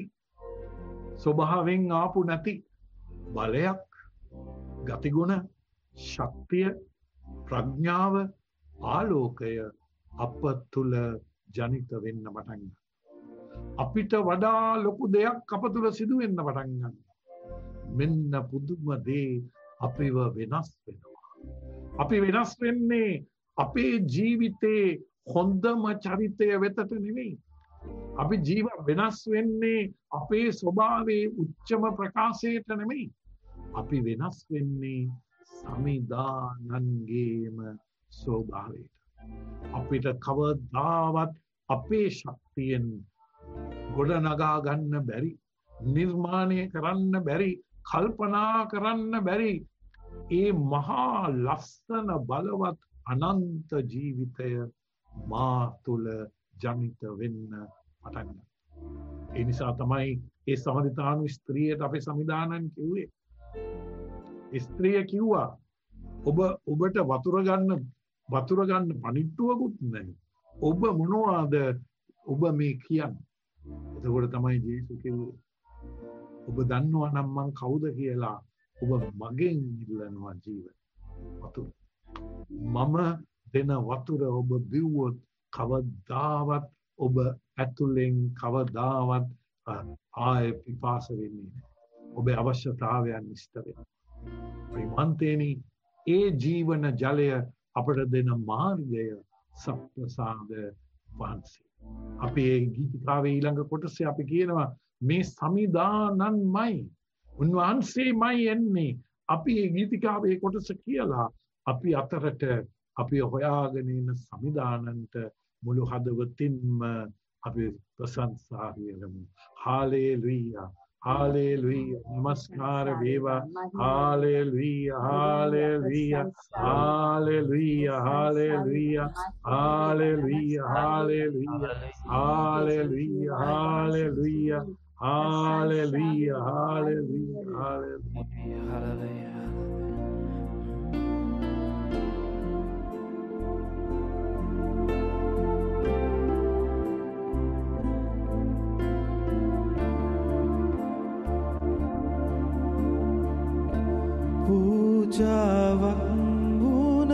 Speaker 2: ස්වභාවයෙන් ආපු නැති බලයක්, ගතිගුණ, ශක්තිය, ප්‍රඥාව, ආලෝකය අප තුළ ජනිත වෙන්න පටන් ගන්නවා. අපිට වඩා ලොකු දෙයක් අප තුළ සිදු වෙන්න පටන් ගන්නවා. මෙන්න පුදුම දේ අපිව වෙනස් වෙනවා. අපි වෙනස් වෙන්නේ අපේ ජීවිතේ හොඳම චරිතය වෙතට නෙවෙයි. අපි වෙනස් වෙන්නේ අපේ ස්වභාවයේ උච්චම ප්‍රකාශයට නෙමෙයි. අපි වෙනස් වෙන්නේ සමිදානන්ගේම ස්වභාවයට. අපිට කවදාවත් අපේ ශක්තියෙන් ගොඩනගා ගන්න බැරි, නිර්මාණය කරන්න බැරි, කල්පනා කරන්න බැරි ඒ මහා ලස්සන බලවත් අනන්ත ජීවිතය මා තුළ ජනිත වෙන්න පටන් ගන්නවා. ඒ නිසා තමයි ඒ සමරිතානු ස්ත්‍රියට අපේ සමිදානන් කිව්වේ. ස්ත්‍රිය කිව්වා ඔබට වතුර ගන්න පණිට්ටුවකුත් නැහැ. ඔබ මොනවාද ඔබ මේ කියන්නේ? එතකොට තමයි ජේසුස් කිව්වේ ඔබ දන්නවා නම් මං කවුද කියලා. ඔබ මගෙන් ඉල්ලනවා ජීවන වතුර. මම දෙන වතුර ඔබ බිව්වොත් කවදාවත් ඔබ ඇතුලෙන් කවදාවත් ආයෙ පිපාස වෙන්නේ නැහැ. ඔබේ අවශ්‍යතාවයන් ඉෂ්ට වෙනවා. ප්‍රිමන්තේනි ඒ ජීවන ජලය අපට දෙන මාර්ගය සප්‍රසාද වහන්සේ. අපි ඒ ගීතිකාවේ ඊළඟ කොටසේ අපි කියනවා මේ සමිදානන්මයි උන්වහන්සේමයි එන්නේ. අපි ඒ ගීතිකාවේ කොටස කියලා අපි අතරට අපි හොයාගෙන ඉන්න සමිදානන්ට මුළු හදවතින්ම අපි ප්‍රශංසා කරමු. හාලෙලූයා. Hallelujah. Namaskar Veva. Hallelujah. Hallelujah. Hallelujah. Hallelujah. Hallelujah. Hallelujah. Hallelujah. Hallelujah. Hallelujah. Hallelujah. Hallelujah.
Speaker 3: පූජාවක් වුණ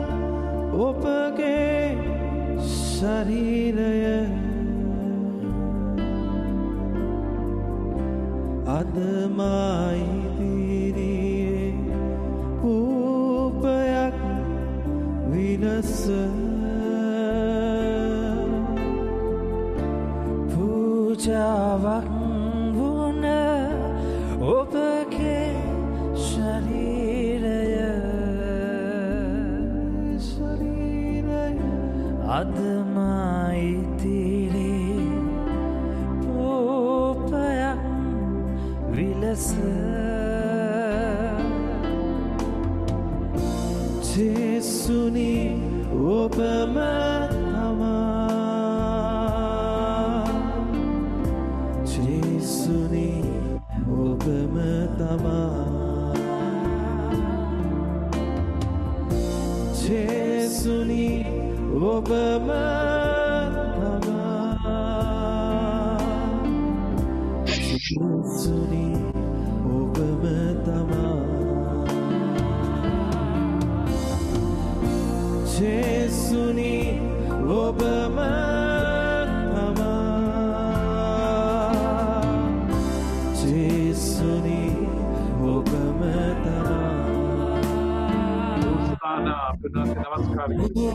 Speaker 3: ඔබගේ ශරීරය අද මා ඉදිරියේ රූපයක් විලස
Speaker 4: පූජාවක් වුණ ඔබගේ අදමා ඉදිරි රූපයක් විලස ජේසුනි ඔබම තමා ජේසුනි ඔබම තමා ජේසුනි ඔබම තමා ජේසුනි ඔබම තමා ජේසුනි ඔබම තමා ජේසුනි ඔබම තමා
Speaker 2: Namaskar.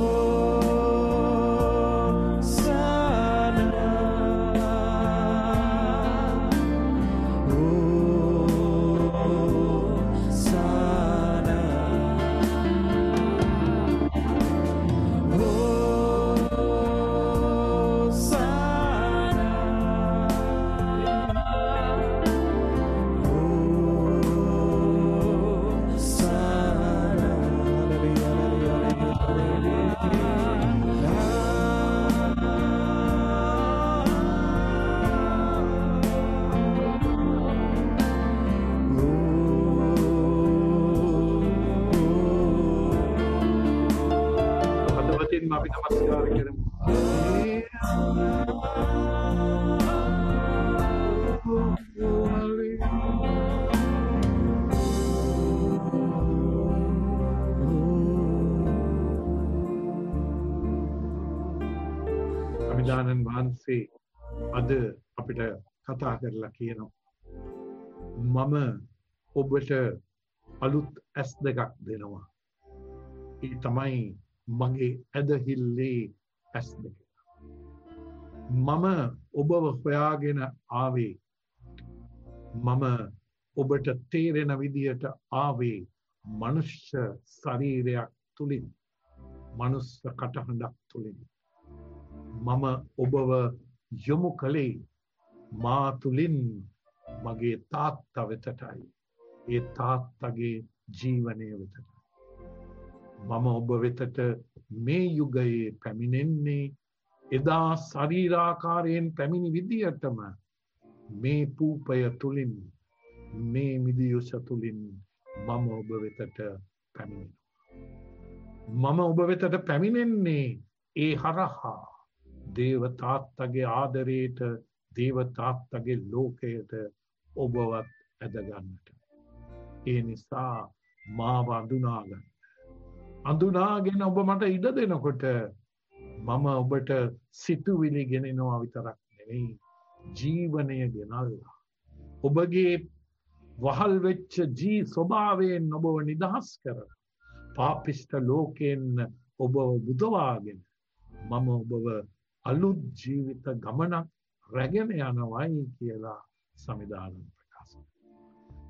Speaker 2: අපි නමස්කාර කරමු. අභිදානන් වහන්සේ අද අපිට කතා කරලා කියනවා මම ඔබට අලුත් ඇස් දෙකක් දෙනවා. ඒ තමයි මගේ ඇදහිල්ලේ ඇස් දෙක. මම ඔබව හොයාගෙන ආවේ. මම ඔබට තේරෙන විදියට ආවේ මනුෂ්‍ය ශරීරයක් තුලින්, මනුෂ්‍ය කටහඬක් තුලින්. මම ඔබව යොමු කළේ මා තුලින් මගේ තාත්තා වෙතටයි. ඒ තාත්තගේ ජීවනය වෙතට. මම ඔබ වෙතට මේ යුගයේ පැමිණෙන්නේ එදා ශරීරාකාරයෙන් පැමිණි විදියටම මේ පූපය තුලින්, මේ මිදියුෂ තුලින් මම ඔබ වෙතට පැමිණෙනවා. මම ඔබ වෙතට පැමිණෙන්නේ ඒ හරහා දේව තාත්තගේ ආදරයට, දේව තාත්තගේ ලෝකයට ඔබවත් ඇදගන්නට. ඒ නිසා මාව අඳුනාගන්න. අඳුනාගෙන ඔබ මට ඉඩ දෙනකොට මම ඔබට සිතුවිලි ගෙනෙනවා විතරක් නෙවෙයි, ජීවනය ගෙනල්ලා ඔබගේ වහල් වෙච්ච ස්වභාවයෙන් ඔබව නිදහස් කර පාපිෂ්ඨ ලෝකයෙන් ඔබව බුදවාගෙන මම ඔබව අලුත් ජීවිත ගමනක් රැගෙන යනවයි කියලා සමිදානම් ප්‍රකාශ.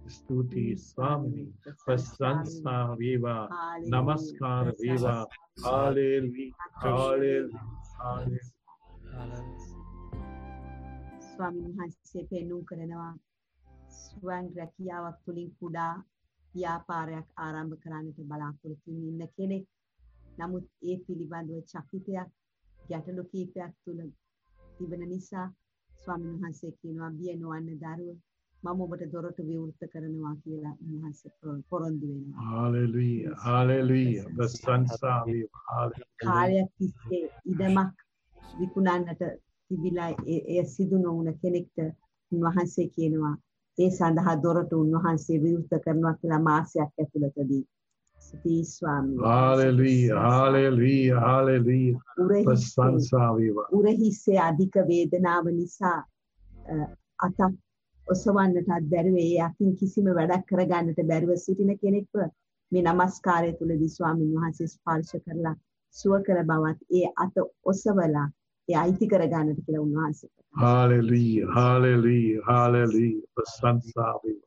Speaker 2: Stuti Swamini, Prasansa Viva, Namaskar Viva, Hallelujah, Hallelujah, Hallelujah.
Speaker 9: ස්වාමීන් වහන්සේ පෙන්වුම් කරනවා ස්වයං රැකියාවක් තුලින් කුඩා ව්‍යාපාරයක් ආරම්භ කරන්නට බලාපොරොත්තු ඉන්න කෙනෙක්. නමුත් ඒ පිළිබඳව චකිතයක් ගැටලු කීපයක් තුල තිබෙන නිසා ස්වාමීන් වහන්සේ කියනවා බිය නොවන්න දරුව මම ඔබට දොරටු විවෘත කරනවා කියලා උන්වහන්සේ පොරොන්දු වෙනවා.
Speaker 2: Hallelujah, Hallelujah. Prasansa Viva, Hallelujah.
Speaker 9: කාලයක් තිස්සේ ඉඩමක් විකුණන්නට තිබිලා ඒ සිදු නොවුන කෙනෙක්ට උන්වහන්සේ කියනවා ඒ සඳහා දොරටු උන්වහන්සේ විවෘත කරනවා කියලා මාසයක් ඇතුළතදී. ස්තුති ස්වාමී.
Speaker 2: Hallelujah, Hallelujah, Hallelujah. Prasansa Viva.
Speaker 9: උරහිස්සේ අධික වේදනාව නිසා අත ඔසවන්නටත් බැරුව ඒ අතින් කිසිම වැඩක් කරගන්නට බැරුව සිටින කෙනෙක්ව මේ නමස්කාරය තුලදී ස්වාමීන් වහන්සේ ස්පර්ශ කරලා සුව කර බවත් ඒ අත ඔසවලා ඒ අයිති කරගන්නට කියලා උන්වහන්සේ.
Speaker 2: Hallelujah, Hallelujah, Hallelujah. Prasansa Viva.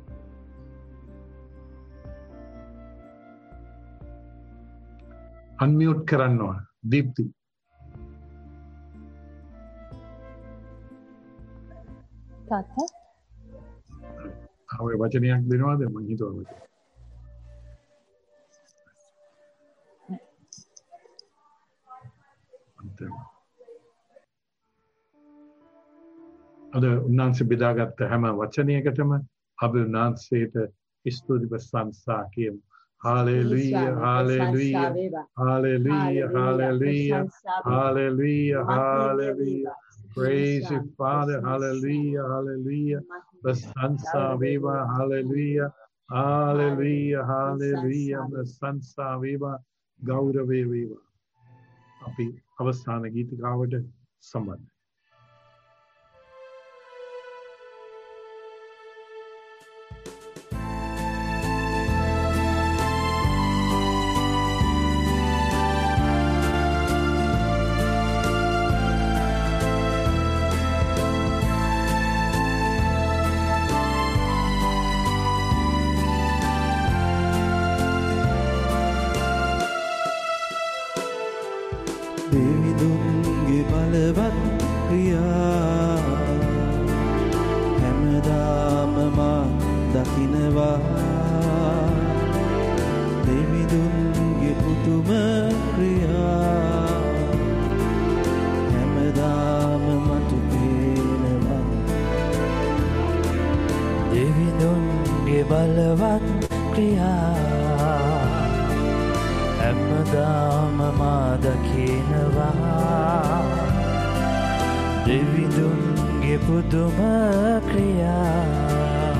Speaker 2: Unmute කරන්න ඕන. දීප්ති.
Speaker 10: තාත්තා
Speaker 2: ඔය වචනයක් දෙනවද මං හිතුවා. අද උන්වහන්සේ බෙදාගත්ත හැම වචනයකටම අපි උන්වහන්සේට ස්තුති ප්‍රශංසා කියමු. Hallelujah, Hallelujah, Hallelujah, Hallelujah, Hallelujah, Hallelujah. Praise you, Father. Hallelujah, Hallelujah. Prasansa Viva, Hallelujah, Hallelujah, Hallelujah. Prasansa Viva, Gaurave Viva. අපි අවසාන ගීතිකාවට සම්බන්ධයි.
Speaker 3: දෙවිඳුන්ගේ බලවත් ක්‍රියා හැමදාම මා දකිනවා. දෙවිඳුන්ගේ පුදුම ක්‍රියා හැමදාම මට පේනවා.
Speaker 4: දෙවිඳුන්ගේ බලවත් ක්‍රියා හැමදාම මා දකිනවා. දෙවිඳුන්ගේ පුදුම ක්‍රියා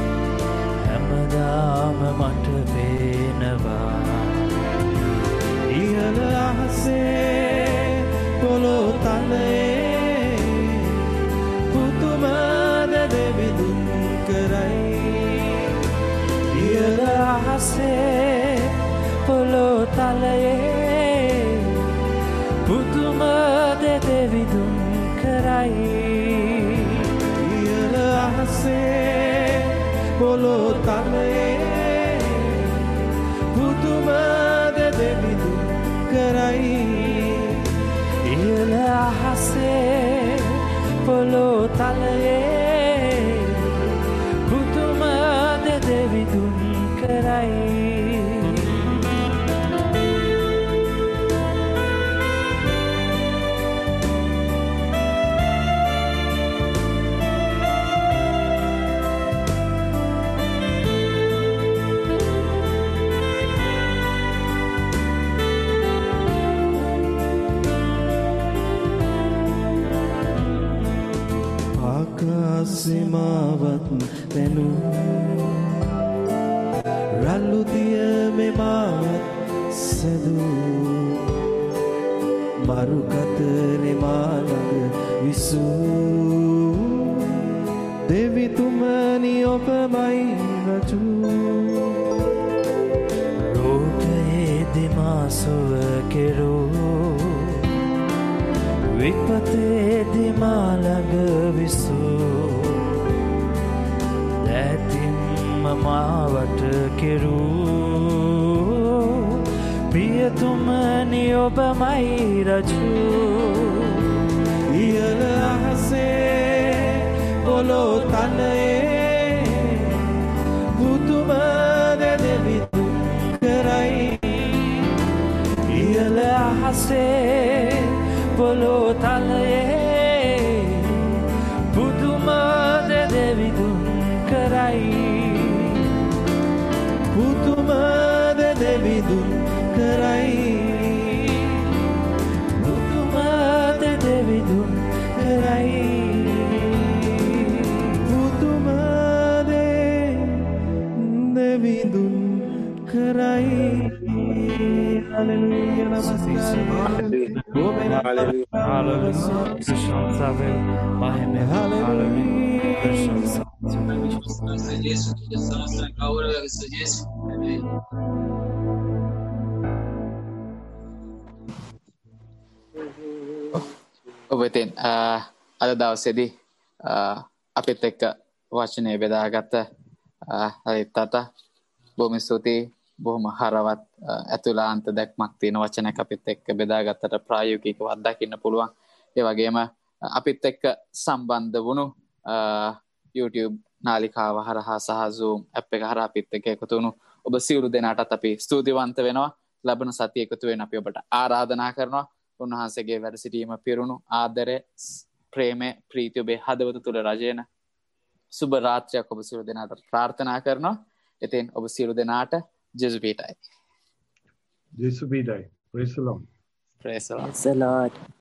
Speaker 4: හැමදාම මට පේනවා.
Speaker 3: ඉහළ අහසේ පොළොව තලයේ පුදුමද දෙවිඳුන් කරයි.
Speaker 4: ඉහළ අහසේ පොළොව තලයේ පුදුම දෙවිඳුන් කරයි.
Speaker 3: ඉහළ අහසේ පොළොව තලයේ පුදුම දෙවිඳුන් කරයි.
Speaker 4: ඉහළ අහසේ පොළොව තලයේ පුදුම දෙවිඳුන් කරයි.
Speaker 3: ආකාසෙමාවත් පැනු රල්ලුදිය මෙමාවත් සැදු මරු කතරේ මාළඟ විසූ දෙවිතුමනි ඔබමයි රජු.
Speaker 4: රෝගයේ දිමාසුව කෙරූ විපතේ දිමාළඟ විසූ දැතින් මාවට කෙරූ පියතුමනි ඔබමයි රජු
Speaker 3: ඉහළ අහසේ පොළොව තලයේ පුදුම දෙවිදු කරයි
Speaker 4: ඉහළ අහසේ පොළොව තලයේ පුදුම දෙවිදුන් කරයි
Speaker 3: පුදුම දෙවිදුන් කරයි
Speaker 4: පුදුම දෙවිදුන් කරයි
Speaker 3: පුදුම දෙවිදුන් කරයි හලෙලූයා නමස්කාරය
Speaker 4: Hallelujah. Prashansa vel mahime. Hallelujah. Prashansa.
Speaker 5: Jesus, Jesus, Jesus. ඔබ ඉතින් අද දවසේදී අපිත් එක්ක වචනේ බෙදාගත්ත අරිත්තට බොහොම ස්තුතියි. බොහොම හරවත් ඇතුළාන්ත දැක්මක් තියෙන වචනයක් අපිත් එක්ක බෙදාගත්තට ප්‍රායෝගිකව අත්දකින්න පුළුවන්. ඒ වගේම අපිත් එක්ක සම්බන්ධ වුණු YouTube නාලිකාව හරහා සහ Zoom app එක හරහා අපිත් එක්ක එකතු වුණු ඔබ සියලු දෙනාටත් අපි ස්තුතිවන්ත වෙනවා. ලබන සතිය එකතු වෙන අපි ඔබට ආරාධනා කරනවා. උන්වහන්සේගේ වැඩ සිටීම පිරුණු ආදරය, ප්‍රේමය, ප්‍රීතිය ඔබේ හදවත තුළ රජයන සුබ රාත්‍රියක් ඔබ සියලු දෙනාට ප්‍රාර්ථනා කරනවා. ඉතින් ඔබ සියලු දෙනාට Jesu Peter.
Speaker 2: Jesu Peter. Praise the Lord.
Speaker 5: Praise the Lord.
Speaker 10: Praise the Lord.